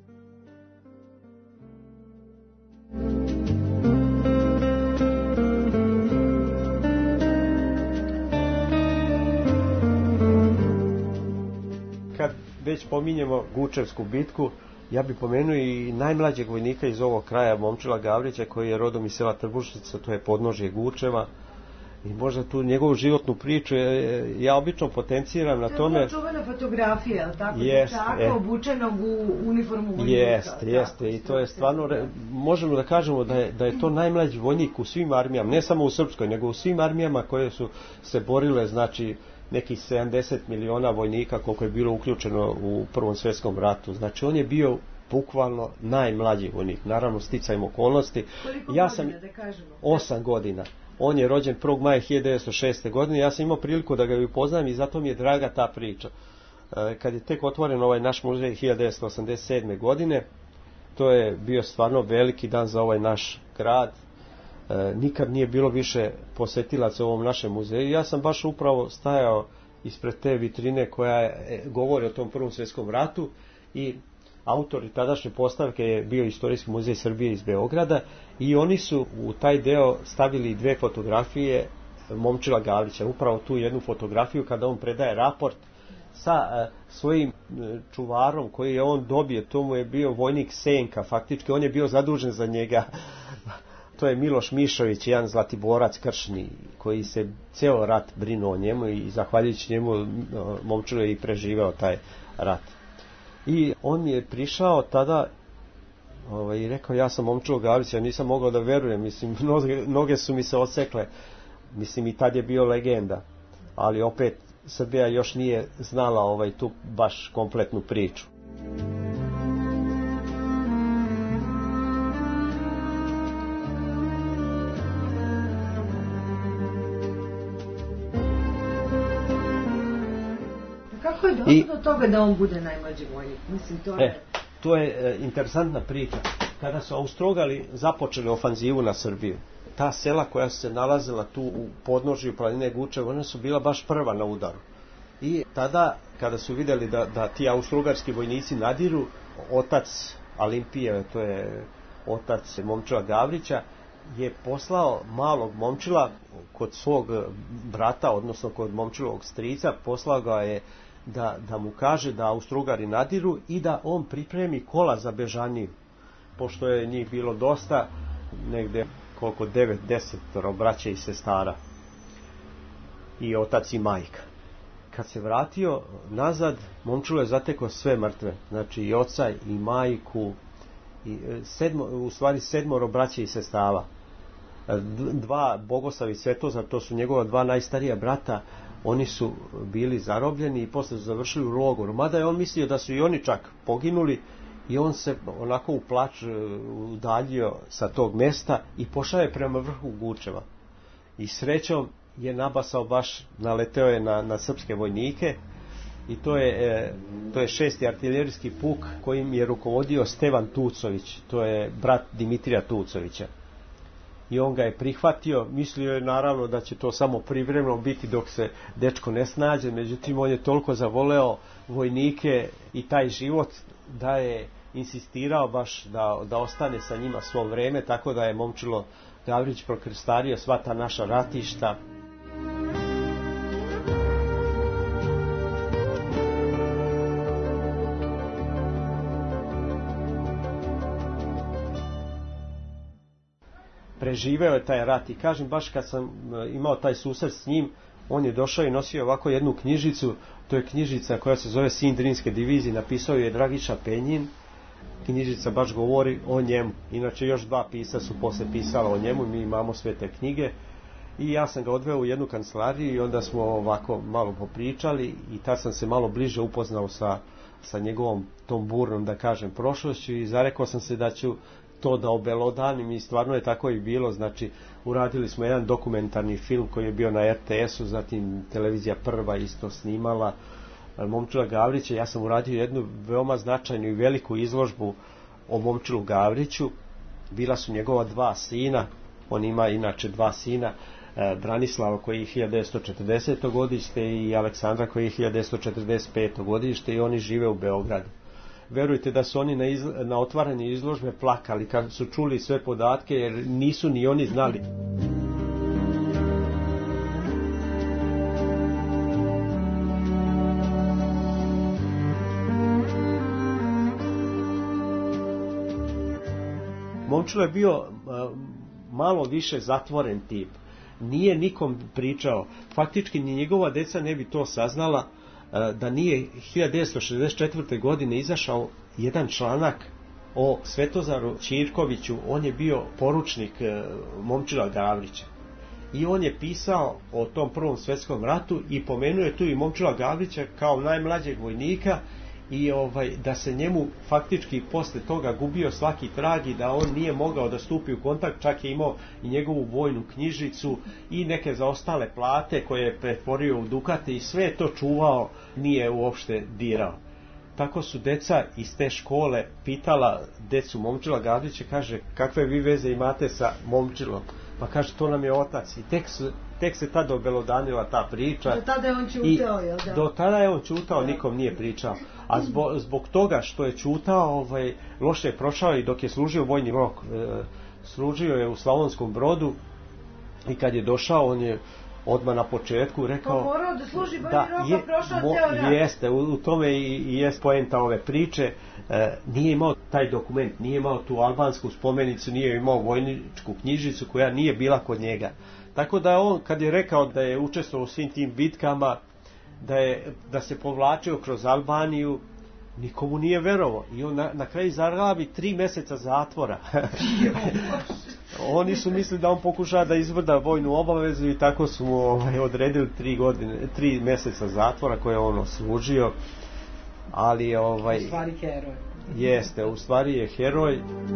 Kad već pominjemo Gučevsku bitku, ja bih pomenuo i najmlađeg vojnika iz ovog kraja, Momčila Gavrića, koji je rodom iz sela Trbušnica, to je podnožje Gučeva. I možda tu njegovu životnu priču ja obično potenciram na tome. To je čuvena fotografija, ali tako? Jest, Dečaka e. obučenog u uniformu vojnika. Jeste, jeste. I to je stvarno, možemo da kažemo da je, da je to najmlađi vojnik u svim armijama, ne samo u srpskoj, nego u svim armijama koje su se borile, znači, nekih sedamdeset miliona vojnika koliko je bilo uključeno u Prvom svjetskom ratu. Znači, on je bio bukvalno najmlađi vojnik, naravno sticajem okolnosti. Koliko ja godina, sam da kažemo? osam godina. On je rođen prvog maja hiljadu devetsto šeste. godine. Ja sam imao priliku da ga upoznam i zato mi je draga ta priča. Kad je tek otvoren ovaj naš muzej hiljadu devetsto osamdeset sedme. godine, to je bio stvarno veliki dan za ovaj naš grad. Nikad nije bilo više posetilaca u ovom našem muzeju. Ja sam baš upravo stajao ispred te vitrine koja je, govori o tom Prvom svjetskom ratu, i autor tadašnje postavke je bio Istorijski muzej Srbije iz Beograda, i oni su u taj deo stavili dve fotografije Momčila Gavrića, upravo tu jednu fotografiju kada on predaje raport sa a, svojim čuvarom koji je on dobio. To mu je bio vojnik Senka, faktički on je bio zadužen za njega. To je Miloš Mišović, jedan zlatiborac kršni, koji se ceo rat brinuo o njemu, i zahvaljujući njemu Momčilo je i preživeo taj rat. I on je prišao tada ovaj, i rekao, ja sam Momčilo Gavrić, ja nisam mogao da verujem, mislim, noge, noge su mi se odsekle, mislim, i tad je bio legenda, ali opet Srbija još nije znala ovaj, tu baš kompletnu priču. Kako je došlo I, do toga da on bude najmlađi vojnik? Mislim, to je... E, to je e, interesantna priča. Kada su Austrougali započeli ofanzivu na Srbiju, ta sela koja su se nalazila tu u podnožju planine Gučevo, ona su bila baš prva na udaru. I tada, kada su vidjeli da, da ti austrougarski vojnici nadiru, otac Alimpije, to je otac Momčila Gavrića, je poslao malog Momčila kod svog brata, odnosno kod Momčilovog strica, poslao ga je da, da mu kaže da Austrougari nadiru i da on pripremi kola za Bežaniju. Pošto je njih bilo dosta, negde koliko devet, deset braće i sestara. I otac i majka. Kad se vratio nazad, Momčilo je zatekao sve mrtve. Znači i oca i majku, i sedmo, u stvari sedmoro braće i sestava. Dva Bogoslav i Svetozar, to su njegova dva najstarija brata, oni su bili zarobljeni i posle su završili u logoru. Mada je on mislio da su i oni čak poginuli i on se onako u plač udaljio sa tog mesta i pošao je prema vrhu Gučeva. I srećom je nabasao baš, naleteo je na, na srpske vojnike i to je, e, to je šesti artiljerijski puk kojim je rukovodio Stevan Tucović, to je brat Dimitrija Tucovića. I on ga je prihvatio, mislio je naravno da će to samo privremeno biti dok se dečko ne snađe, međutim on je toliko zavoleo vojnike i taj život da je insistirao baš da, da ostane sa njima svo vreme, tako da je Momčilo Gavrić prokrstario sva ta naša ratišta. Preživeo je taj rat i kažem, baš kad sam imao taj susret s njim, on je došao i nosio ovako jednu knjižicu, to je knjižica koja se zove Sin Drinske divizije, napisao je Dragiša Penjin, knjižica baš govori o njemu, inače još dva pisa su posle pisala o njemu, mi imamo sve te knjige i ja sam ga odveo u jednu kancelariju i onda smo ovako malo popričali i tad sam se malo bliže upoznao sa, sa njegovom tom burnom, da kažem, prošlošću i zarekao sam se da ću to da obelodanim i stvarno je tako i bilo. Znači uradili smo jedan dokumentarni film koji je bio na er te esu, zatim televizija Prva isto snimala Momčila Gavrića. Ja sam uradio jednu veoma značajnu i veliku izložbu o Momčilu Gavriću. Bila su njegova dva sina, on ima inače dva sina, Branislava koji je hiljadu devetsto četrdeseto godište i Aleksandra koji je hiljadu devetsto četrdeset peto godište i oni žive u Beogradu. Verujte da su oni na, izla, na otvaranje izložbe plakali kad su čuli sve podatke, jer nisu ni oni znali. Momčilo je bio malo više zatvoren tip. Nije nikom pričao. Faktički ni njegova deca ne bi to saznala da nije hiljadu devetsto šezdeset četvrte. godine izašao jedan članak o Svetozaru Ćirkoviću. On je bio poručnik Momčila Gavrića i on je pisao o tom Prvom svjetskom ratu i pomenuo je tu i Momčila Gavrića kao najmlađeg vojnika i ovaj, da se njemu faktički posle toga gubio svaki trag i da on nije mogao da stupi u kontakt, čak je imao i njegovu vojnu knjižicu i neke zaostale plate koje je pretvorio u dukate i sve je to čuvao, nije uopšte dirao. Tako su deca iz te škole pitala decu Momčila Gavrića, kaže, kakve vi veze imate sa Momčilom? Pa kaže, to nam je otac. I tek, su, tek se tada obelodanila ta priča. Do tada je on čutao, jel da? Do tada je on čutao, nikom nije pričao. A zbog, zbog toga što je čutao, ovaj, loše je prošao i dok je služio vojni rok. E, služio je u Slavonskom Brodu i kad je došao, on je odmah na početku rekao... Pa morao da služi vojni da, rok, je, pa prošao mo, ceo rat. Jeste, u, u tome i, i je poenta ove priče. E, nije imao taj dokument, nije imao tu albansku spomenicu, nije imao vojničku knjižicu koja nije bila kod njega. Tako da on, kad je rekao da je učestvovao u svim tim bitkama, da, je, da se povlačio kroz Albaniju, nikomu nije verovao. I on na, na kraju zarabi tri meseca zatvora. Oni su mislili da on pokušava da izvrda vojnu obavezu i tako su mu ovaj, odredili tri, godine, tri meseca zatvora koje je on oslužio. Ali ovaj... U stvari heroj. Jeste, u stvari je heroj.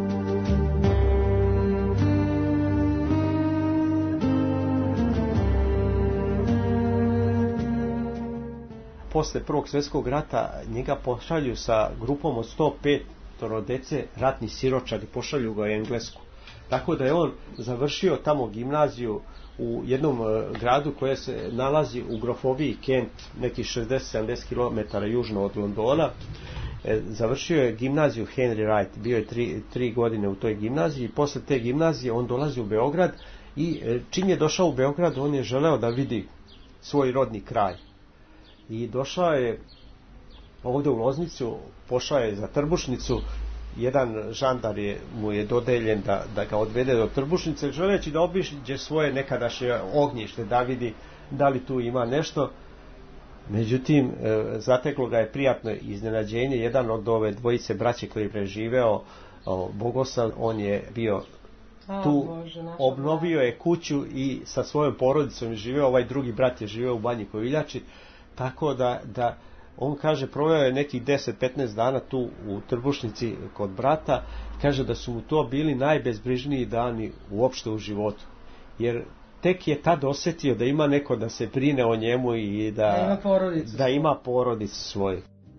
Posle Prvog svjetskog rata njega pošalju sa grupom od sto pet dece ratni siročari, pošalju ga u Englesku. Tako da je on završio tamo gimnaziju u jednom uh, gradu koje se nalazi u grofoviji Kent, neki šezdeset do sedamdeset kilometara južno od Londona. E, završio je gimnaziju Henry Wright, bio je tri, tri godine u toj gimnaziji i posle te gimnazije on dolazi u Beograd i e, čim je došao u Beograd on je želeo da vidi svoj rodni kraj. I došao je ovde u Loznicu, pošao je za Trbušnicu, jedan žandar je, mu je dodeljen da, da ga odvede do Trbušnice, želeći da obiđe svoje nekadašnje ognjište, da vidi da li tu ima nešto. Međutim, e, zateklo ga je prijatno iznenađenje. Jedan od ove dvojice braće koji je preživeo, o, Bogosav, on je bio tu, o, Bože, obnovio je kuću i sa svojom porodicom je živeo, ovaj drugi brat je živeo u Banji Koviljači, tako da, da on kaže proveo je nekih deset do petnaest dana tu u Trbušnici kod brata, kaže da su mu to bili najbezbrižniji dani uopšte u životu, jer tek je tad osjetio da ima neko da se brine o njemu i da, da ima porodicu, da ima porodicu svoju.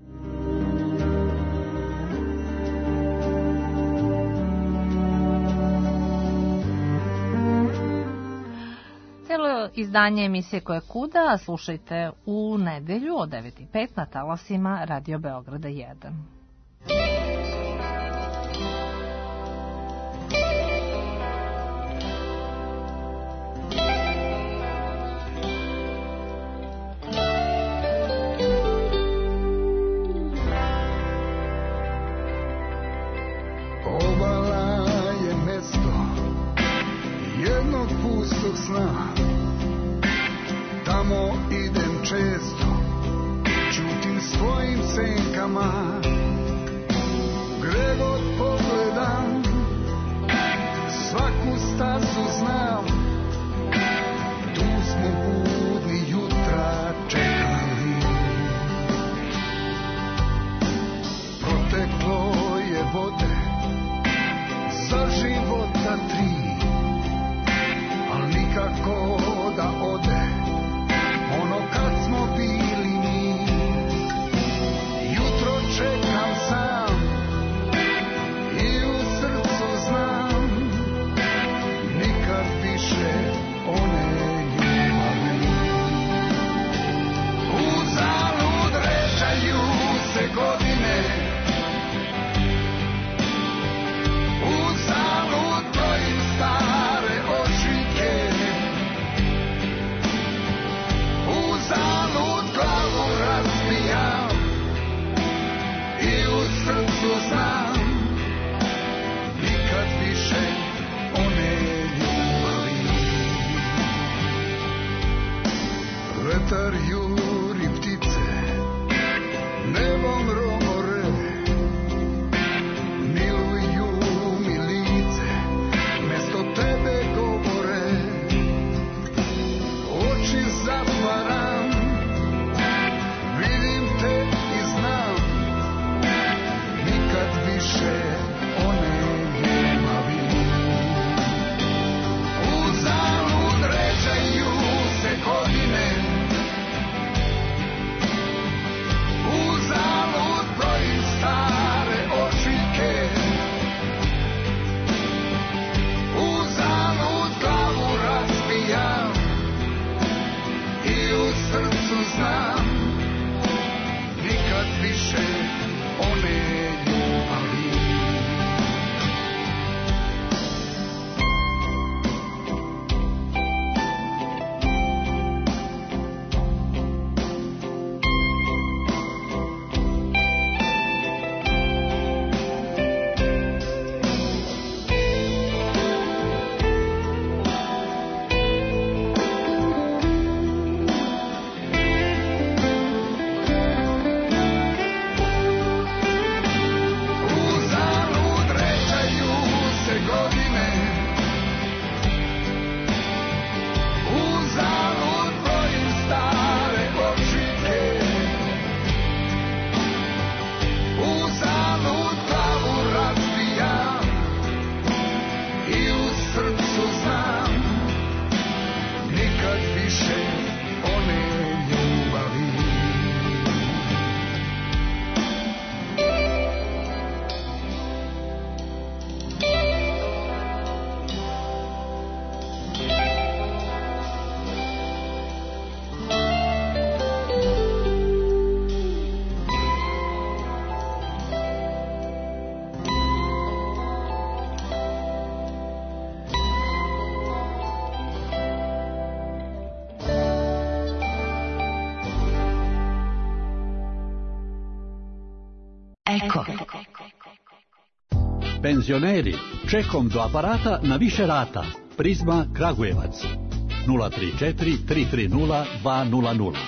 Celo izdanje emisije Ko je kuda slušajte u nedelju od devet i pet na talasima Radio Beograda jedan. Sna. Tamo idem često, čutim svojim senkama, gde god pogledam, svaku stazu znam, tu smo budni jutra čekali. Proteklo je vode za života tri, nikako da ode ono kad smo bili mi. Jutro čekam sam i u srcu znam, nikako Eko. Penzioneri, čekom do aparata na više rata. Prizma Kragujevac. nula tri četiri tri tri nula dva nula nula.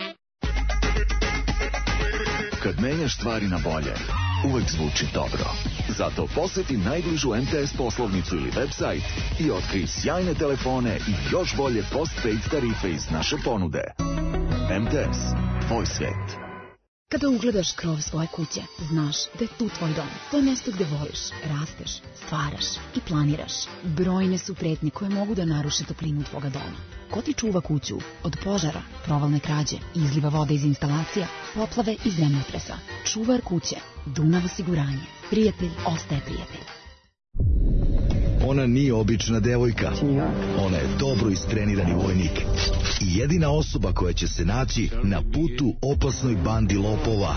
Kad menjaš stvari na bolje, uvek zvuči dobro. Zato poseti najbližu M T S poslovnicu ili website i otkrij sjajne telefone i još bolje postpaid tarife iz naše ponude. M T S, tvoj svet. Kada ugledaš krov svoje kuće, znaš da je tu tvoj dom. To je mesto gde voliš, rasteš, stvaraš i planiraš. Brojne su pretnje koje mogu da naruše toplinu tvoga doma. Ko ti čuva kuću od požara, provalne krađe, izliva vode iz instalacija, poplave i zemljotresa? Čuvar kuće, Dunav osiguranje. Prijatelj ostaje prijatelj. Ona nije obična devojka. Ona je dobro istrenirani vojnik. I jedina osoba koja će se naći na putu opasnoj bandi lopova.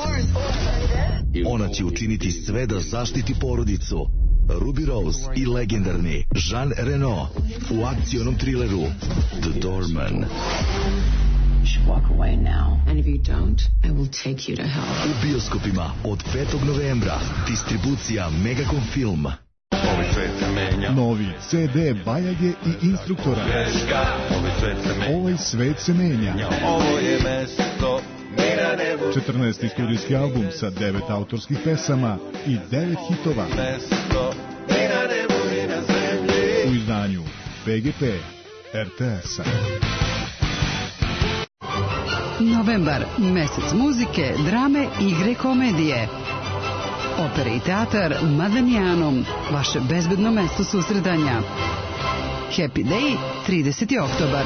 Ona će učiniti sve da zaštiti porodicu. Ruby Rose i legendarni Jean Reno u akcionom trileru The Doorman. You should walk away now. And if you don't, I will take you to hell. U bioskopima od petog novembra. Distribucija Megacom Film. Novi C D Bajage i Instruktora. Ovaj svet se menja. četrnaesti studijski album sa devet autorskih pesama i devet hitova. U izdanju P G P R T S-a. Novembar, mesec muzike, drame, igre, komedije. Opera i teatar Madanijanom, vaše bezbedno mesto susretanja. Happy Day, trideseti oktobar.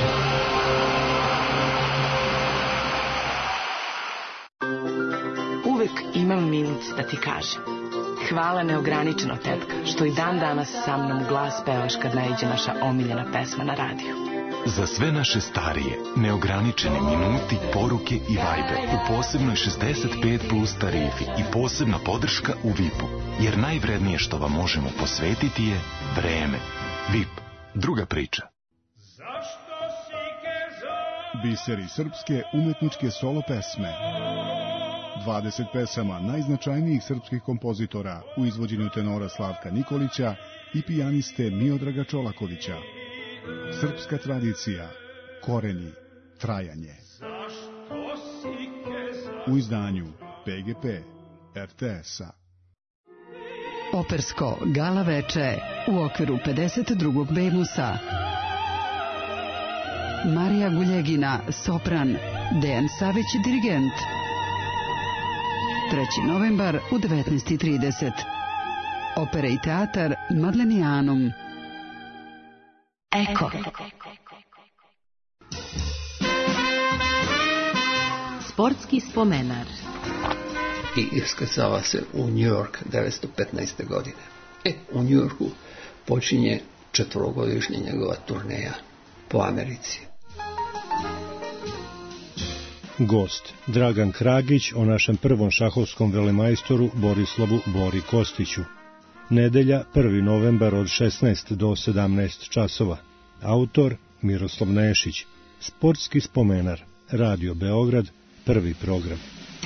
Uvek imam minut da ti kažem. Hvala neograničeno, tetka, što i dan danas sa mnom u glas pevaš kad naiđe naša omiljena pesma na radiju. Za sve naše starije, neograničeni minuti, poruke i vajbe u posebnoj šezdeset pet plus tarifi i posebna podrška u V I P-u. Jer najvrednije što vam možemo posvetiti je vreme. V I P. Druga priča. Biseri srpske umetničke solo pesme. dvadeset pesama najznačajnijih srpskih kompozitora u izvođenju tenora Slavka Nikolića i pijaniste Miodraga Čolakovića. Srpska tradicija, koreni, trajanje. U izdanju P G P R T S-a. Opersko gala veče u okviru pedeset drugog Bemusa. Marija Guljegina, sopran, Dejan Savić, dirigent. treći novembar u devetnaest i trideset. Opera i teatar Madlenijanum. Eko. Sportski spomenar. I iskrcava se u New York devetsto petnaeste. godine. E, u New Yorku počinje četvorogodišnja njegova turneja po Americi. Gost Dragan Kragić o našem prvom šahovskom velemajstoru Borislavu Bori Kostiću. Nedelja, prvi novembar od šesnaest do sedamnaest časova. Autor Miroslav Nešić. Sportski spomenar. Radio Beograd, prvi program.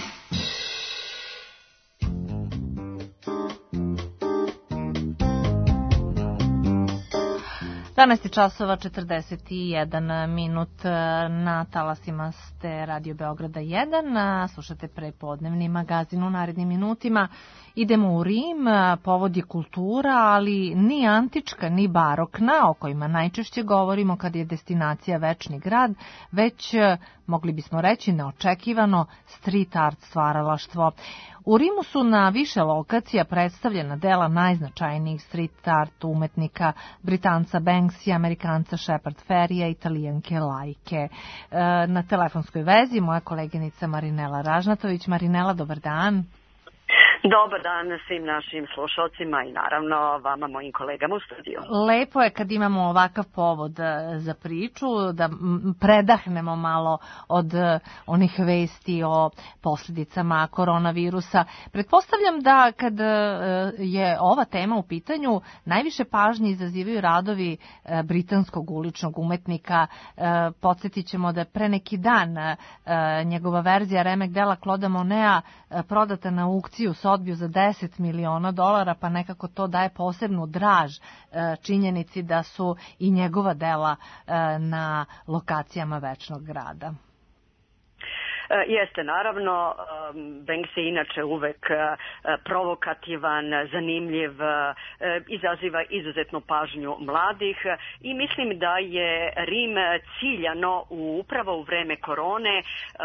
jedanaest časova četrdeset jedan minut, na talasima ste Radio Beograda jedan, slušate prepodnevni magazin. U narednim minutima idemo u Rim, povod je kultura, ali ni antička ni barokna, o kojima najčešće govorimo kad je destinacija Večni grad, već, mogli bismo reći, neočekivano street art stvaralaštvo. U Rimu su na više lokacija predstavljena dela najznačajnijih street art umetnika, Britanca Banksy, Amerikanca Shepard Ferija, Italijanke Lajke. Na telefonskoj vezi moja koleginica Marinela Ražnatović. Marinela, dobar dan. Dobar dan svim našim slušalcima i naravno vama, mojim kolegama u studiju. Lepo je kad imamo ovakav povod za priču, da predahnemo malo od onih vesti o posljedicama koronavirusa. Pretpostavljam da kad je ova tema u pitanju, najviše pažnje izazivaju radovi britanskog uličnog umetnika. Podsjetit ćemo da je pre neki dan njegova verzija remek dela Claude'a Moneta prodata na aukciju s odbiju za deset miliona dolara, pa nekako to daje posebnu draž činjenici da su i njegova dela na lokacijama Večnog grada. Jeste, naravno, Banksy je inače uvek provokativan, zanimljiv, izaziva izuzetnu pažnju mladih i mislim da je Rim ciljano upravo u vreme korone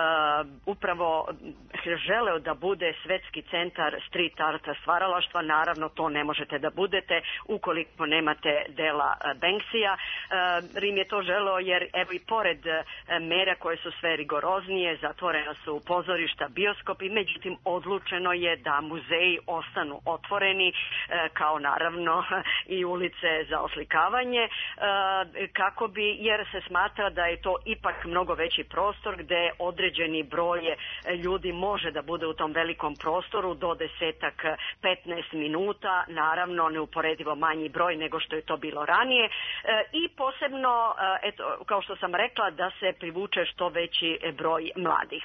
upravo želeo da bude svetski centar street arta, stvaralaštva. Naravno, to ne možete da budete ukoliko nemate dela Banksija. Rim je to želeo jer evo i pored mera koje su sve rigoroznije, zatvorene su pozorišta, bioskopi, međutim odlučeno je da muzeji ostanu otvoreni, kao naravno i ulice za oslikavanje, kako bi, jer se smatra da je to ipak mnogo veći prostor gde određeni broj ljudi može da bude u tom velikom prostoru do desetak, petnaest minuta, naravno neuporedivo manji broj nego što je to bilo ranije i posebno, eto, kao što sam rekla, da se privuče što veći broj mladih.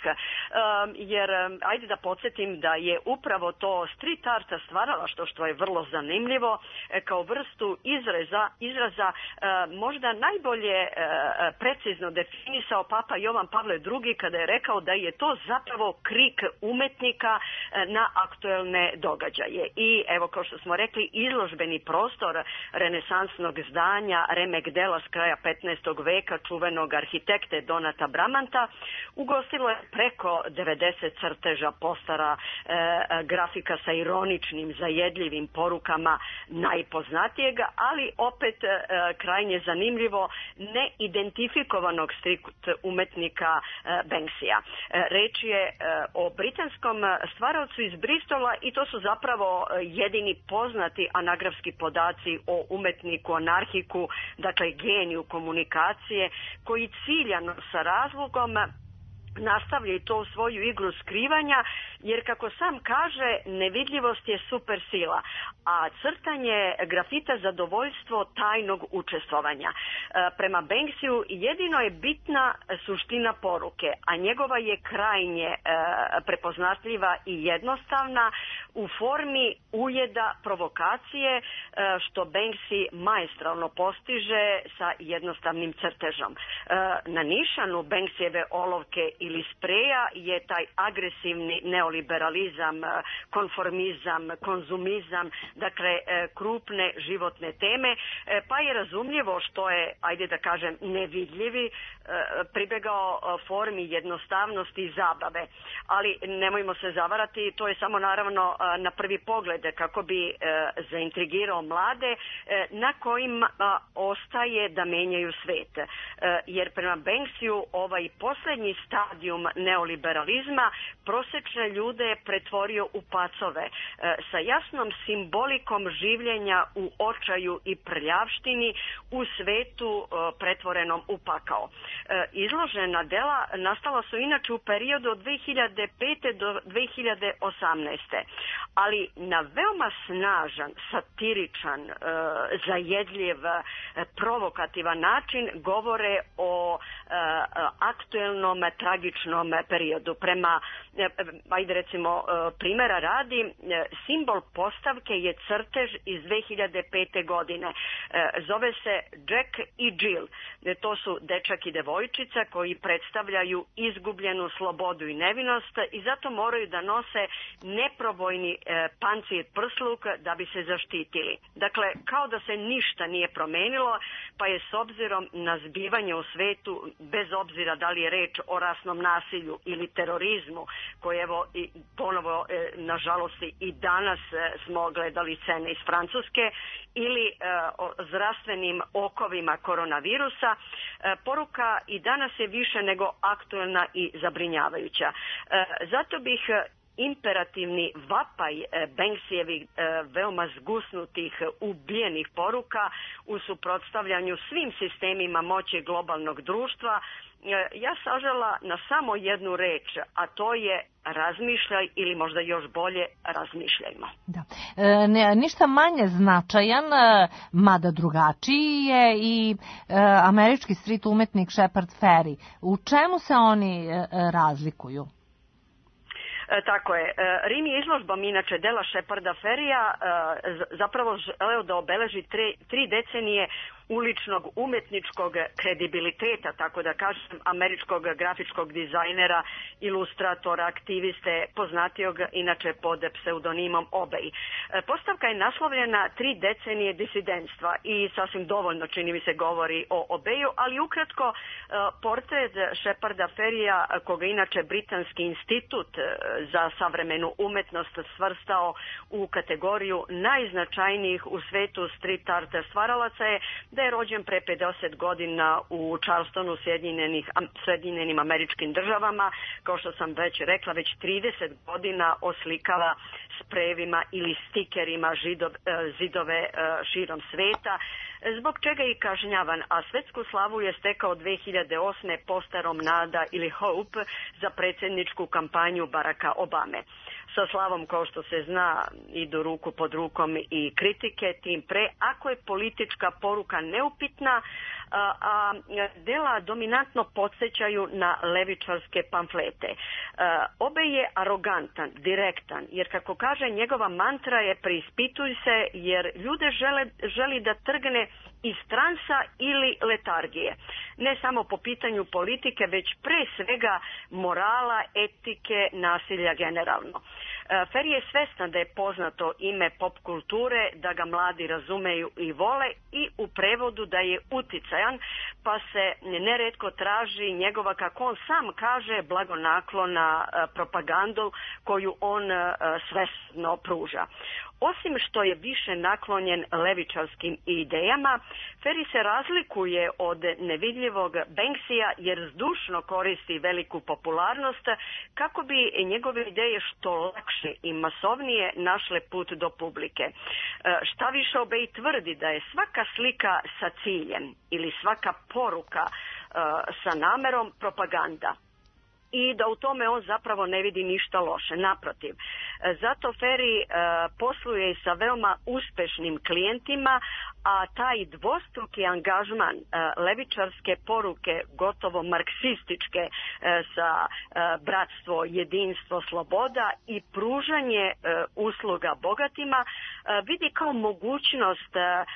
Jer, ajde da podsjetim da je upravo to street arta stvaralaštvo, što je vrlo zanimljivo, kao vrstu izraza, izraza možda najbolje precizno definisao Papa Jovan Pavle drugi kada je rekao da je to zapravo krik umetnika na aktuelne događaje. I evo, kao što smo rekli, izložbeni prostor renesansnog zdanja remek dela s kraja petnaestog veka čuvenog arhitekte Donata Bramanta ugostilo je preko devedeset crteža, postara, e, grafika sa ironičnim, zajedljivim porukama najpoznatijeg, ali opet e, krajnje zanimljivo neidentifikovanog street umetnika e, Banksija. E, reč je e, o britanskom stvaraocu iz Bristola i to su zapravo jedini poznati anagrafski podaci o umetniku, anarhiku, dakle geniju komunikacije, koji ciljano sa razlogom nastavlja i to u svoju igru skrivanja, jer kako sam kaže, nevidljivost je super sila, a crtanje grafita zadovoljstvo tajnog učestvovanja. E, prema Banksiju jedino je bitna suština poruke, a njegova je krajnje e, prepoznatljiva i jednostavna u formi ujeda provokacije, e, što Banksy maestralno postiže sa jednostavnim crtežom. E, na nišanu Banksyjeve olovke ili spreja je taj agresivni neoliberalizam, konformizam, konzumizam, dakle krupne životne teme, pa je razumljivo što je, ajde da kažem, nevidljivi, pribegao formi jednostavnosti i zabave. Ali nemojmo se zavarati, to je samo naravno na prvi pogled kako bi zaintrigirao mlade na kojima ostaje da menjaju svet. Jer prema Banksiju ovaj posljednji stadijum neoliberalizma prosečne ljude je pretvorio u pacove sa jasnom simbolikom življenja u očaju i prljavštini u svetu pretvorenom u pakao. Izložena dela nastala su inače u periodu od dve hiljade pete do dve hiljade osamnaeste. Ali na veoma snažan, satiričan, zajedljiv, provokativan način govore o aktuelnom tragičnom periodu. Prema, ajde recimo, primjera radi, simbol postavke je crtež iz dve hiljade pete godine. Zove se Jack i Jill. To su dečak i devojčica koji predstavljaju izgubljenu slobodu i nevinost i zato moraju da nose neprobojni pancir prsluk da bi se zaštitili. Dakle, kao da se ništa nije promenilo, pa je s obzirom na zbivanje u svetu, bez obzira da li je reč o rasnom nasilju ili terorizmu, koje evo i ponovo e, nažalost i danas e, smo gledali scene iz Francuske, ili e, o zdravstvenim okovima koronavirusa, e, poruka i danas je više nego aktuelna i zabrinjavajuća. E, zato bih imperativni vapaj Banksijevih veoma zgusnutih, ubijenih poruka u suprotstavljanju svim sistemima moći globalnog društva, ja sažela na samo jednu reč, a to je razmišljaj ili možda još bolje razmišljajmo. Da. E, ne, ništa manje značajan, mada drugačiji je i e, američki street umetnik Shepard Fairey. U čemu se oni e, razlikuju? E, tako je. E, Rim je izložbom inače dela Sheparda Faireyja e, zapravo želeo da obeleži tri, tri decenije uličnog umetničkog kredibiliteta, tako da kažem, američkog grafičkog dizajnera, ilustratora, aktiviste, poznatijog inače pod pseudonimom Obey. Postavka je naslovljena tri decenije disidentstva i sasvim dovoljno, čini mi se, govori o Obeyu, ali ukratko portret Sheparda Faireyja, koga inače Britanski institut za savremenu umetnost svrstao u kategoriju najznačajnijih u svetu street art stvaralaca, je da je rođen pre pedeset godina u Charlestonu, Sjedinjenih, Sjedinjenim Američkim Državama. Kao što sam već rekla, već trideset godina oslikava sprejevima ili stikerima židov, zidove širom sveta, zbog čega je i kažnjavan, a svetsku slavu je stekao dve hiljade osme posterom Nada ili Hope za predsjedničku kampanju Baracka Obame. Sa slavom, kao što se zna, idu ruku pod rukom i kritike, tim pre ako je politička poruka neupitna, a, a dela dominantno podsjećaju na levičarske pamflete. A, Obey je arogantan, direktan, jer kako kaže njegova mantra je preispituj se, jer ljude žele, želi da trgne iz transa ili letargije. Ne samo po pitanju politike, već pre svega morala, etike, nasilja generalno. Fairey je svestan da je poznato ime pop kulture, da ga mladi razumeju i vole i u prevodu da je uticajan, pa se neretko traži njegova, kako on sam kaže, blagonaklona propagandu koju on svesno pruža. Osim što je više naklonjen levičarskim idejama, Fairey se razlikuje od nevidljivog Banksija jer zdušno koristi veliku popularnost kako bi njegove ideje što lakše i masovnije našle put do publike. Šta više, Obey tvrdi da je svaka slika sa ciljem ili svaka poruka sa namerom propaganda i da u tome on zapravo ne vidi ništa loše, naprotiv. Zato Fairey posluje sa veoma uspešnim klijentima, a taj dvostruki angažman levičarske poruke, gotovo marksističke, sa bratstvo, jedinstvo, sloboda i pružanje usluga bogatima vidi kao mogućnost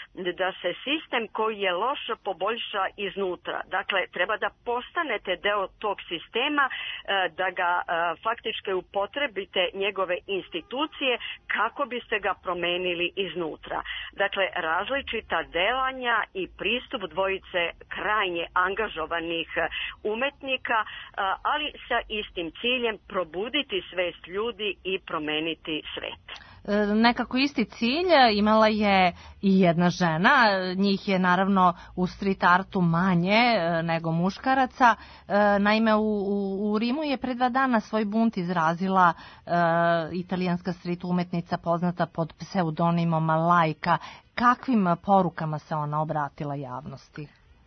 da se sistem koji je loš poboljša iznutra. Dakle, treba da postanete deo tog sistema, da ga faktički upotrebite njegove institucije kako biste ga promenili iznutra. Dakle, različita delanja i pristup dvojice krajnje angažovanih umetnika, ali sa istim ciljem probuditi svest ljudi i promeniti svet. Nekako isti cilj imala je i jedna žena, njih je naravno u street artu manje nego muškaraca. Naime, u, u, u Rimu je pre dva dana svoj bunt izrazila uh, italijanska street umetnica poznata pod pseudonimom Laika. Kakvim porukama se ona obratila javnosti?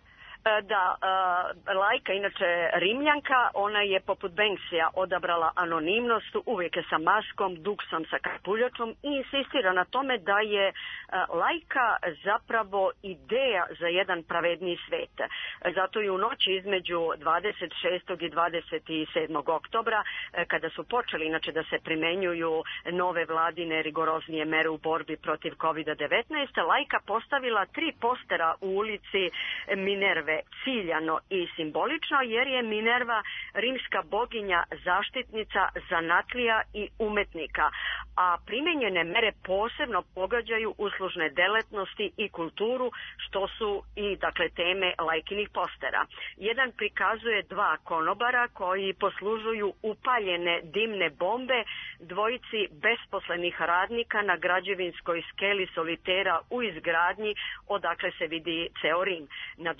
Da, Laika, inače Rimljanka, ona je poput Banksija odabrala anonimnost, uvijek je sa maskom, duksom, sa kapuljačom i insistira na tome da je Laika zapravo ideja za jedan pravedniji svet. Zato i u noći između dvadeset šestog i dvadeset sedmog oktobra, kada su počeli inače da se primenjuju nove vladine rigoroznije mere u borbi protiv kovid devetnaest, Laika postavila tri postera u ulici Minerve, ciljano i simbolično, jer je Minerva rimska boginja, zaštitnica zanatlija i umetnika, a primenjene mere posebno pogađaju uslužne delatnosti i kulturu, što su i dakle teme Laikinih postera. Jedan prikazuje dva konobara koji poslužuju upaljene dimne bombe dvojici besposlenih radnika na građevinskoj skeli solitera u izgradnji, odakle se vidi ceo Rim. Na drugom posteru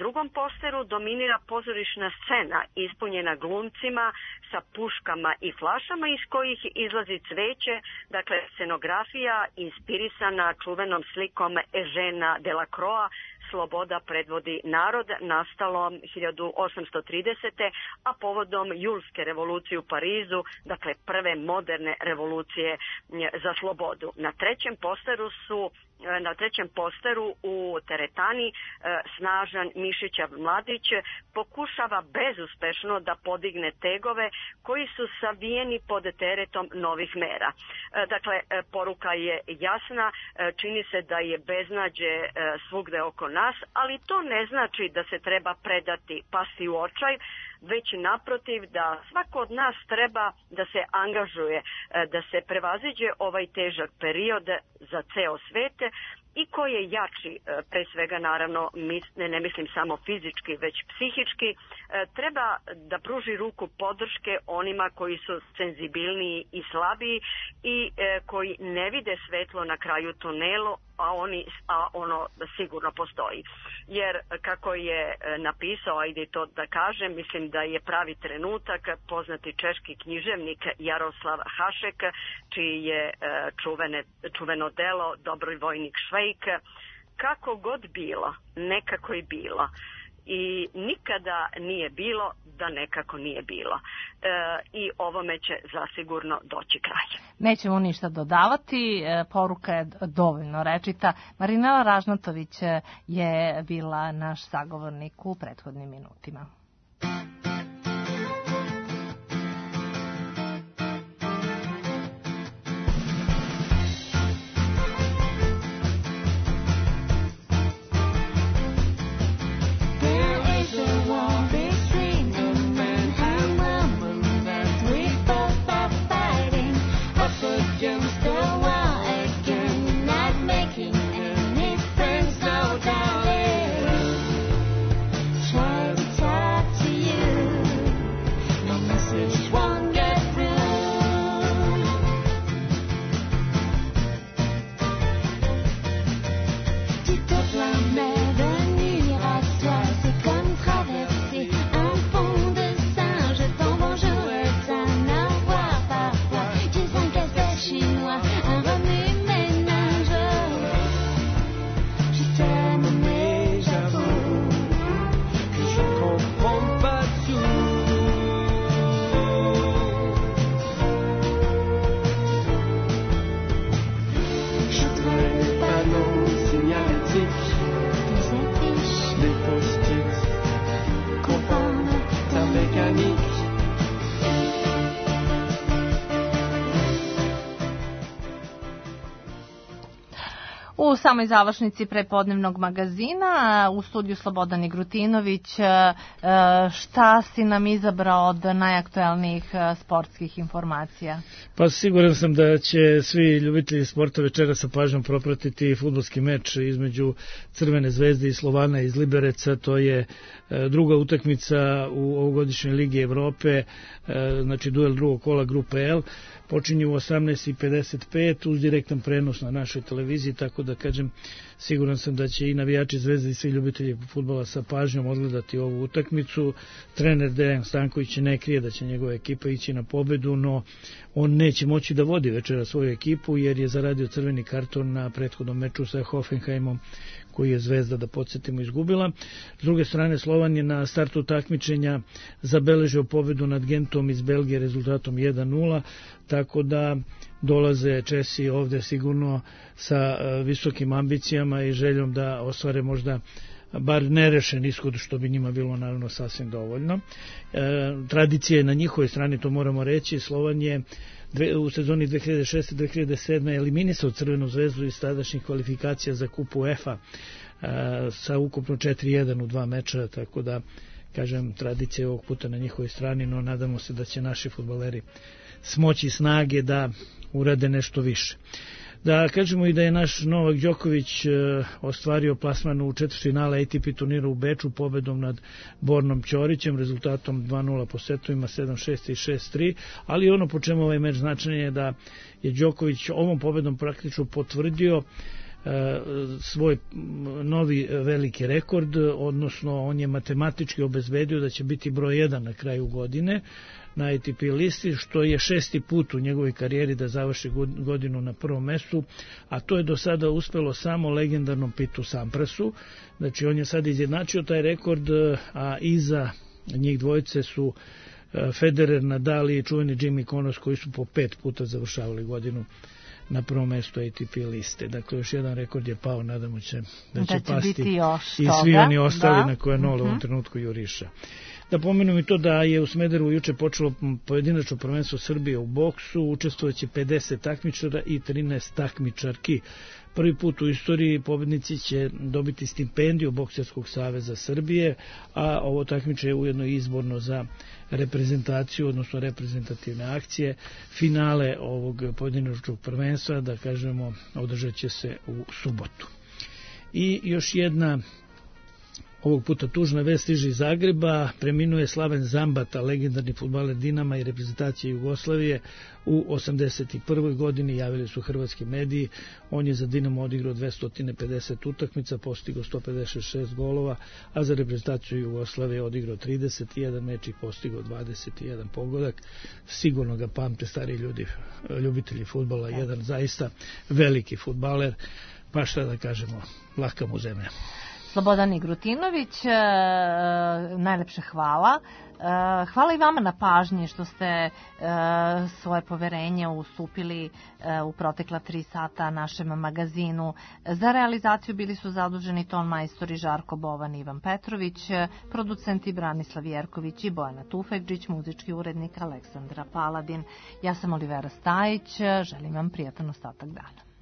posteru dominira pozorišna scena ispunjena glumcima sa puškama i flašama iz kojih izlazi cveće, dakle scenografija inspirisana čuvenom slikom Eugena Delacroix Sloboda predvodi narod, nastalo hiljadu osamsto tridesete. a povodom Julske revolucije u Parizu, dakle prve moderne revolucije za slobodu. Na trećem posteru su Na trećem posteru u teretani snažan Mišićev mladić pokušava bezuspešno da podigne tegove koji su savijeni pod teretom novih mera. Dakle, poruka je jasna, čini se da je beznađe svugde oko nas, ali to ne znači da se treba predati, pasti u očaj, već naprotiv da svako od nas treba da se angažuje, da se prevaziđe ovaj težak period za ceo svet i ko je jači, pre svega naravno ne, ne mislim samo fizički, već psihički, treba da pruži ruku podrške onima koji su senzibilniji i slabiji i koji ne vide svetlo na kraju tunelu, a, oni, a ono sigurno postoji. Jer kako je napisao, ajde to da kažem, mislim da je pravi trenutak poznati češki književnik Jaroslav Hašek, čiji je čuvene, čuveno delo Dobri vojnik Švejk, kako god bilo, nekako je bilo. I nikada nije bilo da nekako nije bilo. E, I ovome će zasigurno doći kraj. Nećemo ništa dodavati, e, poruka je dovoljno rečita. Marinela Ražnatović je bila naš sagovornik u prethodnim minutima. U samoj završnici prepodnevnog magazina u studiju Slobodan Igrutinović, šta si nam izabrao od najaktuelnijih sportskih informacija? Pa siguran sam da će svi ljubitelji sporta večera sa pažnjom propratiti fudbalski meč između Crvene zvezde i Slovana iz Libereca. To je druga utakmica u ovogodišnjoj Ligi Evrope, znači duel drugog kola grupe L. Počinju u osamnaest i pedeset pet uz direktan prenos na našoj televiziji, tako da kažem, siguran sam da će i navijači Zvezde i svi ljubitelji fudbala sa pažnjom odgledati ovu utakmicu. Trener Dejan Stanković ne krije da će njegova ekipa ići na pobedu, no on neće moći da vodi večera svoju ekipu jer je zaradio crveni karton na prethodnom meču sa Hoffenheimom, koji je Zvezda, da podsjetimo, izgubila. S druge strane, Slovan je na startu takmičenja zabeležio pobedu nad Gentom iz Belgije rezultatom jedan nula, tako da dolaze Česi ovde sigurno sa visokim ambicijama i željom da ostvare možda bar nerešen ishod, što bi njima bilo naravno sasvim dovoljno. E, tradicija je na njihovoj strani, to moramo reći. Slovan je u sezoni dve hiljade šeste dve hiljade sedme eliminisao Crvenu zvezdu iz tadašnjih kvalifikacija za kup UEFA e, sa ukupno četiri jedan u dva meča, tako da, kažem, tradicija je ovog puta na njihovoj strani, no nadamo se da će naši fudbaleri smoći snage da urade nešto više. Da kažemo i da je naš Novak Đoković ostvario plasman u četvrtfinale A T P turnira u Beču pobedom nad Bornom Ćorićem, rezultatom dva nula po setovima, sedam šest i šest tri, ali ono po čemu ovaj meč značajan je da je Đoković ovom pobedom praktično potvrdio svoj novi veliki rekord, odnosno on je matematički obezbedio da će biti broj jedan na kraju godine na A T P listi, što je šesti put u njegovoj karijeri da završi godinu na prvom mestu, a to je do sada uspelo samo legendarnom Pitu Samprasu. Znači on je sad izjednačio taj rekord, a iza njih dvojice su Federer, Nadal i čuveni Jimmy Connors, koji su po pet puta završavali godinu na prvom mestu A T P liste. Dakle, još jedan rekord je pao, nadamo će da će, da će pasti i svi oni ostali da. na koje Nole uh-huh. u ovom trenutku juriša. Da pomenem i to da je u Smederevu juče počelo pojedinačno prvenstvo Srbije u boksu, učestvovaće pedeset takmičara i trinaest takmičarki. Prvi put u istoriji pobednici će dobiti stipendiju Bokserskog saveza Srbije, a ovo takmiče je ujedno izborno za reprezentaciju, odnosno reprezentativne akcije. Finale ovog pojedinačnog prvenstva, da kažemo, održat će se u subotu. I još jedna ovog puta tužna vest stiže iz Zagreba. Preminuo je Slaven Zambata, legendarni fudbaler Dinama i reprezentacije Jugoslavije u osamdeset prvoj godini, javili su hrvatski mediji. On je za Dinamo odigrao dvesta pedeset utakmica, postigao sto pedeset šest golova, a za reprezentaciju Jugoslavije odigrao trideset jedan meč i postigao dvadeset jedan pogodak. Sigurno ga pamte stari ljudi, ljubitelji fudbala, jedan zaista veliki fudbaler, pa šta da kažemo, laka mu zemlja. Slobodan Igrutinović, najlepše hvala. Hvala i vama na pažnji što ste svoje poverenje ustupili u protekla tri sata našem magazinu. Za realizaciju bili su zaduženi ton majstori Žarko Bovan i Ivan Petrović, producenti Branislav Jerković i Bojana Tufekđić, muzički urednik Aleksandra Paladin. Ja sam Olivera Stajić, želim vam prijatan ostatak dana.